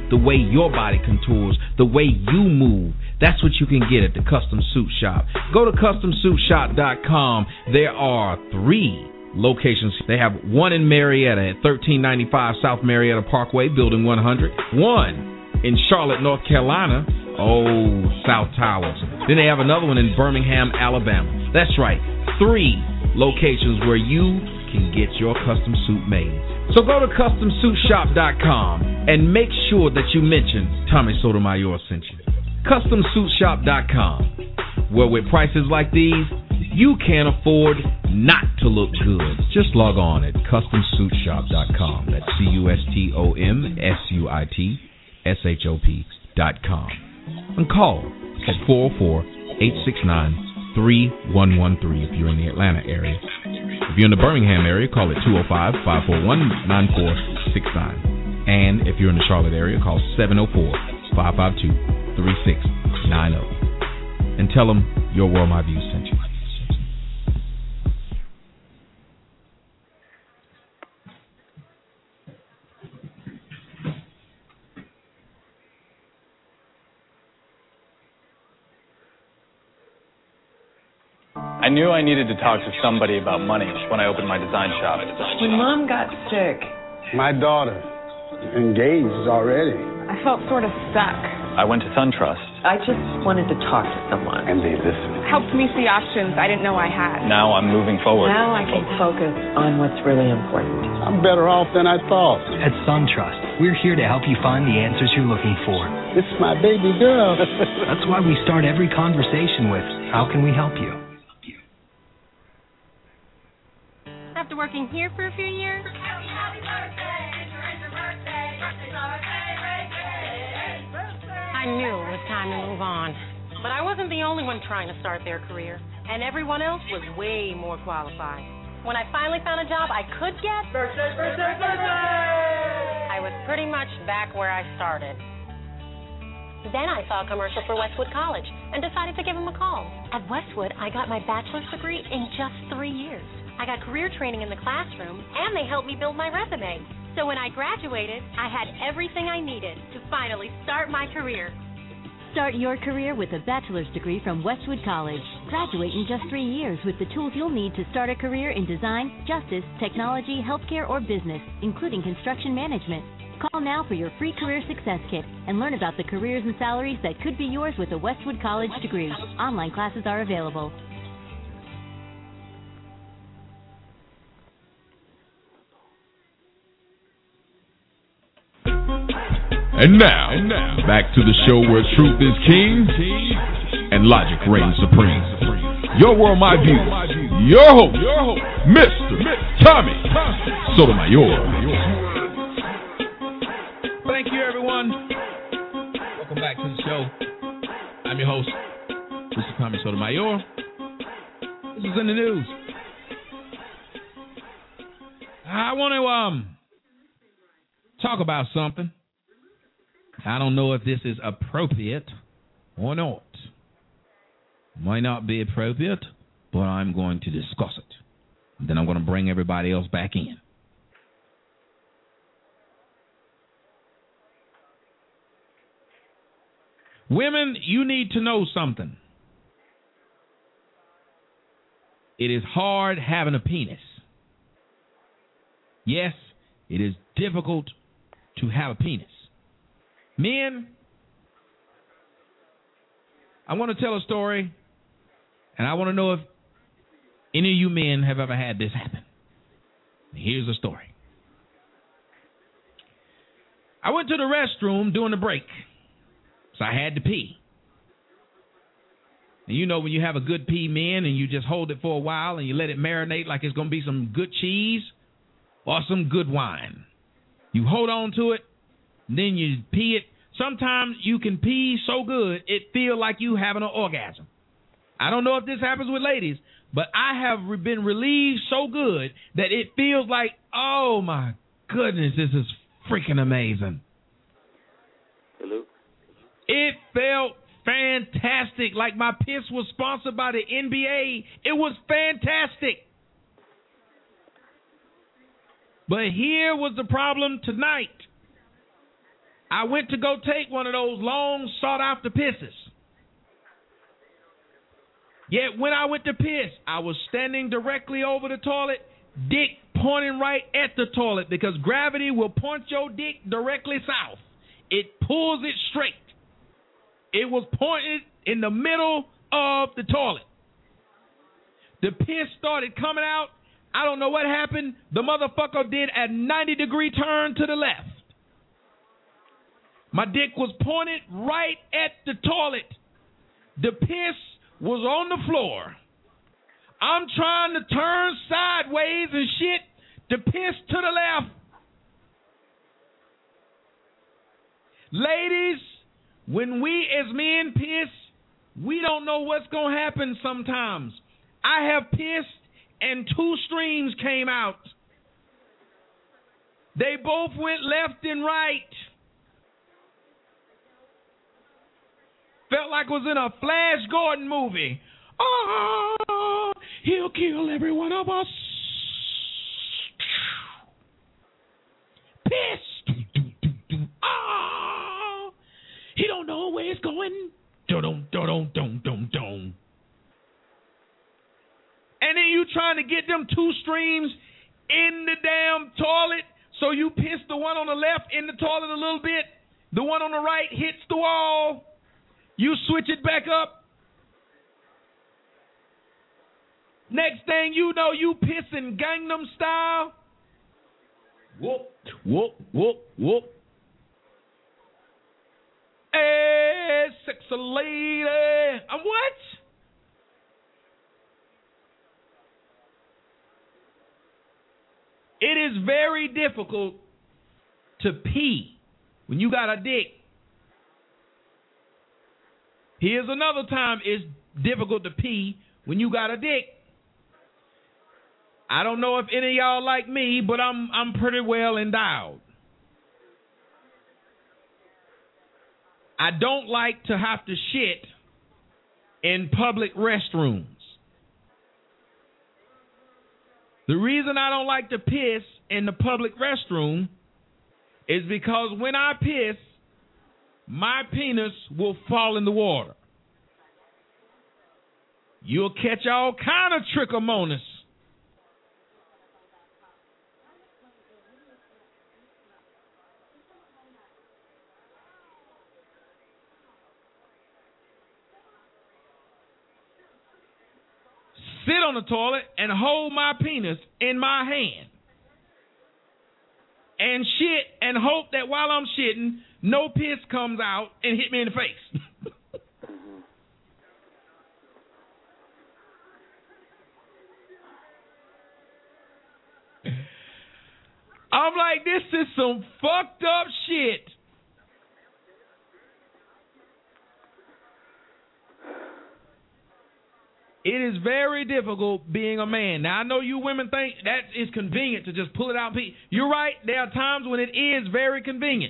the way your body contours, the way you move. That's what you can get at the Custom Suit Shop. Go to CustomSuitShop.com. There are 3 locations. They have one in Marietta at 1395 South Marietta Parkway, Building 100. One in Charlotte, North Carolina. Oh, South Towers. Then they have another one in Birmingham, Alabama. That's right, 3 locations where you can get your custom suit made. So go to CustomSuitShop.com and make sure that you mention Tommy Sotomayor sent you. CustomSuitShop.com, where with prices like these, you can't afford not to look good. Just log on at CustomSuitShop.com. That's CustomSuitShop.com. And call at 404-869-3113 if you're in the Atlanta area. If you're in the Birmingham area, call it 205-541-9469. And if you're in the Charlotte area, call 704-552-3690. And tell them Your World My Views sent you. I knew I needed to talk to somebody about money when I opened my design shop. When Mom got sick, my daughter, engaged already. I felt sort of stuck. I went to SunTrust. I just wanted to talk to someone. And they listened. Helped me see options I didn't know I had. Now I'm moving forward. Now I can focus on what's really important. I'm better off than I thought. At SunTrust, we're here to help you find the answers you're looking for. It's my baby girl. That's why we start every conversation with, how can we help you? After working here for a few years, I knew it was time to move on. But I wasn't the only one trying to start their career, and everyone else was way more qualified. When I finally found a job I could get, I was pretty much back where I started. Then I saw a commercial for Westwood College and decided to give them a call. At Westwood, I got my bachelor's degree in just 3 years. I got career training in the classroom, and they helped me build my resume. So when I graduated, I had everything I needed to finally start my career. Start your career with a bachelor's degree from Westwood College. Graduate in just 3 years with the tools you'll need to start a career in design, justice, technology, healthcare, or business, including construction management. Call now for your free career success kit and learn about the careers and salaries that could be yours with a Westwood College degree. Online classes are available. And now, back to the show where truth is king and logic reigns supreme. Your World My View, your host, Mr. Tommy Sotomayor. Thank you, everyone. Welcome back to the show. I'm your host, Mr. Tommy Sotomayor. This is in the news. I want to talk about something. I don't know if this is appropriate or not. Might not be appropriate, but I'm going to discuss it. Then I'm going to bring everybody else back in. Women, you need to know something. It is hard having a penis. Yes, it is difficult to have a penis. Men, I want to tell a story, and I want to know if any of you men have ever had this happen. Here's the story. I went to the restroom during the break, so I had to pee. And you know when you have a good pee, men, and you just hold it for a while and you let it marinate like it's going to be some good cheese or some good wine. You hold on to it, then you pee it. Sometimes you can pee so good it feels like you having an orgasm. I don't know if this happens with ladies, but I have been relieved so good that it feels like, oh my goodness, this is freaking amazing. Hello? It felt fantastic, like my piss was sponsored by the NBA. It was fantastic. But here was the problem tonight. I went to go take one of those long sought-after pisses. Yet when I went to piss, I was standing directly over the toilet, dick pointing right at the toilet, because gravity will point your dick directly south. It pulls it straight. It was pointed in the middle of the toilet. The piss started coming out. I don't know what happened. The motherfucker did a 90-degree turn to the left. My dick was pointed right at the toilet. The piss was on the floor. I'm trying to turn sideways and shit. The piss to the left. Ladies, when we as men piss, we don't know what's going to happen sometimes. I have pissed and 2 streams came out. They both went left and right. Felt like I was in a Flash Gordon movie. Oh, he'll kill every one of us. Piss. Oh, he don't know where it's going. Dum-dum-dum-dum-dum-dum. And then you trying to get them 2 streams in the damn toilet, so you piss the one on the left in the toilet a little bit. The one on the right hits the wall. You switch it back up. Next thing you know, you pissing Gangnam Style. Whoop, whoop, whoop, whoop. Hey, sexy lady. What? It is very difficult to pee when you got a dick. Here's another time it's difficult to pee when you got a dick. I don't know if any of y'all like me, but I'm pretty well endowed. I don't like to have to shit in public restrooms. The reason I don't like to piss in the public restroom is because when I piss, my penis will fall in the water. You'll catch all kind of trichomonas. Sit on the toilet and hold my penis in my hand. And shit and hope that while I'm shitting, no piss comes out and hit me in the face. I'm like, this is some fucked up shit. It is very difficult being a man. Now, I know you women think that is convenient to just pull it out and pee. You're right. There are times when it is very convenient.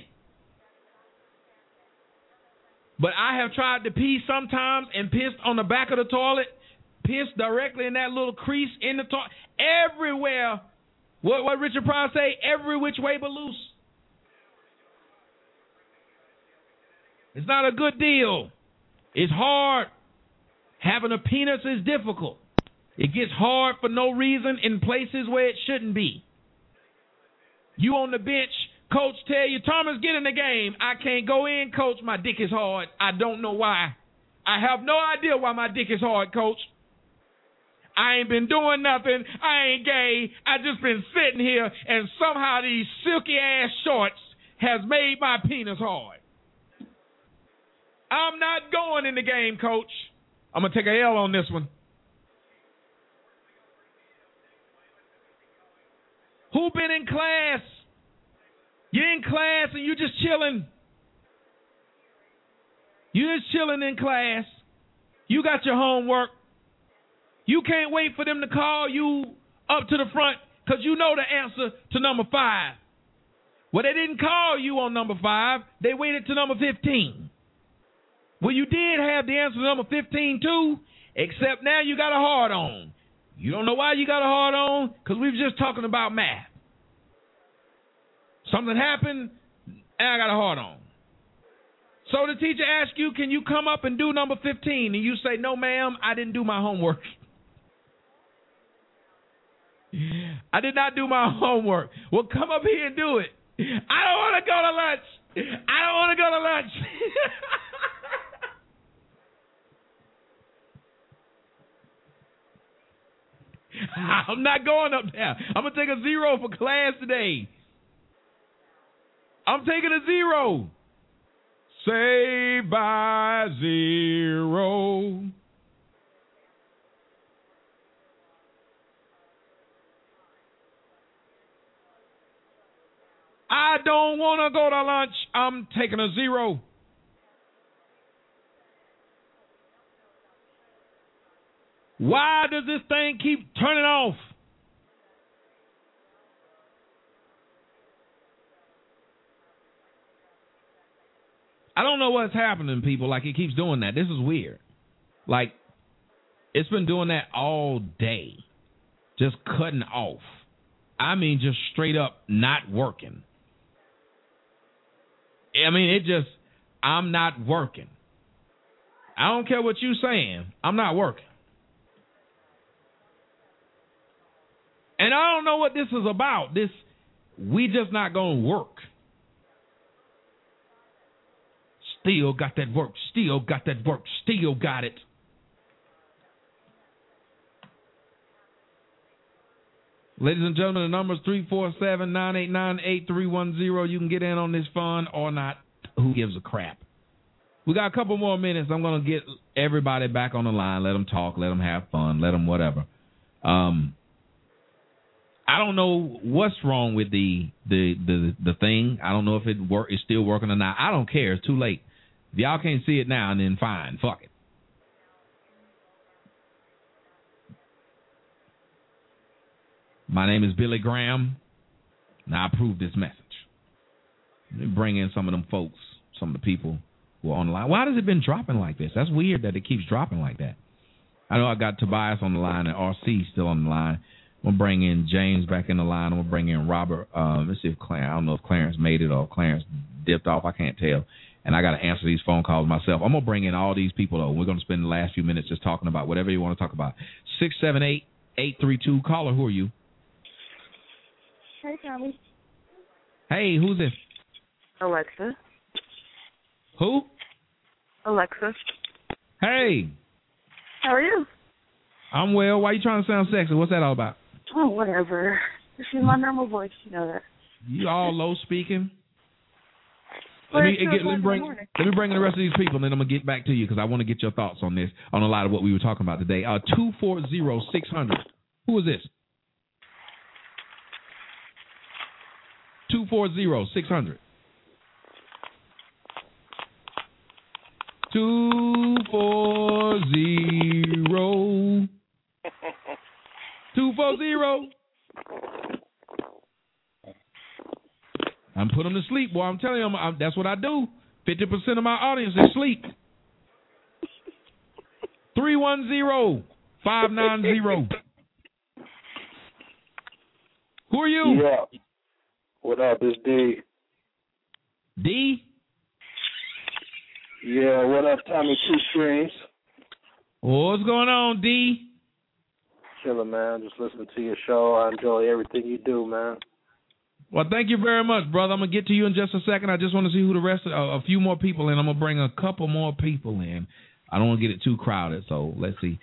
But I have tried to pee sometimes and pissed on the back of the toilet, pissed directly in that little crease in the toilet. Everywhere. What Richard Pryor say? Every which way but loose. It's not a good deal. It's hard. Having a penis is difficult. It gets hard for no reason in places where it shouldn't be. You on the bench, coach tell you, Thomas, get in the game. I can't go in, coach. My dick is hard. I don't know why. I have no idea why my dick is hard, coach. I ain't been doing nothing. I ain't gay. I just been sitting here, and somehow these silky ass shorts has made my penis hard. I'm not going in the game, coach. I'm going to take a L on this one. Who been in class? You're in class and you just chilling. You just chilling in class. You got your homework. You can't wait for them to call you up to the front because you know the answer to number 5. Well, they didn't call you on number 5. They waited to number 15. Well, you did have the answer to number 15 too, except now you got a hard on. You don't know why you got a hard on? Because we were just talking about math. Something happened, and I got a hard on. So the teacher asks you, can you come up and do number 15? And you say, no, ma'am, I didn't do my homework. I did not do my homework. Well, come up here and do it. I don't want to go to lunch. I don't want to go to lunch. I'm not going up there. I'm going to take a 0 for class today. I'm taking a 0. Saved by 0. I don't want to go to lunch. I'm taking a 0. Why does this thing keep turning off? I don't know what's happening, people. Like, it keeps doing that. This is weird. Like, it's been doing that all day. Just cutting off. I mean, just straight up not working. I mean, I'm not working. I don't care what you're saying. I'm not working. And I don't know what this is about. We just not going to work. Still got that work. Still got that work. Still got it. Ladies and gentlemen, the number is 347-989-8310. You can get in on this fun or not. Who gives a crap? We got a couple more minutes. I'm going to get everybody back on the line. Let them talk. Let them have fun. Let them whatever. I don't know what's wrong with the thing. I don't know if it's still working or not. I don't care. It's too late. If y'all can't see it now, then fine. Fuck it. My name is Billy Graham, and I approve this message. Let me bring in some of them folks, some of the people who are on the line. Why has it been dropping like this? That's weird that it keeps dropping like that. I know I got Tobias on the line and RC still on the line. I'm going to bring in James back in the line. I'm going to bring in Robert. Let's see if Clarence, I don't know if Clarence made it or if Clarence dipped off. I can't tell. And I got to answer these phone calls myself. I'm going to bring in all these people, though. We're going to spend the last few minutes just talking about whatever you want to talk about. 678-832. Caller, who are you? Hey, Tommy. Hey, who's this? Alexa. Who? Alexa. Hey. How are you? I'm well. Why are you trying to sound sexy? What's that all about? Oh, whatever. This is my normal voice. You know that. You all low speaking? Let me bring in the rest of these people, and then I'm going to get back to you because I want to get your thoughts on this, on a lot of what we were talking about today. 240-600. Who is this? 240-600. 240. 240. I'm putting them to sleep, boy. I'm telling you, that's what I do. 50% of my audience is asleep. 310-590. Who are you? Yeah. What up? It's D. D? Yeah, what up, Tommy Two Strings? What's going on, D? Chilling, man. Just listening to your show. I enjoy everything you do, man. Well, thank you very much, brother. I'm going to get to you in just a second. I just want to see who the rest of a few more people in. I'm going to bring a couple more people in. I don't want to get it too crowded, so let's see.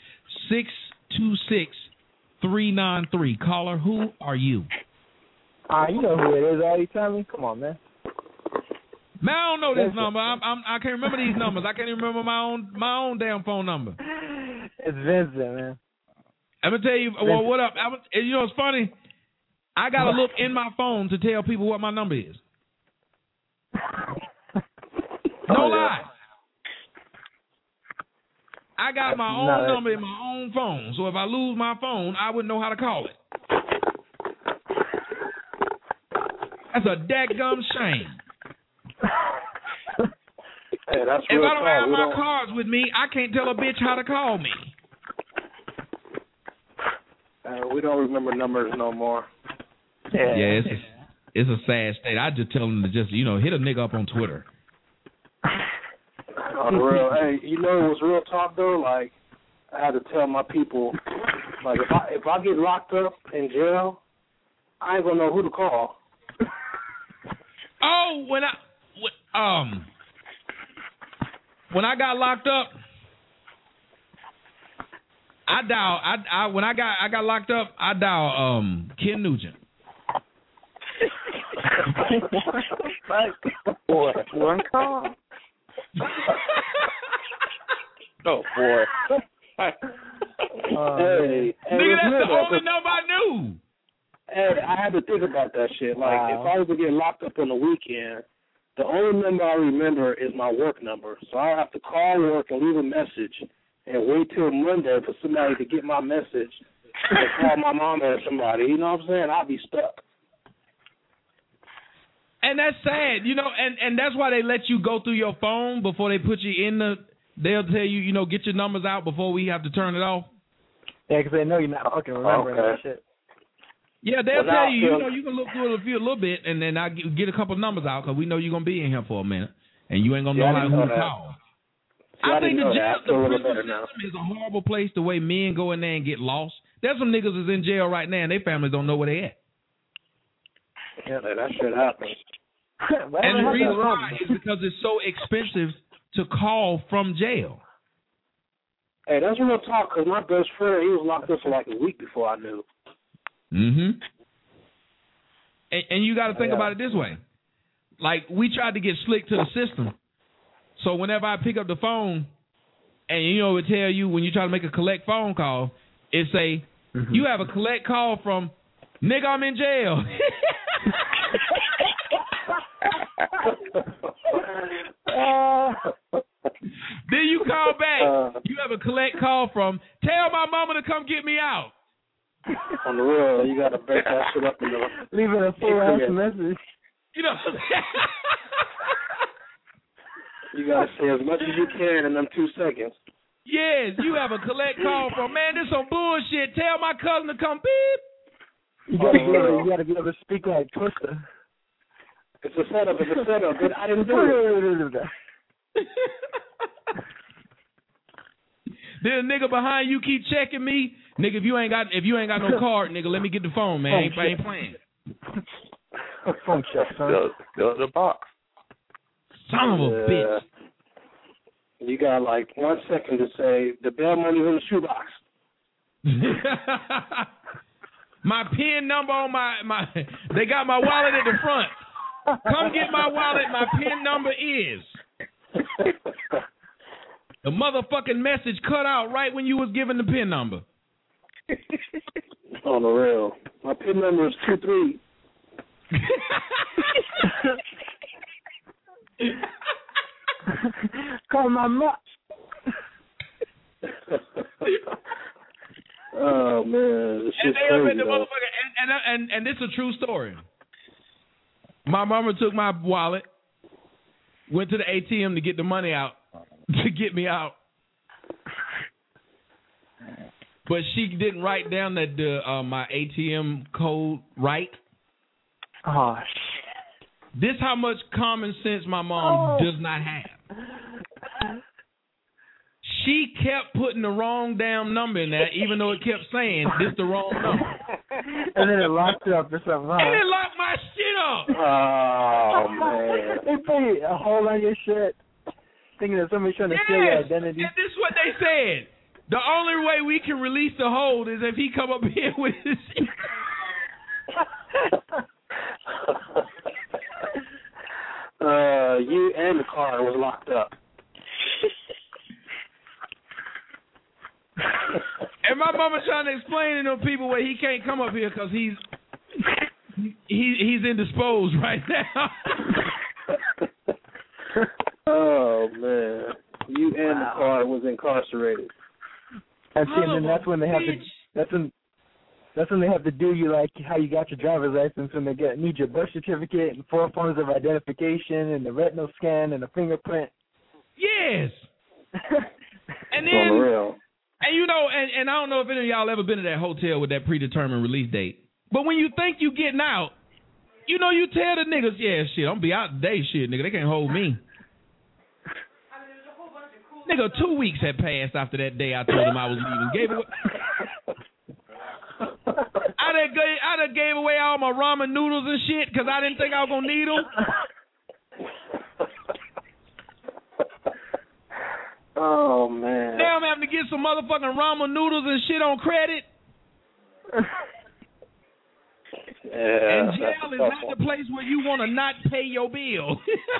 626-393. Caller, who are you? You know who it is, Allie. Tommy. Come on, man. Man, I don't know this number. I can't remember these numbers. I can't even remember my own damn phone number. It's Vincent, man. I'm going to tell you, well, what up? You know what's funny? I got to look in my phone to tell people what my number is. No lie. I got my own number in my own phone, so if I lose my phone, I wouldn't know how to call it. That's a dadgum shame. Hey, that's if I don't have my cards with me, I can't tell a bitch how to call me. We don't remember numbers no more. Yeah, it's a sad state. I just tell them to just, hit a nigga up on Twitter. On the real, hey, you know it was real talk though. Like I had to tell my people, like if I get locked up in jail, I ain't gonna know who to call. Oh, when I got locked up, when I got locked up, I dial Ken Nugent. Boy, one call. Oh boy. Hey, nigga, that's the only number I knew. Hey, I had to think about that shit. Like, if I was to get locked up on the weekend, the only number I remember is my work number. So I have to call work and leave a message and wait till Monday for somebody to get my message and call my mom or somebody. You know what I'm saying? I'll be stuck. And that's sad, you know, and that's why they let you go through your phone before they put you in the. They'll tell you, you know, get your numbers out before we have to turn it off. Yeah, because they know you're not fucking remembering that shit. Yeah, they'll tell you, you know, you can look through it a little bit, and then I get a couple numbers out because we know you're gonna be in here for a minute, and you ain't gonna know who to call. I think the prison system is a horrible place. The way men go in there and get lost. There's some niggas that's in jail right now, and their families don't know where they at. Yeah, that shit happens. And the reason why is because it's so expensive to call from jail. Hey, that's real talk, because my best friend, he was locked up for like a week before I knew. Mm-hmm. And you got to think about it this way. Like, we tried to get slick to the system. So whenever I pick up the phone, and, you know, it tell you when you try to make a collect phone call, it say, you have a collect call from, nigga, I'm in jail. Then you call back. You have a collect call from, tell my mama to come get me out. On the real, you got to break that shit up in the... Leaving a full-ass message. You know. You got to say as much as you can in them 2 seconds. Yes, you have a collect call from, man, this some bullshit. Tell my cousin to come beep. You got to be able to speak like Twister. It's a setup. But I didn't do it. Then a nigga behind you keep checking me. Nigga, if you ain't got no card, nigga, let me get the phone, man. I ain't playing. Phone check, son. The box. Son of a bitch. You got like 1 second to say the bail money's in the shoebox. My PIN number on my they got my wallet at the front. Come get my wallet. My PIN number is. The motherfucking message cut out right when you was giving the PIN number. On the real. My PIN number is 23. Call my mom. Oh man, this is crazy. And this is a true story. My mama took my wallet, went to the ATM to get the money out, to get me out. But she didn't write down that my ATM code right. Oh, shit. This how much common sense my mom does not have. She kept putting the wrong damn number in there, even though it kept saying this the wrong number. And then it locked it up or something. Huh? And it locked my shit up. Oh man! They put a hole on your shit, thinking that somebody's trying to steal your identity. And this is what they said. The only way we can release the hold is if he come up here with his shit. You and the car was locked up. And my mama trying to explain to them people where he can't come up here because he's indisposed right now. Oh man, you and the car was incarcerated. And see, and then that's when they have to. That's when they have to do you like how you got your driver's license when they need your birth certificate and 4 forms of identification and the retinal scan and the fingerprint. Yes. And then, unreal. And you know, and I don't know if any of y'all ever been to that hotel with that predetermined release date. But when you think you getting out, you know, you tell the niggas, yeah, shit, I'm gonna be out today, shit, nigga. They can't hold me. Nigga, 2 weeks had passed after that day I told him I was leaving. I done gave away all my ramen noodles and shit because I didn't think I was going to need them. Oh, man. Now I'm having to get some motherfucking ramen noodles and shit on credit. Yeah, and jail is not the place where you want to not pay your bill.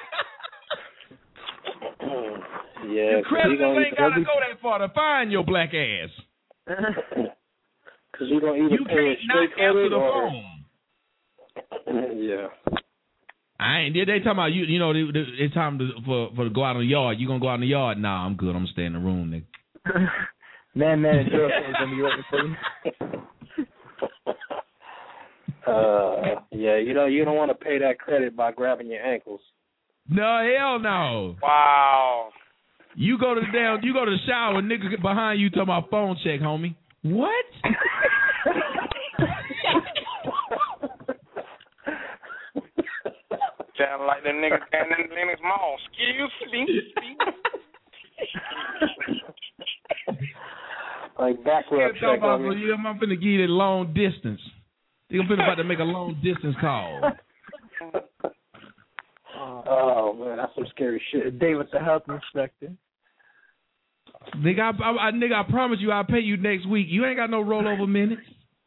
Yeah, the creditors ain't got to go that far to find your black ass. Because you don't even pay can't not answer the phone. Yeah. I ain't. They talking about you. You know, it's time for to go out in the yard. You gonna go out in the yard? Nah, I'm good. I'm gonna stay in the room, nigga. Man, and girlfriend's gonna be waiting for you. Yeah, you don't want to pay that credit by grabbing your ankles. No, hell no. Wow. You go to the shower, nigga behind you talking about phone check, homie. What? Sound like them niggas down in Lenox Mall. Excuse me. Like backwards. I'm finna give you that long distance. You're about to make a long distance call. Oh man, that's some scary shit. A day with the health inspector. Nigga, I promise you I'll pay you next week. You ain't got no rollover minutes.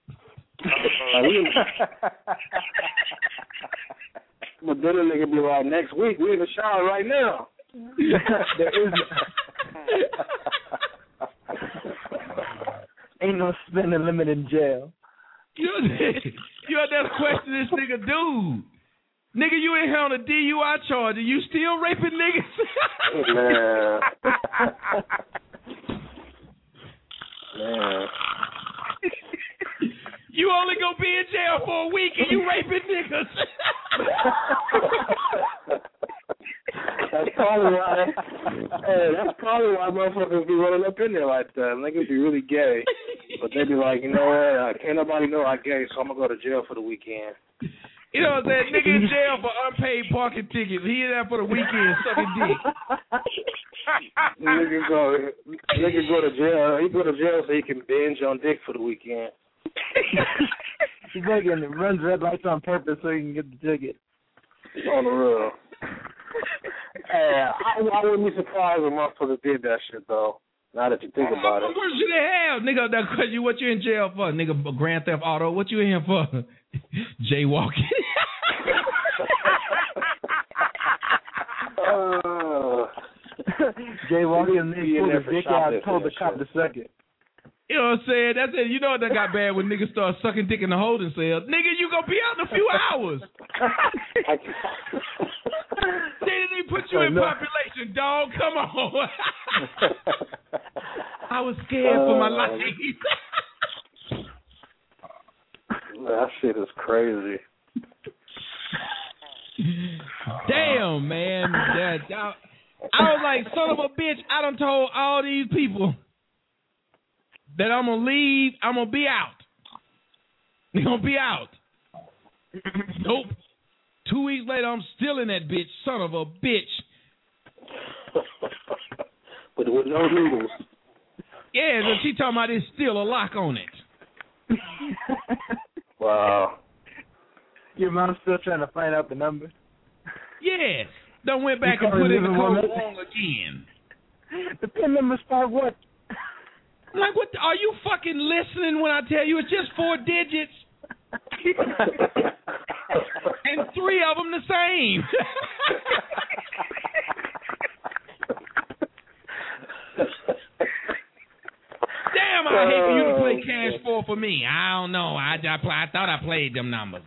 But then a nigga be like, next week we in the shower right now. There is ain't no spending limit in jail. You had that question this nigga dude. Nigga, you in here on a DUI charge and you still raping niggas? Man. You only gonna be in jail for a week and you raping niggas. That's probably why motherfuckers be running up in there like that. Niggas be really gay. But they be like, you know what, can't nobody know I'm gay, so I'm gonna go to jail for the weekend. You know what I'm saying? Nigga in jail for unpaid parking tickets. He in there for the weekend sucking dick. Nigga go to jail. He go to jail so he can binge on dick for the weekend. He's like runs red lights on purpose so he can get the ticket. On the real. Hey, I wouldn't be surprised if motherfuckers did that shit though. Now that you think about it. What should they have, nigga? That question, what you in jail for, nigga? Grand Theft Auto. What you in here for? Jaywalking. Jaywalking and then pulled his dick out and told the cop to suck it. You know what I'm saying? That's it. You know what that got bad when niggas start sucking dick in the holding cell. Nigga, you gonna be out in a few hours. They didn't even put you in population, dog. Come on. I was scared for my life. That shit is crazy. Damn, man. I was like, son of a bitch, I done told all these people that I'm going to leave, I'm going to be out. They're going to be out. Nope. 2 weeks later, I'm still in that bitch, son of a bitch. But with no noodles. Yeah, so she talking about there's still a lock on it. Wow. Your mom's still trying to find out the number? Yes. Done went back and put in the code wrong again. The PIN number's 5 what? Like, what? Are you fucking listening when I tell you it's just 4 digits? And 3 of them the same. Damn, I hate for you to play cash for me. I don't know. I thought I played them numbers.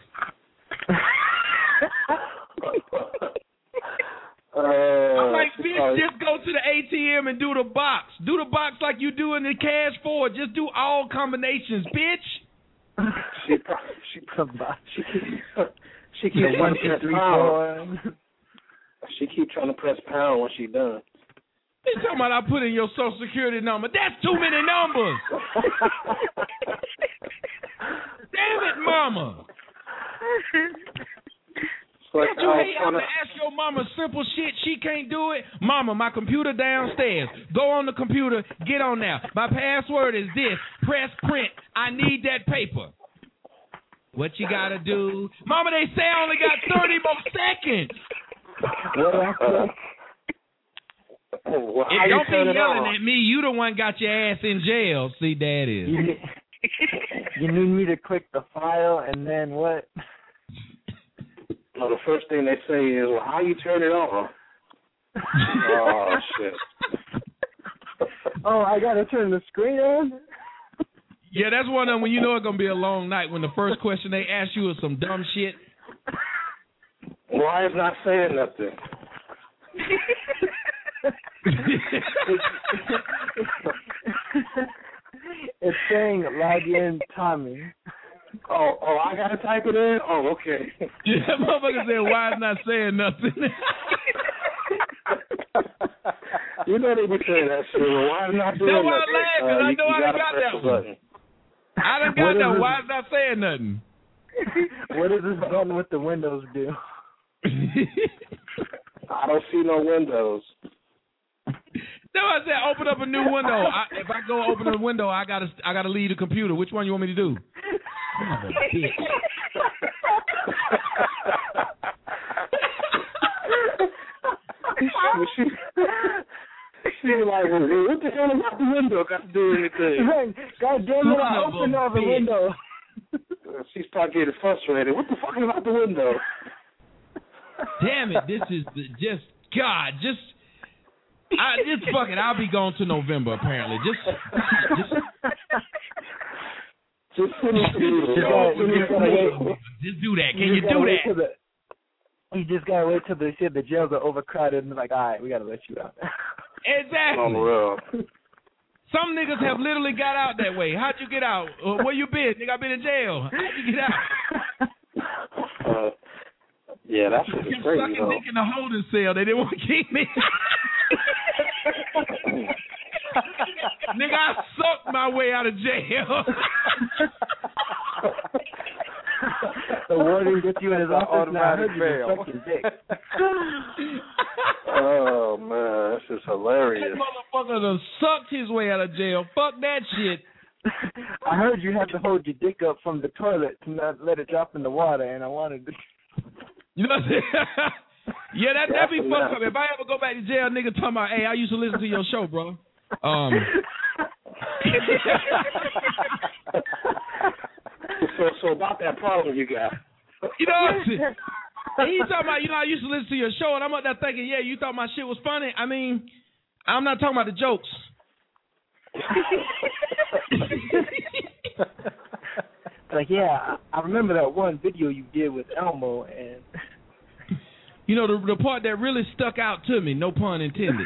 I'm like, bitch, just go to the ATM and do the box. Do the box like you do in the cash for. Just do all combinations, bitch. She keeps 1, 2, 3, 4. She keeps trying to press pound when she done. You talking about I put in your social security number? That's too many numbers. Damn it, mama. Like, Don't you hate having to ask your mama simple shit. She can't do it. Mama, my computer downstairs. Go on the computer. Get on now. My password is this. Press print. I need that paper. What you gotta do? Mama, they say I only got 30 more seconds. Well, don't be yelling at me. You the one got your ass in jail. See, that is. You need me to click the file and then what? No, the first thing they say is, well, how you turn it on? Oh, shit. Oh, I got to turn the screen on? Yeah, that's one of them when you know it's going to be a long night when the first question they ask you is some dumb shit. Why is not saying nothing? It's saying log in Tommy. Oh, I gotta type it in? Oh, okay. Yeah, motherfucker said, why is not saying nothing? You know they be saying that shit. Well, why is not doing nothing? That's why I laugh, because I know I done got that one. I done got that one. Why is not saying nothing? What does this button with the windows do? I don't see no windows. No, I said open up a new window. If I go open a window, I gotta leave the computer. Which one you want me to do? Son of a bitch. She was like, well, what the hell about the window got to do anything? God damn it, I opened up the window. She started getting frustrated. What the fuck is out the window? Damn it, this is just fuck it. I'll be gone to November apparently. Just do that. Can you do that? You just gotta wait till they said the jails are overcrowded and they're like, all right, we gotta let you out. Exactly. Some niggas have literally got out that way. How'd you get out? Where you been? Nigga, I been in jail. How'd you get out? Yeah, that shit is crazy. Sucking dick in the holding cell. They didn't want to keep me. Nigga, I sucked my way out of jail. The warden gets you in his office now. I heard you been sucking dick. Oh, man, this is hilarious. That motherfucker done sucked his way out of jail. Fuck that shit. I heard you have to hold your dick up from the toilet to not let it drop in the water, and I wanted to... You know what I'm saying? Yeah, that'd be fucked up. If I ever go back to jail, nigga talking about, hey, I used to listen to your show, bro. So about that problem you got. You know what I'm saying? He talking about, I used to listen to your show, and I'm up there thinking, yeah, you thought my shit was funny? I mean, I'm not talking about the jokes. Like, yeah, I remember that one video you did with Elmo, and... You know, the part that really stuck out to me, no pun intended.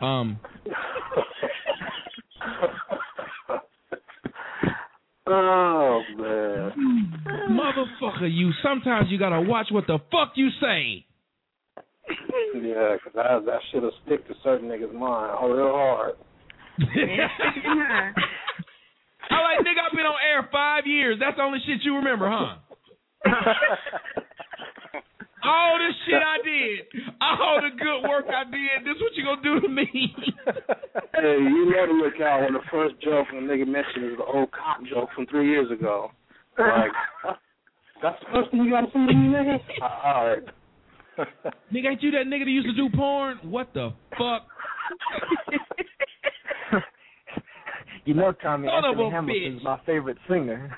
Oh, man. Motherfucker, sometimes you gotta watch what the fuck you say. Yeah, because that shit'll stick to certain niggas' mind real hard. I like, nigga, I've been on air 5 years. That's the only shit you remember, huh? All the shit I did, all the good work I did, this what you gonna do to me? Hey, you know to look out when the first joke the nigga mentioned is the old cock joke from 3 years ago. Like, that's the first thing you gotta say to me, nigga? All right. Nigga, ain't you that nigga that used to do porn? What the fuck? You know, Tommy, Anthony Hamilton's my favorite singer.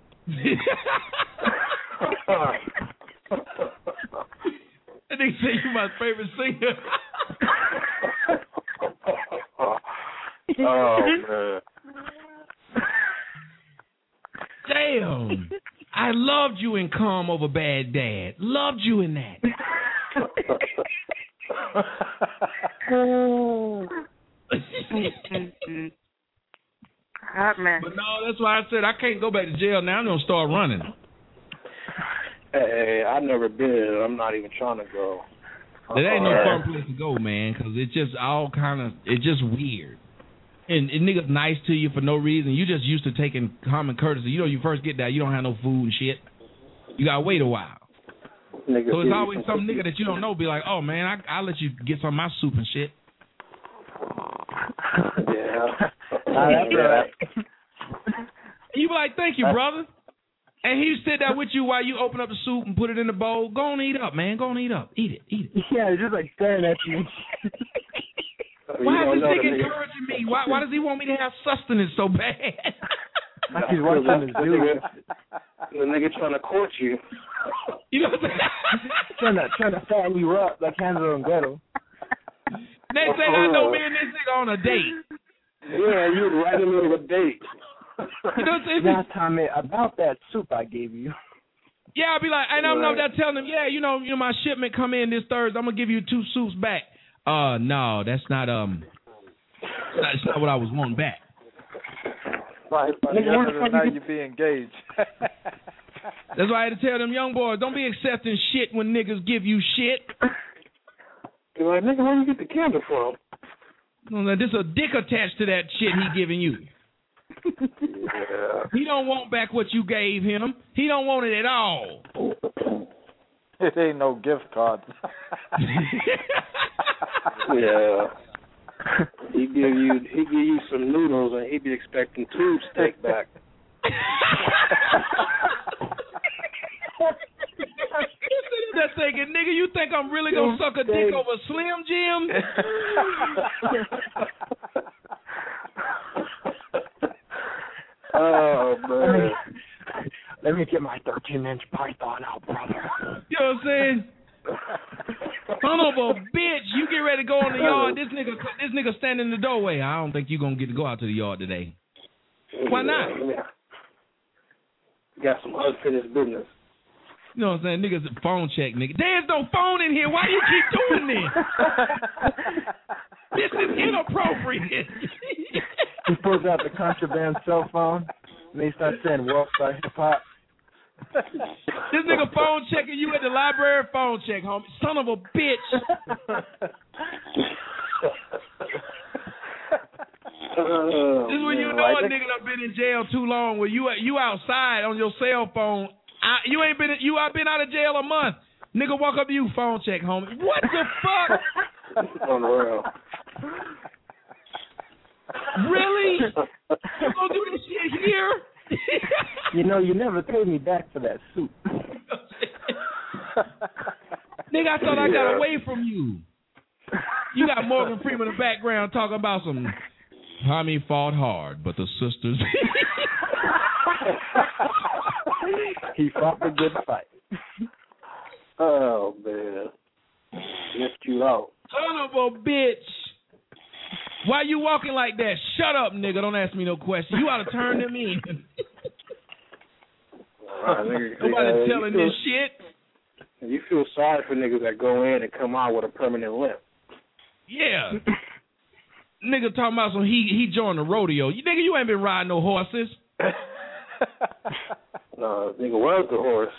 That nigga say you my favorite singer. Oh, man. Damn. I loved you in Calm Over Bad Dad. Loved you in that. Hot man. But no, that's why I said I can't go back to jail now. I'm going to start running. Hey, I've never been. I'm not even trying to go. It ain't no fun place to go, man, because it's just it's just weird. And niggas nice to you for no reason. You just used to taking common courtesy. You know, you first get there, you don't have no food and shit. You got to wait a while. Niggas So it's always some nigga that you don't know be like, oh, man, I'll let you get some of my soup and shit. Yeah. You be like, thank you, brother. And he sit there with you while you open up the soup and put it in the bowl. Go on, eat up, man. Go on, eat up. Eat it. Yeah, just like staring at you. Why is this nigga encouraging me? Why does he want me to have sustenance so bad? He's watching his dude. The nigga trying to court you. You know what I'm saying? trying to fatten you up like Hansel and Gretel. Next thing I know, me and this nigga on a date. Yeah, you right in the middle of a date. You know what I'm saying? Now, Tommy, about that soup I gave you. Yeah, I'll be like, and I'm not telling him, yeah, you know, my shipment come in this Thursday. I'm gonna give you 2 soups back. No, that's not that's not what I was wanting back. Right, by the end of the night you be engaged. That's why I had to tell them young boys, don't be accepting shit when niggas give you shit. You're like, nigga, where you get the candle from? There's a dick attached to that shit he giving you. Yeah. He don't want back what you gave him. He don't want it at all. It ain't no gift card. Yeah. He give you some noodles and he be expecting tube steak back. That thinking, nigga, you think I'm really gonna suck a dick over Slim Jim? Oh man. Let me get my 13-inch python out, brother. You know what I'm saying? Son of a bitch, you get ready to go in the yard. This nigga standing in the doorway. I don't think you're gonna get to go out to the yard today. Why not? Got some unfinished business. You know what I'm saying? Niggas phone check, nigga. There's no phone in here. Why do you keep doing this? This is inappropriate. He pulls out the contraband cell phone and they start saying World Star Hip Hop. This nigga phone checking you at the library. Phone check, homie. Son of a bitch. This is when you know a nigga done been in jail too long. Where you outside on your cell phone. I've been out of jail a month. Nigga walk up to you, phone check, homie. What the fuck? Unreal. Really? You gonna do this shit here? You know, you never paid me back for that soup. Nigga, I thought I got away from you. You got Morgan Freeman in the background talking about some Tommy fought hard, but the sisters he fought the good fight. Oh man. Lift you out. Son of a bitch. Why you walking like that? Shut up, nigga. Don't ask me no question. You ought to turn them in. Nobody telling this shit. You feel sorry for niggas that go in and come out with a permanent limp. Yeah. Nigga talking about some he joined the rodeo. Nigga, you ain't been riding no horses. No, nigga was the horse.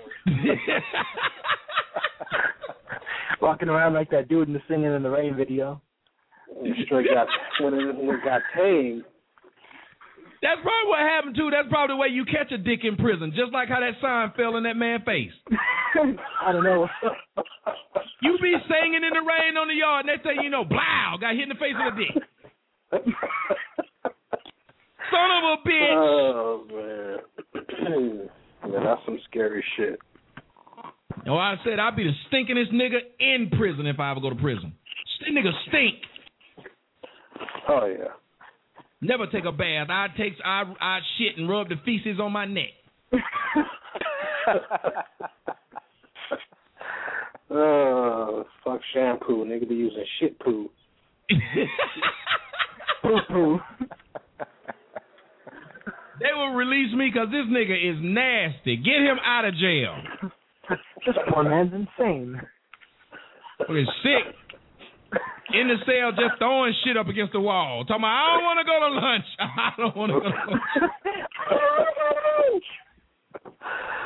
Walking around like that dude in the Singing in the Rain video. You straight got when it got tamed. That's probably what happened too. That's probably the way you catch a dick in prison, just like how that sign fell in that man's face. I don't know. You be singing in the rain on the yard, next thing you know, blow, got hit in the face with a dick. Son of a bitch. Oh man. Man, that's some scary shit. No, I said I'd be the stinkingest nigga in prison if I ever go to prison. This nigga stink. Oh yeah. Never take a bath. I shit and rub the feces on my neck. Fuck shampoo. Nigga be using shit poo. Poo. They will release me because this nigga is nasty. Get him out of jail. This poor man's insane. He's sick. In the cell, just throwing shit up against the wall. Talking about, I don't want to go to lunch. I don't want to go to lunch.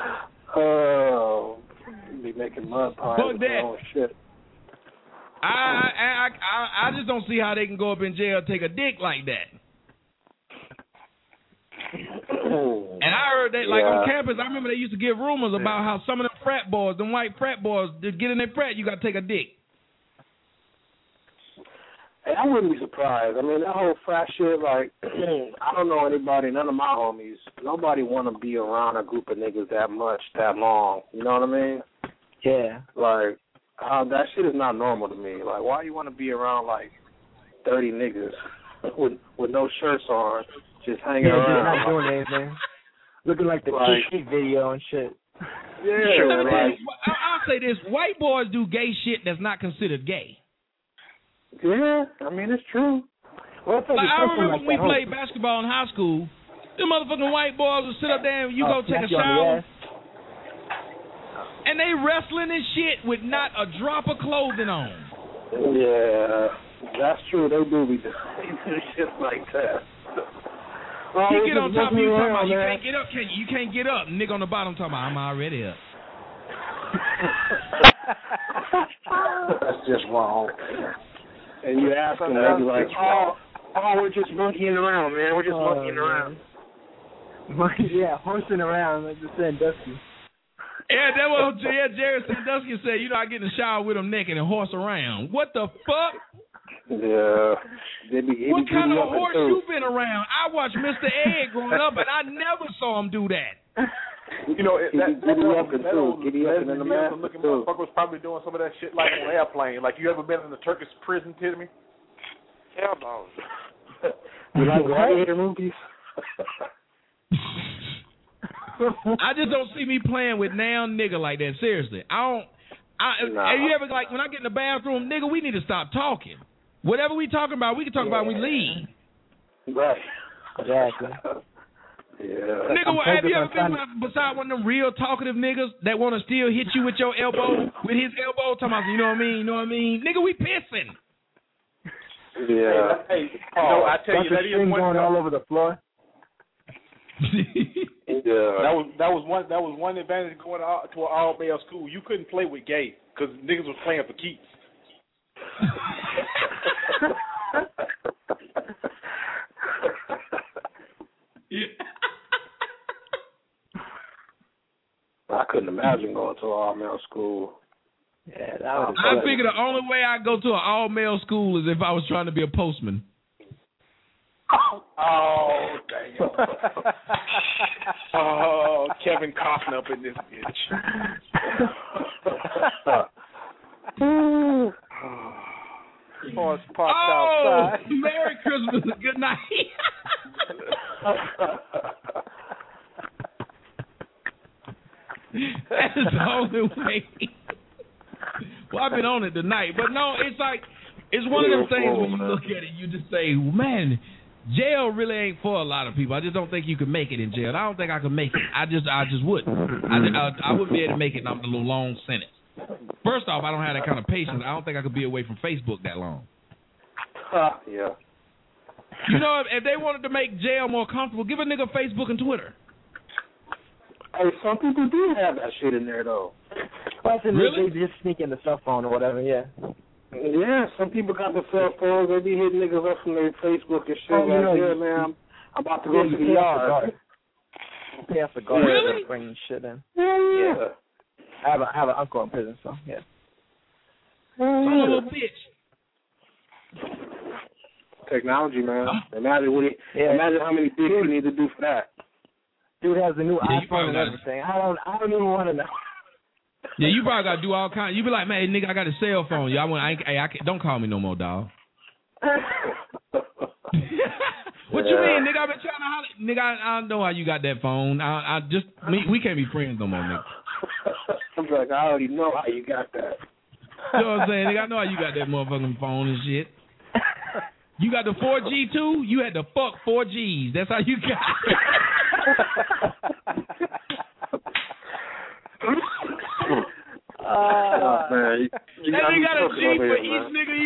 Oh, be making mud pies with their own shit. I just don't see how they can go up in jail and take a dick like that. And I heard that, like, on campus, I remember they used to give rumors about how some of them frat boys, them white frat boys, to get in their frat, you got to take a dick. Hey, I wouldn't be surprised. I mean, that whole frat shit, like, I don't know anybody, none of my homies, nobody want to be around a group of niggas that much, that long. You know what I mean? Yeah. Like, that shit is not normal to me. Like, why you want to be around, like, 30 niggas with no shirts on, just hanging around? Just not doing anything. Looking like the Cheat video and shit. Yeah, like, I'll say this. White boys do gay shit that's not considered gay. Yeah, I mean, it's true. Well, I remember when we played basketball in high school, them motherfucking white boys would sit up there and you go take a shower, and they wrestling and shit with not a drop of clothing on. Yeah, that's true. They do be doing shit like that. He get on top of you talking about, you can't get up, you can't get up. Nigga on the bottom talking about, I'm already up. That's just wrong. And you ask them, they be like, oh, we're just monkeying around, man. We're just monkeying around. Yeah, horsing around, like the Sandusky. Yeah, that was Jerry Sandusky said, you know, I get in the shower with him naked and horse around. What the fuck? Yeah. What kind of horse you been around? I watched Mr. Egg growing up, and I never saw him do that. You know, looking motherfucker was probably doing some of that shit like on an airplane. Like, you ever been in the Turkish prison, Timmy? Hell no. You like gladiator movies? I just don't see me playing with now nigga like that. Seriously, Have you ever, like, when I get in the bathroom, nigga, we need to stop talking. Whatever we talking about, we can talk about when we leave. Right. Exactly. Yeah. Nigga, have you ever been beside one of them real talkative niggas that want to still hit you with your elbow, with his elbow, talking about, you know what I mean, you know what I mean? Nigga, we pissing. Yeah. Hey, you know, I tell you, that is one going all over the floor. Yeah. That was one advantage going to an all male school. You couldn't play with gay because niggas was playing for keeps. I couldn't imagine going to an all male school. Yeah, I figure the only way I go to an all male school is if I was trying to be a postman. Oh, damn. Oh, Kevin Costner up in this bitch. Horse parked outside. Merry Christmas and good night. That is the only way. Well, I've been on it tonight. But no, it's like, it's one of them things when you look at it, you just say, man, jail really ain't for a lot of people. I just don't think you can make it in jail. I don't think I could make it. I just wouldn't. I wouldn't be able to make it in a little long sentence. First off, I don't have that kind of patience. I don't think I could be away from Facebook that long. Yeah. You know, if they wanted to make jail more comfortable, give a nigga Facebook and Twitter. Hey, some people do have that shit in there, though. Well, really? They just sneak in the cell phone or whatever, yeah. Yeah, some people got the cell phones. They be hitting niggas up from their Facebook and shit. Man, I'm about to go to the yard. Pay off the guard. Really? Bringing shit in. Yeah. I have an uncle in prison, so yeah. Son of a bitch. Technology, man. Imagine how many dicks you need to do for that. Dude has a new iPhone and everything. I don't even want to know. Yeah, you probably gotta do all kinds. You be like, man, nigga, I got a cell phone. Don't call me no more, dog. What you mean, nigga? I've been trying to holler. Nigga, I don't know how you got that phone. We can't be friends no more, nigga. I'm like, I already know how you got that. You know what I'm saying, nigga? I know how you got that motherfucking phone and shit. You got the 4G too? You had to fuck 4Gs. That's how you got it. Man, you got a G for each nigga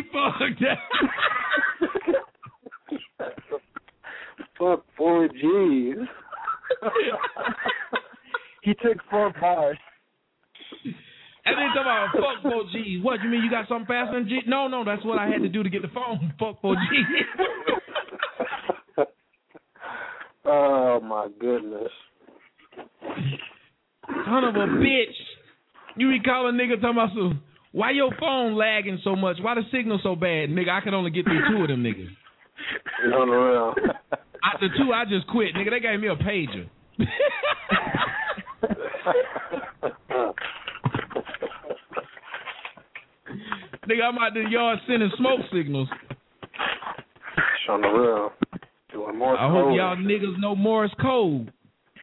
he fucked. Fuck 4Gs. He took 4 bars. And then talking about fuck 4Gs. What, you mean you got something faster than G? No, that's what I had to do to get the phone. Fuck 4G. Oh my my goodness. Son of a bitch. You be calling nigga talking about some, why your phone lagging so much? Why the signal so bad? Nigga, I can only get through 2 of them niggas. On the real. After 2, I just quit. Nigga, they gave me a pager. Nigga, I'm out the yard sending smoke signals. On the real. Doing Morse I hope y'all niggas know Morse code.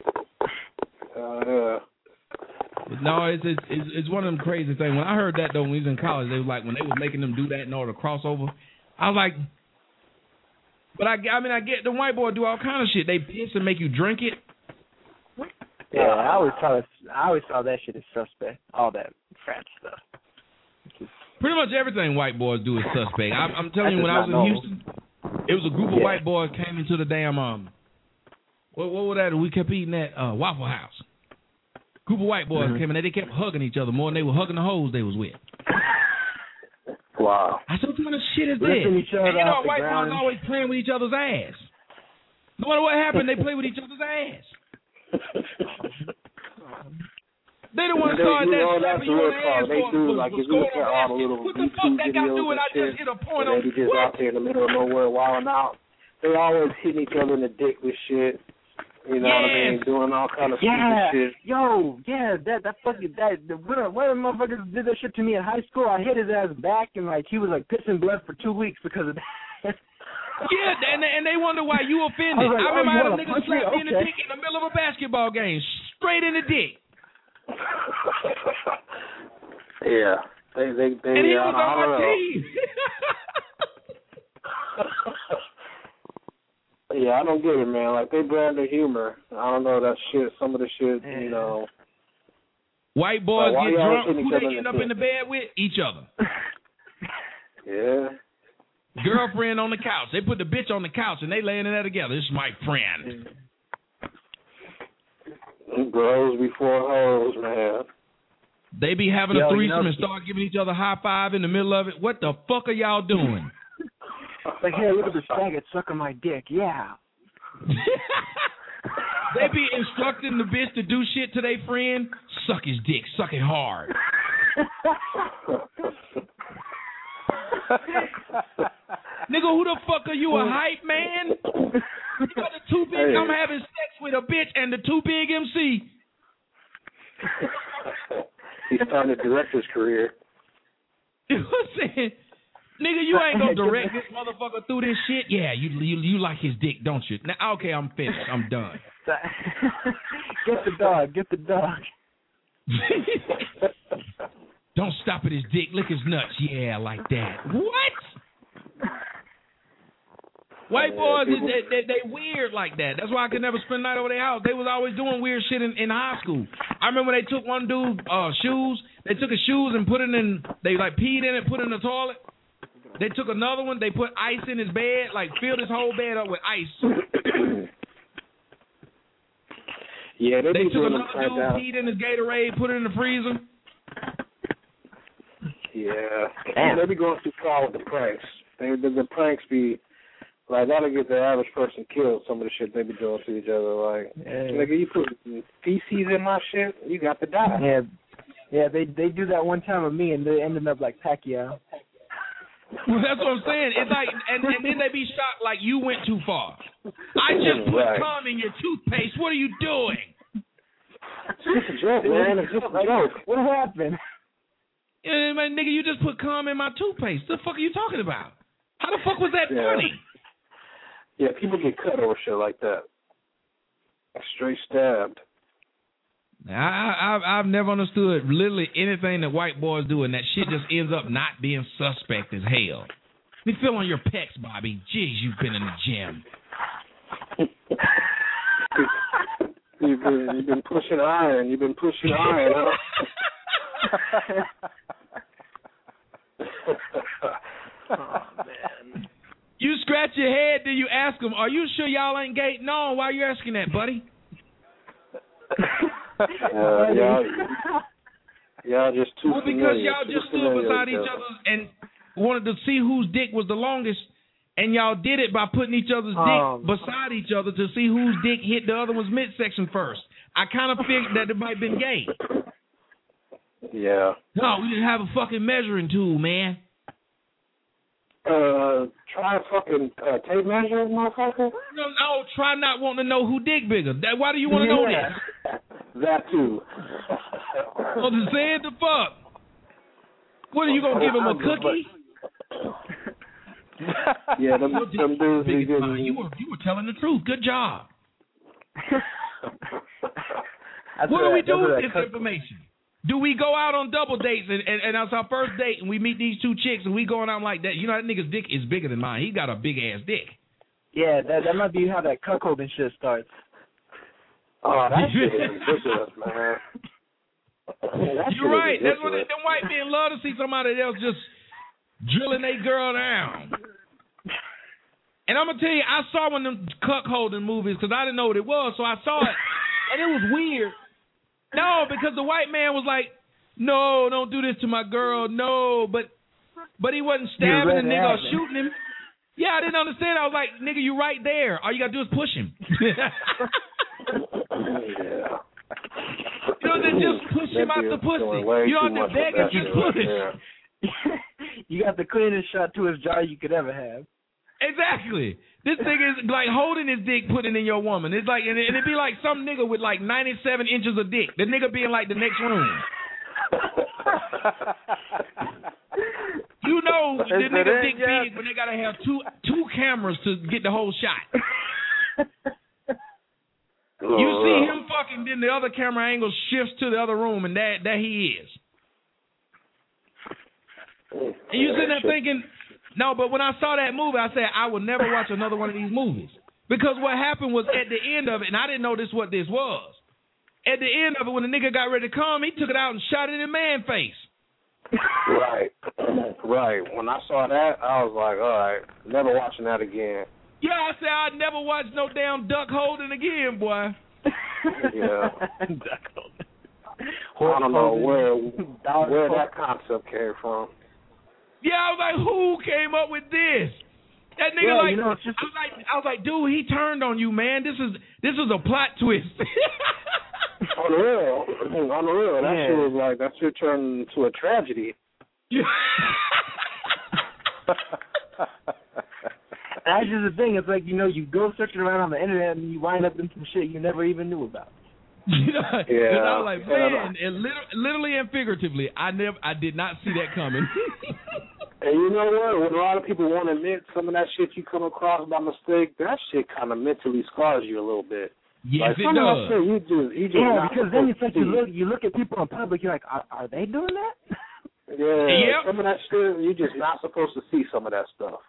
Yeah. No, it's one of them crazy things. When I heard that though, when we was in college, they was like when they was making them do that in order to cross over. I was like, but I mean I get the white boy do all kind of shit. They piss and make you drink it. Yeah, I always saw that shit as suspect. All that frat stuff. Pretty much everything white boys do is suspect. I'm telling you, when I was in Houston, it was a group of white boys came into the damn what was that? We kept eating at Waffle House. Group of white boys came in there. They kept hugging each other more than they were hugging the hoes they was with. Wow. I said, what kind of shit is this? And you know, white boys always playing with each other's ass. No matter what happened, they play with each other's ass. They the ones started that slapping you on the ass they do, like, if you look at all the little what the fuck that got to do with I just hit a point on? They just out there in the middle of nowhere wilding out. They always hitting each other in the dick with shit. You know what I mean? Doing all kind of stupid shit. Yo, that fucking one of the motherfuckers did that shit to me in high school. I hit his ass back and like he was like pissing blood for 2 weeks because of that. Yeah, and they wonder why you offended. I remember I had a nigga slap me in the dick in the middle of a basketball game, straight in the dick. Yeah, they and he was on my team. Yeah, I don't get it, man. Like, they brand their humor. I don't know that shit. Some of the shit, you know. White boys get drunk. Who they end up in the bed with? Each other. Yeah. Girlfriend on the couch. They put the bitch on the couch and they laying in there together. This is my friend. Bros before hoes, man. They be having a threesome and start giving each other high five in the middle of it. What the fuck are y'all doing? Like, hey, look at this faggot sucking my dick. Yeah. They be instructing the bitch to do shit to their friend. Suck his dick. Suck it hard. Nigga, who the fuck are you, a hype man? You got the too big, I'm having sex with a bitch and the too big MC. He's trying to direct his career. You know what I'm saying? Nigga, you ain't gonna direct this motherfucker through this shit. Yeah, you like his dick, don't you? Now, okay, I'm finished. I'm done. Get the dog. Get the dog. Don't stop at his dick. Lick his nuts. Yeah, like that. What? White boys, they weird like that. That's why I could never spend the night over their house. They was always doing weird shit in high school. I remember they took one dude's shoes. They took his shoes and put it in, they like peed in it, put it in the toilet. They took another one. They put ice in his bed, like filled his whole bed up with ice. Yeah, they took another dude, peed in his Gatorade, put it in the freezer. Yeah. Damn. They be going too far with the pranks. The pranks be, like, that'll get the average person killed, some of the shit they be doing to each other. Like, nigga, you put feces in my shit, you got to die. Yeah, they do that one time with me, and they ended up like Pacquiao. Well, that's what I'm saying. It's like, and then they be shocked like you went too far. I just put cum in your toothpaste. What are you doing? It's just a joke, man. It's just a joke. What happened? Yeah, man, nigga, you just put cum in my toothpaste. The fuck are you talking about? How the fuck was that funny? Yeah, people get cut over shit like that. Straight stabbed. Now, I've never understood literally anything that white boys do, and that shit just ends up not being suspect as hell. Let me feel on your pecs, Bobby. Jeez, you've been in the gym. You've been pushing iron. You've been pushing iron, huh? Oh, man. You scratch your head, then you ask them, are you sure y'all ain't gay? No, why are you asking that, buddy? Y'all just too well, because y'all just stood beside each other and wanted to see whose dick was the longest, and y'all did it by putting each other's dick beside each other to see whose dick hit the other one's midsection first. I kind of figured that it might have been gay. Yeah. No, we didn't have a fucking measuring tool, man. Try a fucking tape measure, motherfucker. No, try not wanting to know who dick bigger. Why do you want to know this? That too. Well, to say it the fuck. What are you gonna give him a cookie? Yeah, them dudes. You were telling the truth. Good job. What do we do with this information? Do we go out on double dates and that's our first date and we meet these two chicks and we going out like that? You know that nigga's dick is bigger than mine. He got a big ass dick. Yeah, that might be how that cuckolding shit starts. Oh, that shit is ridiculous, man. You're right. That's what them white men love to see somebody else just drilling their girl down. And I'm gonna tell you, I saw one of them cuckolding movies because I didn't know what it was, so I saw it and it was weird. No, because the white man was like, "No, don't do this to my girl." No, but he wasn't stabbing the nigga or shooting him. Yeah, I didn't understand. I was like, "Nigga, you right there. All you gotta do is push him." You know, they just push him out the pussy. You don't have to beg and just push. You got the cleanest shot to his jaw you could ever have. Exactly. This nigga is like holding his dick, putting it in your woman. It's like, and it'd be like some nigga with like 97 inches of dick. The nigga be in like the next room. You know the nigga dick big when they gotta have two cameras to get the whole shot. You see him fucking, then the other camera angle shifts to the other room, and there he is. And you sitting there thinking, no, but when I saw that movie, I said, I will never watch another one of these movies. Because what happened was at the end of it, and I didn't know what this was. At the end of it, when the nigga got ready to come, he took it out and shot it in the man's face. Right. When I saw that, I was like, all right, never watching that again. Yeah, I said I'd never watch no damn duck holding again, boy. Yeah. Duck holding. I don't know where that concept came from. Yeah, I was like, who came up with this? That nigga, yeah, like, you know, I was like, dude, he turned on you, man. This is a plot twist. On the real, that shit was like, that shit turned into a tragedy. Yeah. That's just the thing. It's like, you know, you go searching around on the internet and you wind up in some shit you never even knew about. Yeah. And I was like, man, and literally and figuratively, I did not see that coming. And you know what? When a lot of people won't admit some of that shit you come across by mistake, that shit kind of mentally scars you a little bit. Yes, like, it does. You just because then it's like you look at people in public, you're like, are they doing that? Yeah, some of that shit, you're just not supposed to see some of that stuff.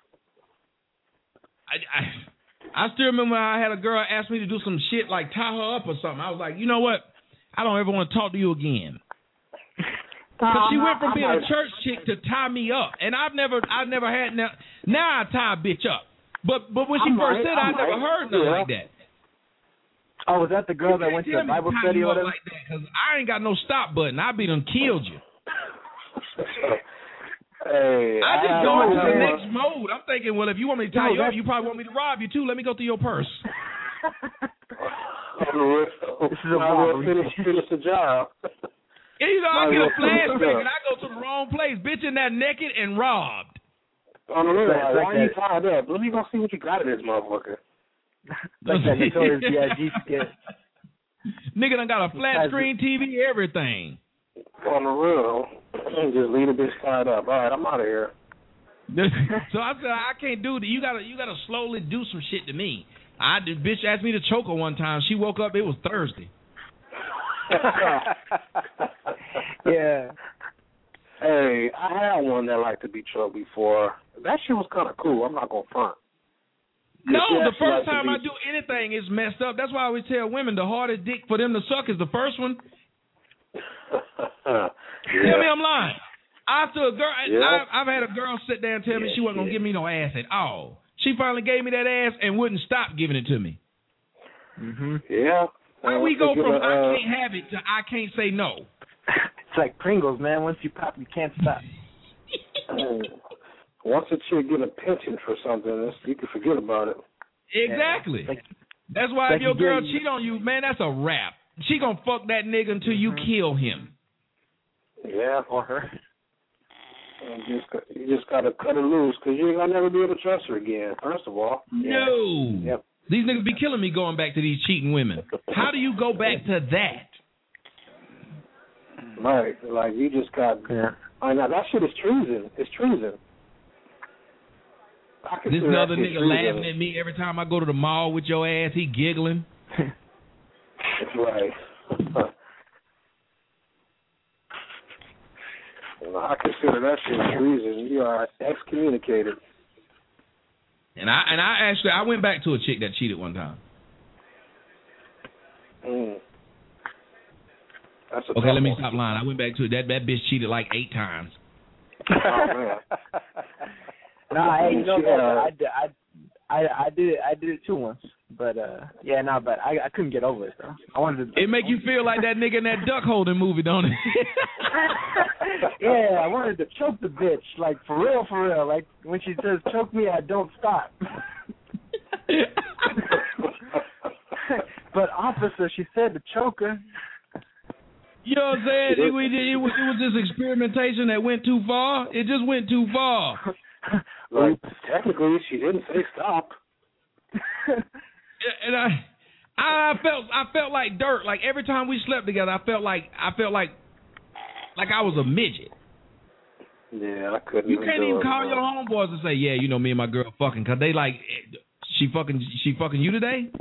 I still remember I had a girl ask me to do some shit like tie her up or something. I was like, you know what? I don't ever want to talk to you again. Because she went from being a church chick to tie me up, and I've never had now I tie a bitch up. But when she first said, I never heard nothing like that. Oh, was that the girl that went to the Bible study or whatever? Like that, because I ain't got no stop button. I be done killed you. Hey, I just go into the next mode. I'm thinking, well, if you want me to tie you up, you probably want me to rob you too. Let me go through your purse. This is a robbery. Finish the job. Yeah, you know, I get a flashback and I go to the wrong place. Bitch in that naked and robbed. On the real, why are you tied up? Let me go see what you got in this motherfucker. Like that Notorious B.I.G. skit. Nigga done got a flat screen TV, everything. On the real, just leave the bitch tied up. All right, I'm out of here. So I said, I can't do that. You gotta slowly do some shit to me. The bitch asked me to choke her one time. She woke up, it was Thursday. Yeah. Hey, I had one that liked to be choked before. That shit was kind of cool. I'm not gonna front. No, the first time I do anything is messed up. That's why I always tell women the hardest dick for them to suck is the first one. Tell me I'm lying. After a girl, I've had a girl sit there and tell me she wasn't gonna give me no ass at all. She finally gave me that ass and wouldn't stop giving it to me. Mm-hmm. Yeah. How we go from I can't have it to I can't say no? It's like Pringles, man. Once you pop, you can't stop. once a chick get a pension for something, you can forget about it. Exactly. That's why if your girl cheat on you, man, that's a wrap. She gonna fuck that nigga until you kill him. Yeah, or her. You just gotta cut her loose because you ain't gonna never be able to trust her again. First of all. No. Yep. These niggas be killing me going back to these cheating women. How do you go back to that? Right. Like you just got. Yeah. I know that shit is treason. It's treason. This another nigga laughing at me every time I go to the mall with your ass. He giggling. Right. I consider that shit treason. You are excommunicated. And I went back to a chick that cheated one time. That's a okay, let me stop lying. I went back to it. That bitch cheated like 8 times. Oh man. I did it too once, but but I couldn't get over it though. I wanted to. It make you feel like that nigga in that duck holding movie, don't it? Yeah, I wanted to choke the bitch, like for real. Like when she says choke me, I don't stop. But officer, she said to choke her. You know what I'm saying? It was this experimentation that went too far. It just went too far. Like, technically, she didn't say stop. And I felt like dirt. Like every time we slept together, I felt like I was a midget. Yeah, I couldn't. You can't even call your homeboys and say, "Yeah, you know, me and my girl fucking," because they like, she fucking you today.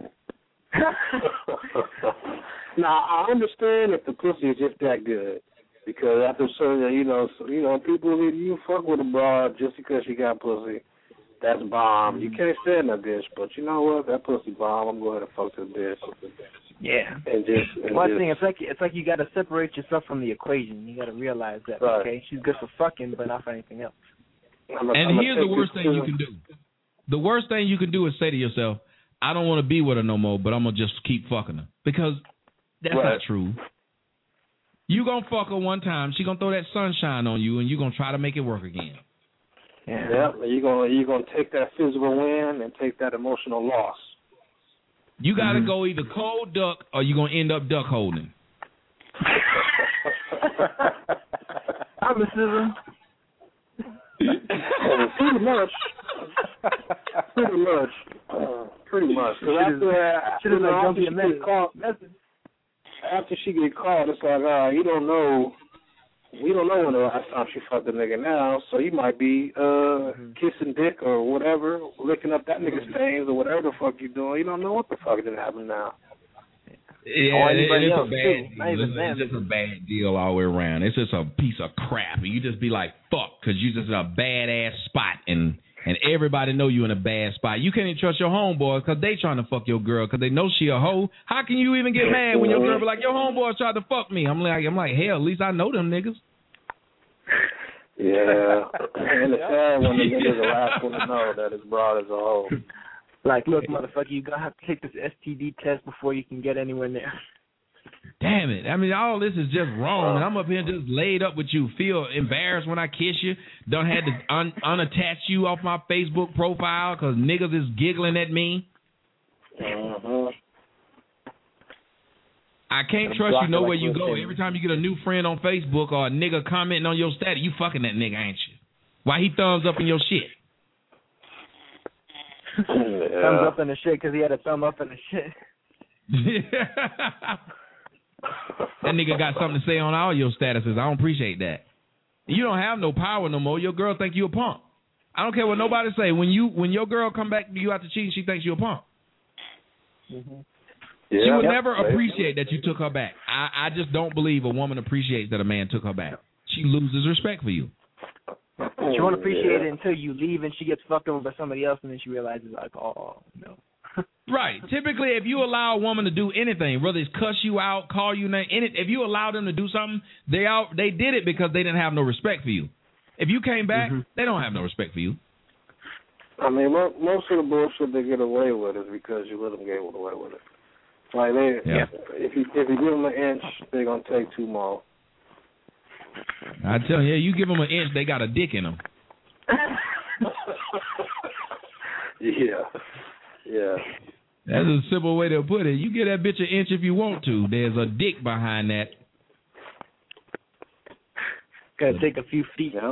Now I understand if the pussy is just that good, because after certain, people you fuck with a broad just because she got pussy, that's bomb. You can't stand that bitch, but you know what? That pussy bomb. I'm going to fuck this bitch. Yeah. And one thing, it's like you got to separate yourself from the equation. You got to realize that. Right. Okay, she's good for fucking, but not for anything else. And here's the worst thing you can do. The worst thing you can do is say to yourself, I don't want to be with her no more, but I'm going to just keep fucking her. Because that's not true. You going to fuck her one time, she going to throw that sunshine on you, and you're going to try to make it work again. Yeah, you're gonna take that physical win and take that emotional loss. You got to go either cold duck or you're going to end up duck holding. Promises. Pretty much. After she get caught, it's like, we don't know when the last time she fucked a nigga now, so you might be kissing dick or whatever, licking up that nigga's stains or whatever the fuck you doing. You don't know what the fuck didn't happen now. Yeah, it's a bad deal. It's just a bad deal all the way around. It's just a piece of crap. And you just be like, fuck, because you just in a badass spot and everybody know you in a bad spot. You can't even trust your homeboys because they trying to fuck your girl because they know she a hoe. How can you even get mad when your girl be like, your homeboys tried to fuck me? I'm like, hell, at least I know them niggas. Yeah. And it's sad when the niggas are the last one to know that it's broad as a hoe. Like, look, motherfucker, you gonna have to take this STD test before you can get anywhere near. Damn it. I mean, all this is just wrong. And I'm up here just laid up with you. Feel embarrassed when I kiss you. Done had to unattach you off my Facebook profile because niggas is giggling at me. I can't trust you know where you go. Every time you get a new friend on Facebook or a nigga commenting on your status, you fucking that nigga, ain't you? Why he thumbs up in your shit? Thumbs up in the shit because he had a thumb up in the shit. That nigga got something to say on all your statuses. I don't appreciate that. You don't have no power no more. Your girl think you a punk. I don't care what nobody say. When your girl come back to you after cheating, she thinks you a punk. Yeah, she would never appreciate that you took her back. I just don't believe a woman appreciates that a man took her back. She loses respect for you. She won't appreciate it until you leave and she gets fucked over by somebody else, and then she realizes, like, oh, no. Right. Typically, if you allow a woman to do anything, whether it's cuss you out, call you name, if you allow them to do something, they did it because they didn't have no respect for you. If you came back, they don't have no respect for you. I mean, most of the bullshit they get away with is because you let them get away with it. Like if you give them an inch, they're gonna take 2 more. I tell you, you give them an inch, they got a dick in them. Yeah. That's a simple way to put it. You get that bitch an inch if you want to. There's a dick behind that. Gotta take a few feet out.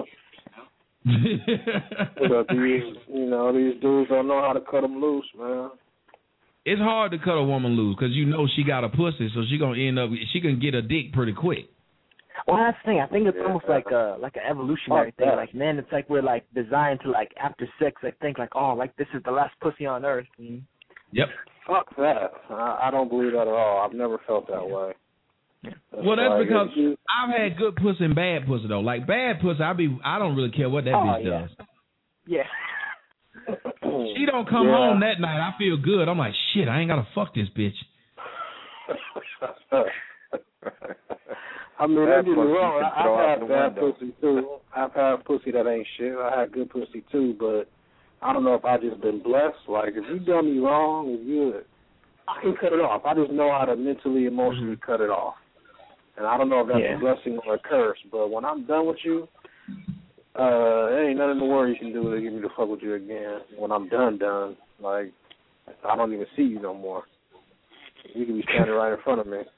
But these dudes don't know how to cut them loose, man. It's hard to cut a woman loose because you know she got a pussy, so she can get a dick pretty quick. Well, that's the thing. I think it's almost like an evolutionary thing. Like men, it's like we're like designed to like after sex, like think like, oh, like this is the last pussy on earth. Yep. Fuck that. I don't believe that at all. I've never felt that way. That's because I've had good pussy and bad pussy though. Like bad pussy, I don't really care what that bitch does. Yeah. She don't come home that night. I feel good. I'm like, shit, I ain't gotta fuck this bitch. I mean, don't get me wrong. I've had bad pussy too. I've had pussy that ain't shit. I had good pussy too, but I don't know if I just been blessed. Like if you done me wrong, I can cut it off. I just know how to mentally, emotionally cut it off. And I don't know if that's a blessing or a curse, but when I'm done with you, there ain't nothing in the world you can do to get me to fuck with you again. When I'm done, like, I don't even see you no more. You can be standing right in front of me.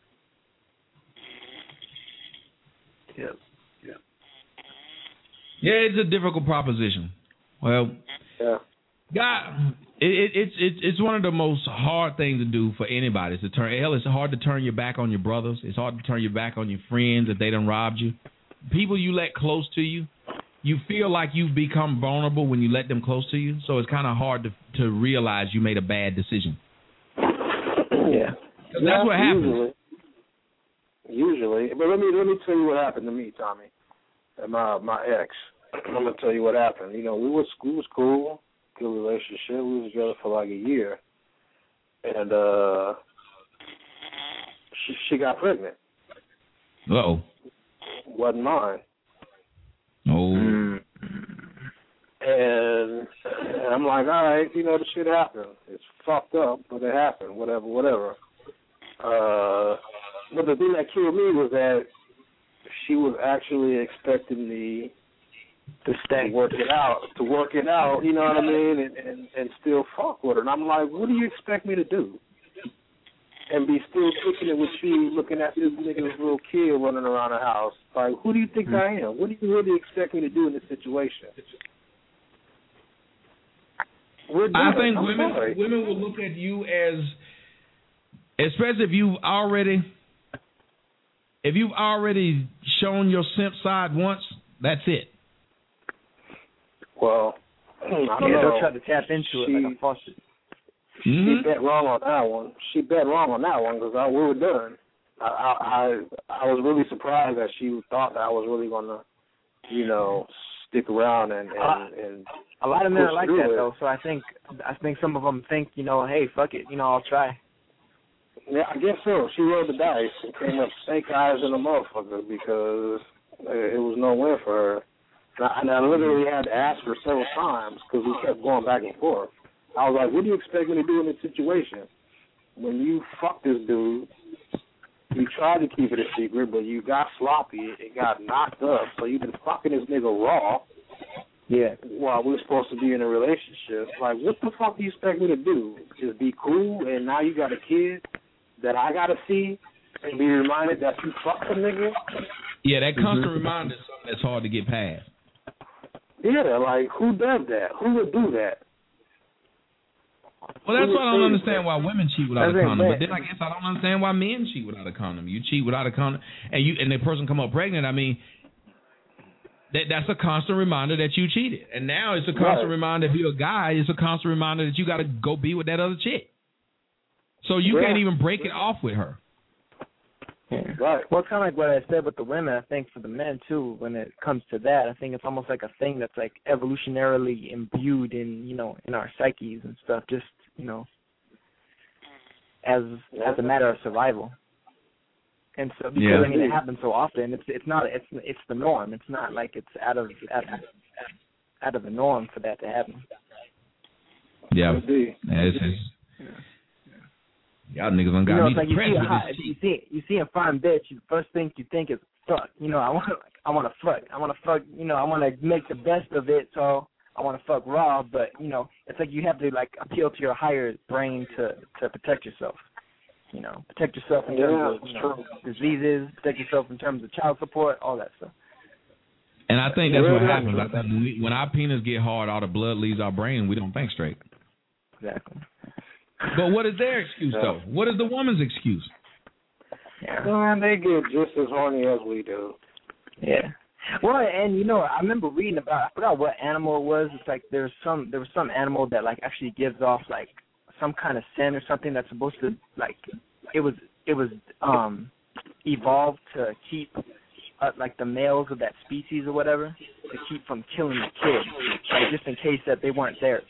Yeah, it's a difficult proposition. Well, God, it's one of the most hard things to do for anybody. It's hard to turn your back on your brothers. It's hard to turn your back on your friends if they done robbed you. People you let close to you, you feel like you've become vulnerable when you let them close to you. So it's kind of hard to realize you made a bad decision. Yeah, that's what happens. Usually, but let me tell you what happened to me, Tommy, and my ex. I'm gonna tell you what happened. You know, we was cool, good relationship. We was together for like a year, and she got pregnant. Uh-oh. Wasn't mine. Oh. And I'm like, all right, the shit happened. It's fucked up, but it happened. Whatever. But the thing that killed me was that she was actually expecting me to work it out, you know what I mean, and still fuck with her. And I'm like, what do you expect me to do? And be still kicking it with you, looking at this nigga's little kid running around the house. Like, who do you think I am? What do you really expect me to do in this situation? I think women will look at you as, especially if you've already shown your simp side once, that's it. Well, I don't know. They'll try to tap into it like a faucet. She bet wrong on that one. Because we were done. I was really surprised that she thought that I was really going to, stick around and a lot of men are like that though. So I think some of them think, hey, fuck it, I'll try. Yeah, I guess so. She rolled the dice and came up snake eyes in a motherfucker because it was no win for her. And I literally had to ask her several times because we kept going back and forth. I was like, what do you expect me to do in this situation? When you fuck this dude, you tried to keep it a secret, but you got sloppy. It got knocked up. So you've been fucking this nigga raw. Yeah. While we're supposed to be in a relationship. Like, what the fuck do you expect me to do? Just be cool, and now you got a kid that I got to see and be reminded that you fucked a nigga? Yeah, that constant reminder is something that's hard to get past. Yeah, like, who does that? Who would do that? Well, that's why I don't understand why women cheat without a condom. But then I guess I don't understand why men cheat without a condom. You cheat without a condom, and the person come up pregnant. I mean, that's a constant reminder that you cheated. And now it's a constant reminder, if you're a guy, it's a constant reminder that you got to go be with that other chick. So you can't even break it off with her. Yeah. Right. Well, kind of like what I said with the women, I think for the men, too, when it comes to that, I think it's almost like a thing that's like evolutionarily imbued in, in our psyches and stuff, just, as a matter of survival. And so, because, it happens so often, it's the norm. It's not like it's out of the norm for that to happen. Yeah. Y'all niggas done got me like depressed with this. You see a fine bitch, the first thing you think is fuck. I want to fuck. I want to fuck. I want to make the best of it. So I want to fuck raw, but you know, it's like you have to like appeal to your higher brain to protect yourself. You know, protect yourself in terms of diseases, protect yourself in terms of child support, all that stuff. And I think that's what happens. I think when our penis get hard, all the blood leaves our brain, and we don't think straight. Exactly. But what is their excuse, though? What is the woman's excuse? Yeah. Man, they get just as horny as we do. Yeah. Well, and you know, I remember reading about, I forgot what animal it was. It's like there was some animal that like actually gives off like some kind of scent or something that's supposed to like it was evolved to keep like the males of that species or whatever, to keep from killing the kids, like just in case that they weren't theirs.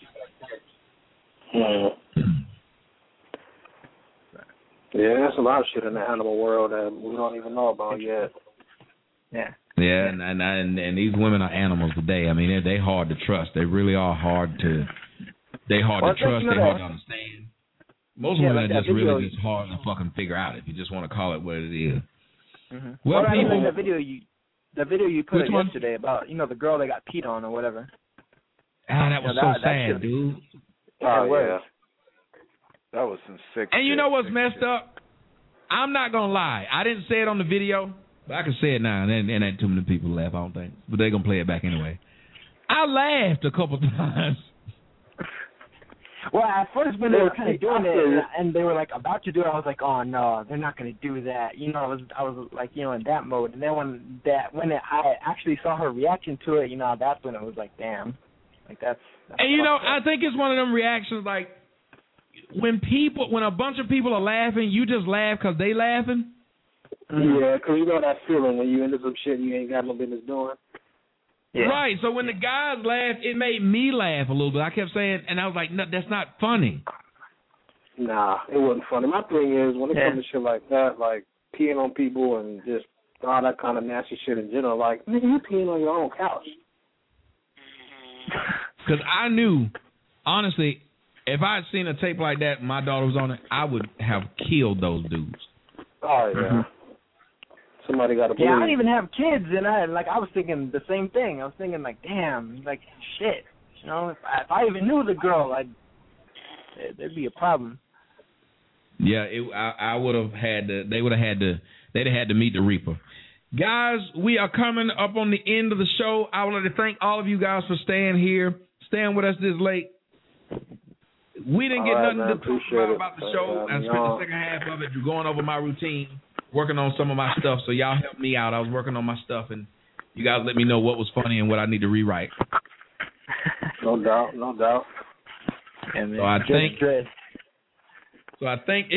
Yeah, there's a lot of shit in the animal world that we don't even know about yet. Yeah. Yeah, and these women are animals today. I mean, they hard to trust. They really are hard to. They hard to trust. They hard to understand. Most women are just really just hard to fucking figure out. If you just want to call it what it is. Mm-hmm. Well, I people. mean, the video you put up yesterday about the girl that got peed on or whatever. Ah, that was so sad, dude. Oh yeah. That was some sick. And you know what's messed up? I'm not gonna lie. I didn't say it on the video, but I can say it now. And ain't too many people laugh, I don't think. But they're gonna play it back anyway. I laughed a couple times. Well, at first when they were kind of doing it and they were like about to do it, I was like, oh no, they're not gonna do that. You know, I was like, you know, in that mode. And then when I actually saw her reaction to it, you know, that's when it was like, damn, like that's and you know, I think it's one of them reactions like. When a bunch of people are laughing, you just laugh because they laughing? Yeah, because you know that feeling when you into some shit you ain't got no business doing. Yeah. Right, so when the guys laughed, it made me laugh a little bit. I kept saying, and I was like, no, that's not funny. Nah, it wasn't funny. My thing is, when it comes to shit like that, like peeing on people and just all that kind of nasty shit in general, like, nigga, you peeing on your own couch. Because I knew, honestly, if I had seen a tape like that and my daughter was on it, I would have killed those dudes. Oh, yeah. Mm-hmm. Somebody got to believe. Yeah, I don't even have kids, and I was thinking the same thing. I was thinking, like, damn, like, shit. You know, if I even knew the girl, there'd be a problem. Yeah, I would have had to, they'd have had to meet the Reaper. Guys, we are coming up on the end of the show. I would like to thank all of you guys for staying here, staying with us this late. We didn't get nothing to talk about the show. I spent the second half of it going over my routine, working on some of my stuff. So y'all helped me out. I was working on my stuff, and you guys let me know what was funny and what I need to rewrite. No doubt, no doubt. And so I think,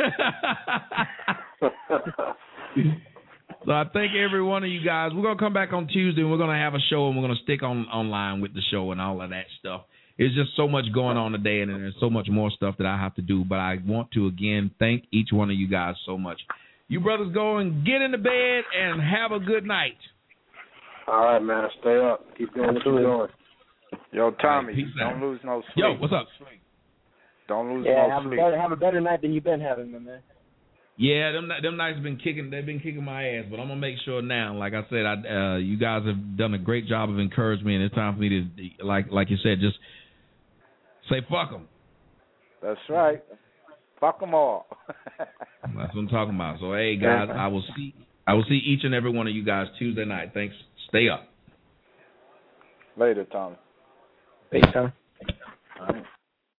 So I thank every one of you guys. We're gonna come back on Tuesday, and we're gonna have a show, and we're gonna stick online with the show and all of that stuff. It's just so much going on today, and there's so much more stuff that I have to do. But I want to, again, thank each one of you guys so much. You brothers go and get into bed and have a good night. All right, man. Stay up. Keep doing what you're doing. Yo, Tommy, right, don't lose no sleep. Yo, what's up? Don't lose no sleep. Have a better night than you've been having, man. Yeah, them nights have been kicking. They've been kicking my ass, but I'm gonna make sure now. Like I said, you guys have done a great job of encouraging me, and it's time for me to, like you said, just say fuck them. That's right. Fuck them all. That's what I'm talking about. So hey, guys, I will see each and every one of you guys Tuesday night. Thanks. Stay up. Later, Tommy. Peace, Tommy. All right.